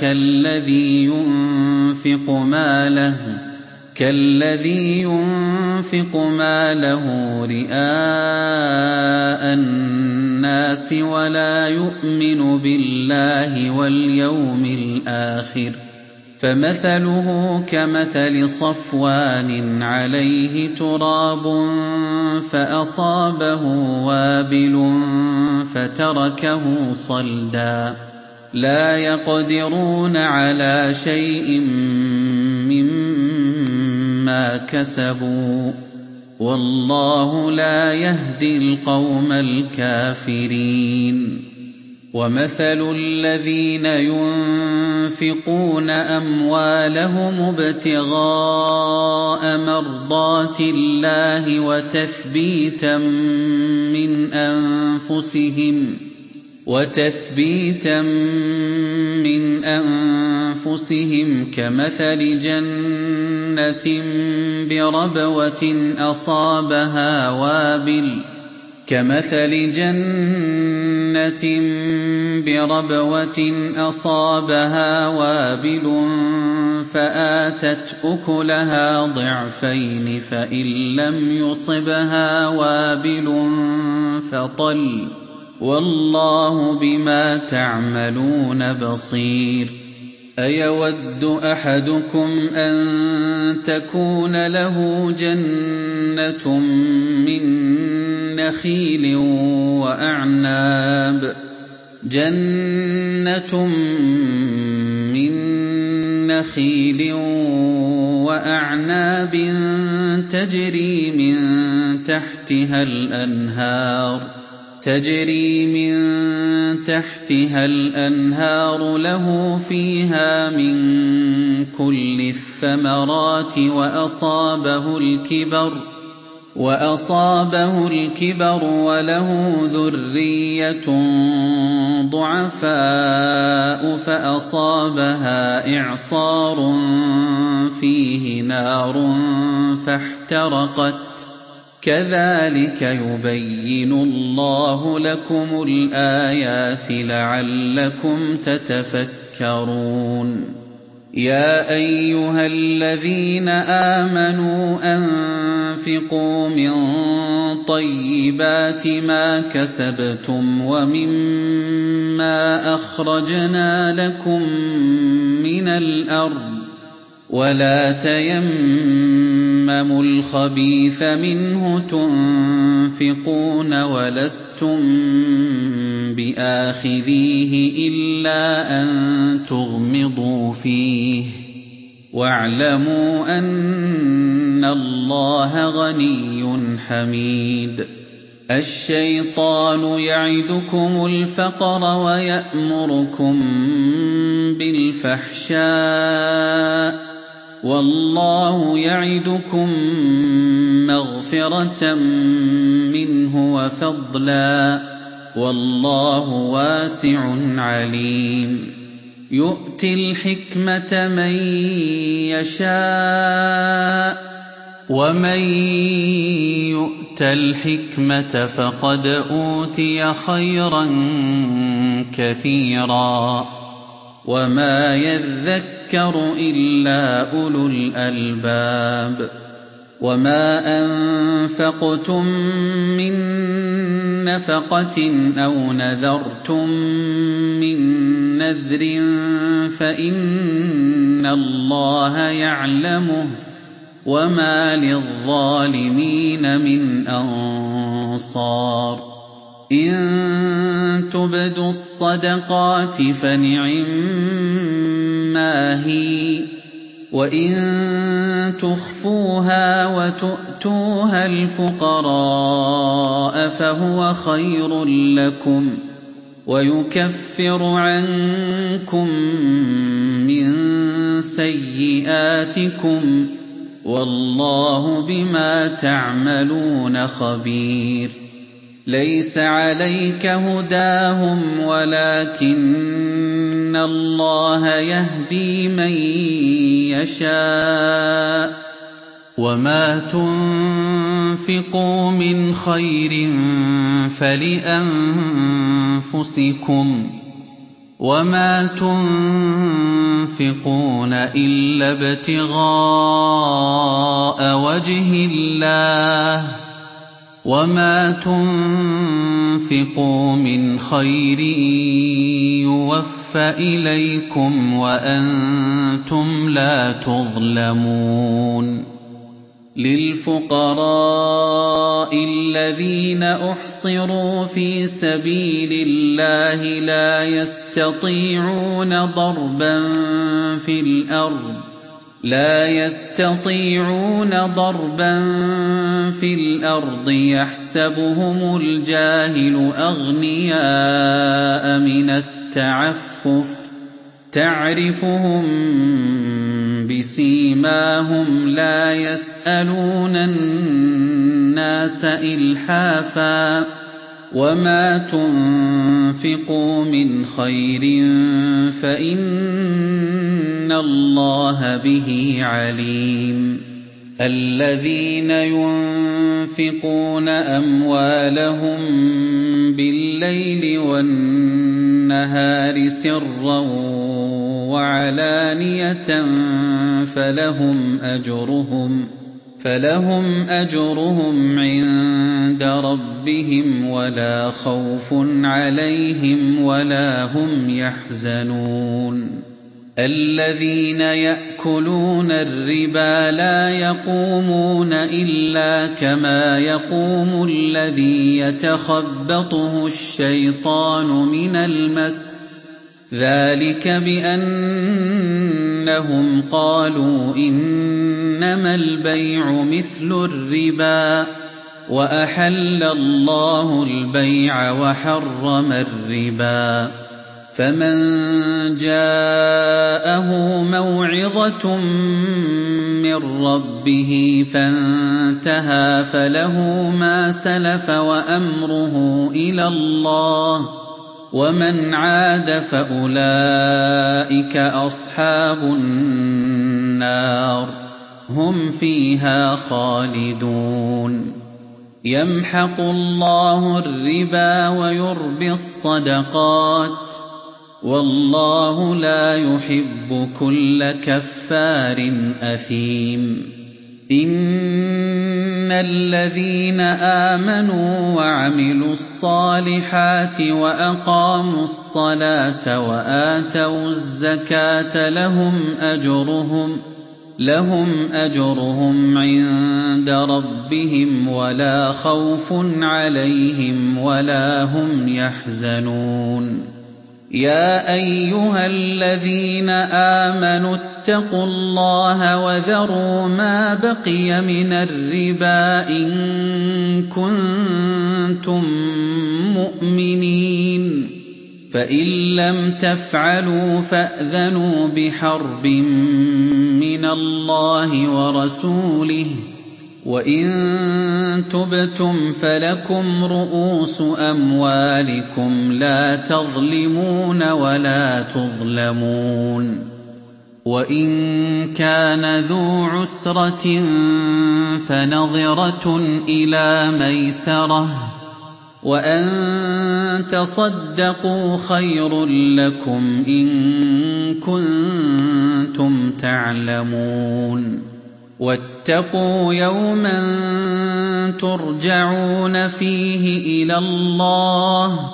كَالَّذِي يُنفِقُ مَالَهُ رِئَاءَ النَّاسِ وَلَا يُؤْمِنُ بِاللَّهِ وَالْيَوْمِ الْآخِرِ ۖ فَمَثَلُهُ كَمَثَلِ صَفْوَانٍ عَلَيْهِ تُرَابٌ فَأَصَابَهُ وَابِلٌ فَتَرَكَهُ صَلْدًا ۖ لَّا يَقْدِرُونَ عَلَىٰ شَيْءٍ مِّمَّا كَسَبُوا ۗ وَاللَّهُ لَا يَهْدِي الْقَوْمَ الْكَافِرِينَ. وَمَثَلُ الَّذِينَ يُنفِقُونَ أَمْوَالَهُمُ ابْتِغَاءَ مَرْضَاتِ اللَّهِ وَتَثْبِيتًا مِّنْ أَنفُسِهِمْ كَمَثَلِ جَنَّةٍ بِرَبْوَةٍ أَصَابَهَا وَابِلٌ فَآتَتْ أُكُلَهَا ضِعْفَيْنِ فَإِن لَّمْ يُصِبْهَا وَابِلٌ فَطَلٌّ ۗ وَاللَّهُ بِمَا تَعْمَلُونَ بَصِيرٌ. أَيَوَدُّ أَحَدُكُمْ أَن تَكُونَ لَهُ جَنَّةٌ مِّن نَّخِيلٍ وَأَعْنَابٍ تَجْرِي مِن تَحْتِهَا الْأَنْهَارُ لَهُ فِيهَا مِن كُلِّ الثَّمَرَاتِ وَأَصَابَهُ الْكِبَرُ وَلَهُ ذُرِّيَّةٌ ضُعَفَاءُ فَأَصَابَهَا إِعْصَارٌ فِيهِ نَارٌ فَاحْتَرَقَتْ ۗ كَذَٰلِكَ يُبَيِّنُ اللَّهُ لَكُمُ الْآيَاتِ لَعَلَّكُمْ تَتَفَكَّرُونَ. يَا أَيُّهَا الَّذِينَ آمَنُوا أَنفِقُوا مِن طَيِّبَاتِ مَا كَسَبْتُمْ وَمِمَّا أَخْرَجْنَا لَكُم مِّنَ الْأَرْضِ ۖ وَلَا تَيَمَّمُوا الْخَبِيثَ مِنْهُ تُنفِقُونَ وَلَسْتُم بِآخِذِيهِ إِلَّا أَن تُغْمِضُوا فِيهِ ۚ وَاعْلَمُوا أَنَّ اللَّهَ غَنِيٌّ حَمِيدٌ. الشَّيْطَانُ يَعِدُكُمُ الْفَقْرَ وَيَأْمُرُكُم بِالْفَحْشَاءِ ۖ وَاللَّهُ يَعِدُكُم مَّغْفِرَةً مِّنْهُ وَفَضْلًا ۗ وَاللَّهُ وَاسِعٌ عَلِيمٌ. يُؤْتِي الْحِكْمَةَ مَن يَشَاءُ ۚ وَمَن يُؤْتَ الْحِكْمَةَ فَقَدْ أُوتِيَ خَيْرًا كَثِيرًا ۗ وَمَا يَذَّكَّرُ إِلَّا أُولُو الْأَلْبَابِ. وَمَا أَنفَقْتُم مِّن نَّفَقَةٍ أَوْ نَذَرْتُم مِّن نَّذْرٍ فَإِنَّ اللَّهَ يَعْلَمُهُ ۗ وَمَا لِلظَّالِمِينَ مِنْ أَنصَارٍ. إِن تُبْدُوا الصَّدَقَاتِ فَنِعِمَّا هِيَ، وَإِن تُخْفُوهَا وَتُؤْتُوهَا الْفُقَرَاءَ فَهُوَ خَيْرٌ لَّكُمْ وَيُكَفِّرُ عَنكُم مِّن سَيِّئَاتِكُمْ ۗ وَاللَّهُ بِمَا تَعْمَلُونَ خَبِيرٌ لَيْسَ عَلَيْكَ هُدَاهُمْ وَلَٰكِنَّ اللَّهَ يَهْدِي مَن يَشَاءُ ۗ وَمَا تُنفِقُوا مِنْ خَيْرٍ فَلِأَنفُسِكُمْ ۚ وَمَا تُنفِقُونَ إِلَّا ابْتِغَاءَ وَجْهِ اللَّهِ ۚ وَمَا تُنفِقُوا مِنْ خَيْرٍ يُوَفَّ إِلَيْكُمْ وَأَنتُمْ لَا تُظْلَمُونَ لِلْفُقَرَاءِ الَّذِينَ أُحْصِرُوا فِي سَبِيلِ اللَّهِ لَا يَسْتَطِيعُونَ ضَرْبًا فِي الْأَرْضِ يَحْسَبُهُمُ الْجَاهِلُ أَغْنِيَاءَ مِنَ التَّعَفُّفِ تَعْرِفُهُم بِسِيمَاهُمْ لَا يَسْأَلُونَ النَّاسَ إِلْحَافًا ۗ وَمَا تُنفِقُوا مِنْ خَيْرٍ فَإِنَّ اللَّهَ بِهِ عَلِيمٌ الَّذِينَ يُنفِقُونَ أَمْوَالَهُم بِاللَّيْلِ وَالنَّهَارِ سِرًّا وَعَلَانِيَةً فَلَهُمْ أَجْرُهُمْ عِندَ رَبِّهِمْ وَلَا خَوْفٌ عَلَيْهِمْ وَلَا هُمْ يَحْزَنُونَ الَّذِينَ يَأْكُلُونَ الرِّبَا لَا يَقُومُونَ إِلَّا كَمَا يَقُومُ الَّذِي يَتَخَبَّطُهُ الشَّيْطَانُ مِنَ الْمَسِّ ۚ ذَٰلِكَ بِأَنَّهُمْ قَالُوا إِنَّمَا الْبَيْعُ مِثْلُ الرِّبَا ۗ وَأَحَلَّ اللَّهُ الْبَيْعَ وَحَرَّمَ الرِّبَا ۚ فَمَن جَاءَهُ مَوْعِظَةٌ مِّن رَّبِّهِ فَانتَهَىٰ فَلَهُ مَا سَلَفَ وَأَمْرُهُ إِلَى اللَّهِ ۖ وَمَنْ عَادَ فَأُولَٰئِكَ أَصْحَابُ النَّارِ ۖ هُمْ فِيهَا خَالِدُونَ يَمْحَقُ اللَّهُ الرِّبَا وَيُرْبِي الصَّدَقَاتِ ۗ وَاللَّهُ لَا يُحِبُّ كُلَّ كَفَّارٍ أَثِيمٍ إِنَّ الَّذِينَ آمَنُوا وَعَمِلُوا الصَّالِحَاتِ وَأَقَامُوا الصَّلَاةَ وَآتَوُا الزَّكَاةَ لَهُمْ أَجْرُهُمْ عِندَ رَبِّهِمْ وَلَا خَوْفٌ عَلَيْهِمْ وَلَا هُمْ يَحْزَنُونَ يَا أَيُّهَا الَّذِينَ آمَنُوا اتَّقُوا اللَّهَ وَذَرُوا مَا بَقِيَ مِنَ الرِّبَا إِن كُنتُم مُّؤْمِنِينَ ۚ فَإِن لَّمْ تَفْعَلُوا فَأْذَنُوا بِحَرْبٍ مِّنَ اللَّهِ وَرَسُولِهِ ۖ وَإِن تُبْتُمْ فَلَكُمْ رُءُوسُ أَمْوَالِكُمْ لَا تَظْلِمُونَ وَلَا تُظْلَمُونَ وَإِن كَانَ ذُو عُسْرَةٍ فَنَظِرَةٌ إِلَىٰ مَيْسَرَةٍ ۚ وَأَن تَصَدَّقُوا خَيْرٌ لَّكُمْ إِن كُنتُمْ تَعْلَمُونَ وَاتَّقُوا يَوْمًا تُرْجَعُونَ فِيهِ إِلَى اللَّهِ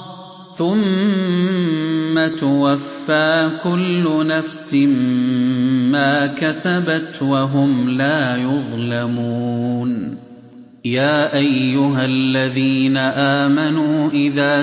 ثُمَّ تُوَفَّىٰ كُلُّ نَفْسٍ مَّا كَسَبَتْ وَهُمْ لَا يُظْلَمُونَ يَا أَيُّهَا الَّذِينَ آمَنُوا إِذَا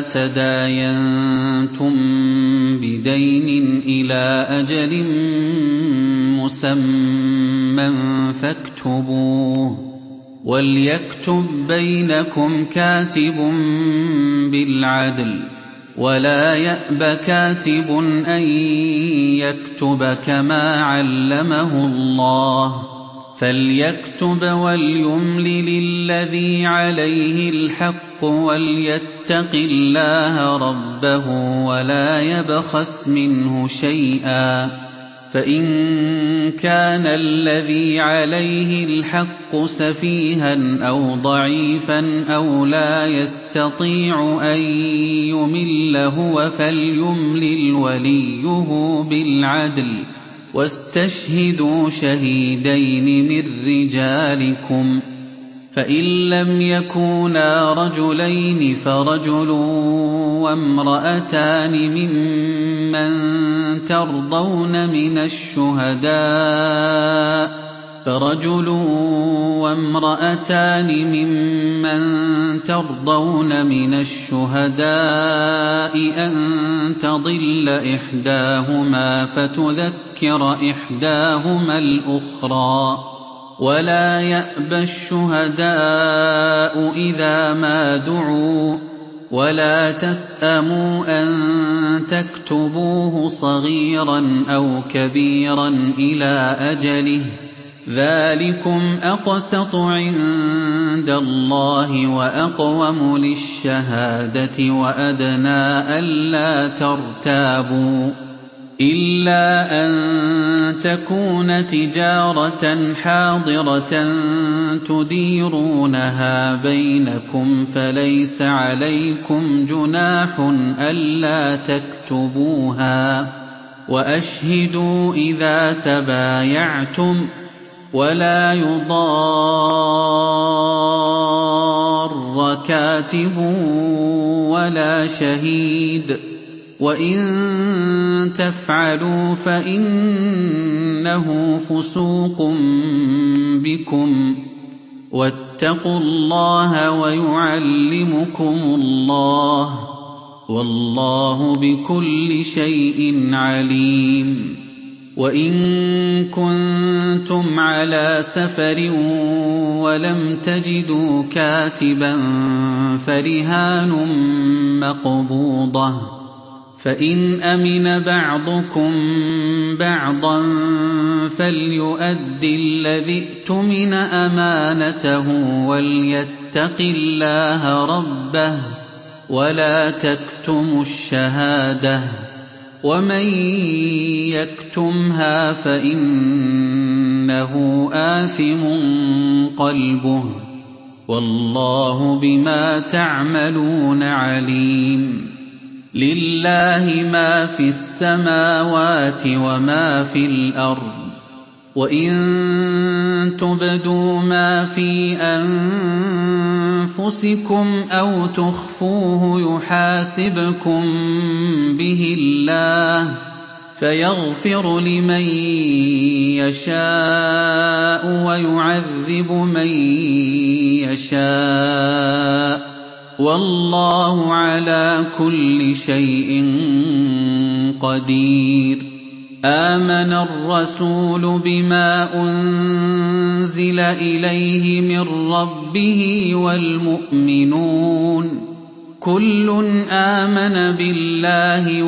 تَدَايَنتُم بِدَيْنٍ إِلَىٰ أَجَلٍ مسمى فاكتبوه وليكتب بينكم كاتب بالعدل ولا يأب كاتب أن يكتب كما علمه الله فليكتب وليملل الذي عليه الحق وليتق الله ربه ولا يبخس منه شيئا فإن كان الذي عليه الحق سفيها أو ضعيفا أو لا يستطيع أن يمل هو فليملل وليه بالعدل واستشهدوا شهيدين من رجالكم فإن لم يكونا رجلين فرجل وامرأتان ممن ترضون من الشهداء أن تضل إحداهما فتذكر إحداهما الأخرى ولا يأبى الشهداء إذا ما دعوا ولا تسأموا أن تكتبوه صغيرا أو كبيرا إلى أجله ذلكم أقسط عند الله وأقوم للشهادة وأدنى ألا ترتابوا إلا أن تكون تجارة حاضرة تديرونها بينكم فليس عليكم جناح ألا تكتبوها وأشهدوا إذا تبايعتم ولا يضار كاتب ولا شهيد وإن تفعلوا فإنه فسوق بكم واتقوا الله ويعلمكم الله والله بكل شيء عليم وإن كنتم على سفر ولم تجدوا كاتبا فرهان مقبوضة فإن أمن بعضكم بعضا فليؤد الذي اؤتمن أمانته وليتق الله ربه ولا تكتموا الشهادة ومن يكتمها فإنه آثم قلبه والله بما تعملون عليم لله ما في السماوات وما في الأرض وإن تبدوا ما في أنفسكم أو تخفوه يحاسبكم به الله فيغفر لمن يشاء ويعذب من يشاء والله على كل شيء قدير آمن الرسول بما أنزل إليه من ربه والمؤمنون كل آمن بالله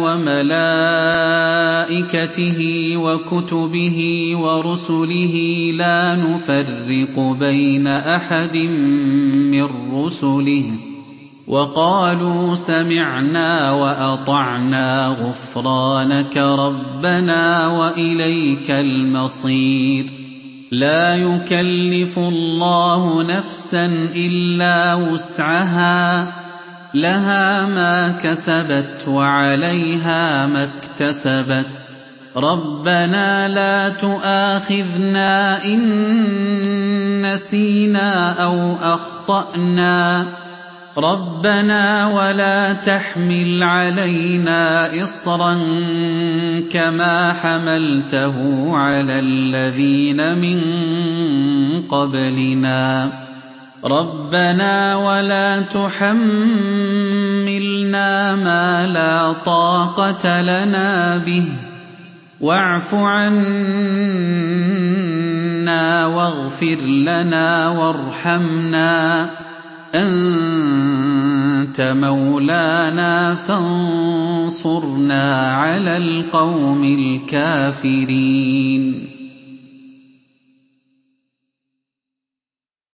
وملائكته وكتبه ورسله لا نفرق بين أحد من رسله وقالوا سمعنا وأطعنا غفرانك ربنا وإليك المصير لا يكلف الله نفسا إلا وسعها لها ما كسبت وعليها ما اكتسبت ربنا لا تؤاخذنا إن نسينا أو أخطأنا ربنا ولا تحمل علينا إصرا كما حملته على الذين من قبلنا ربنا ولا تحملنا ما لا طاقة لنا به وَاعْفُ عَنَّا وَاغْفِرْ لَنَا وَارْحَمْنَا ۚ أَنتَ مَوْلَانَا فَانصُرْنَا عَلَى الْقَوْمِ الْكَافِرِينَ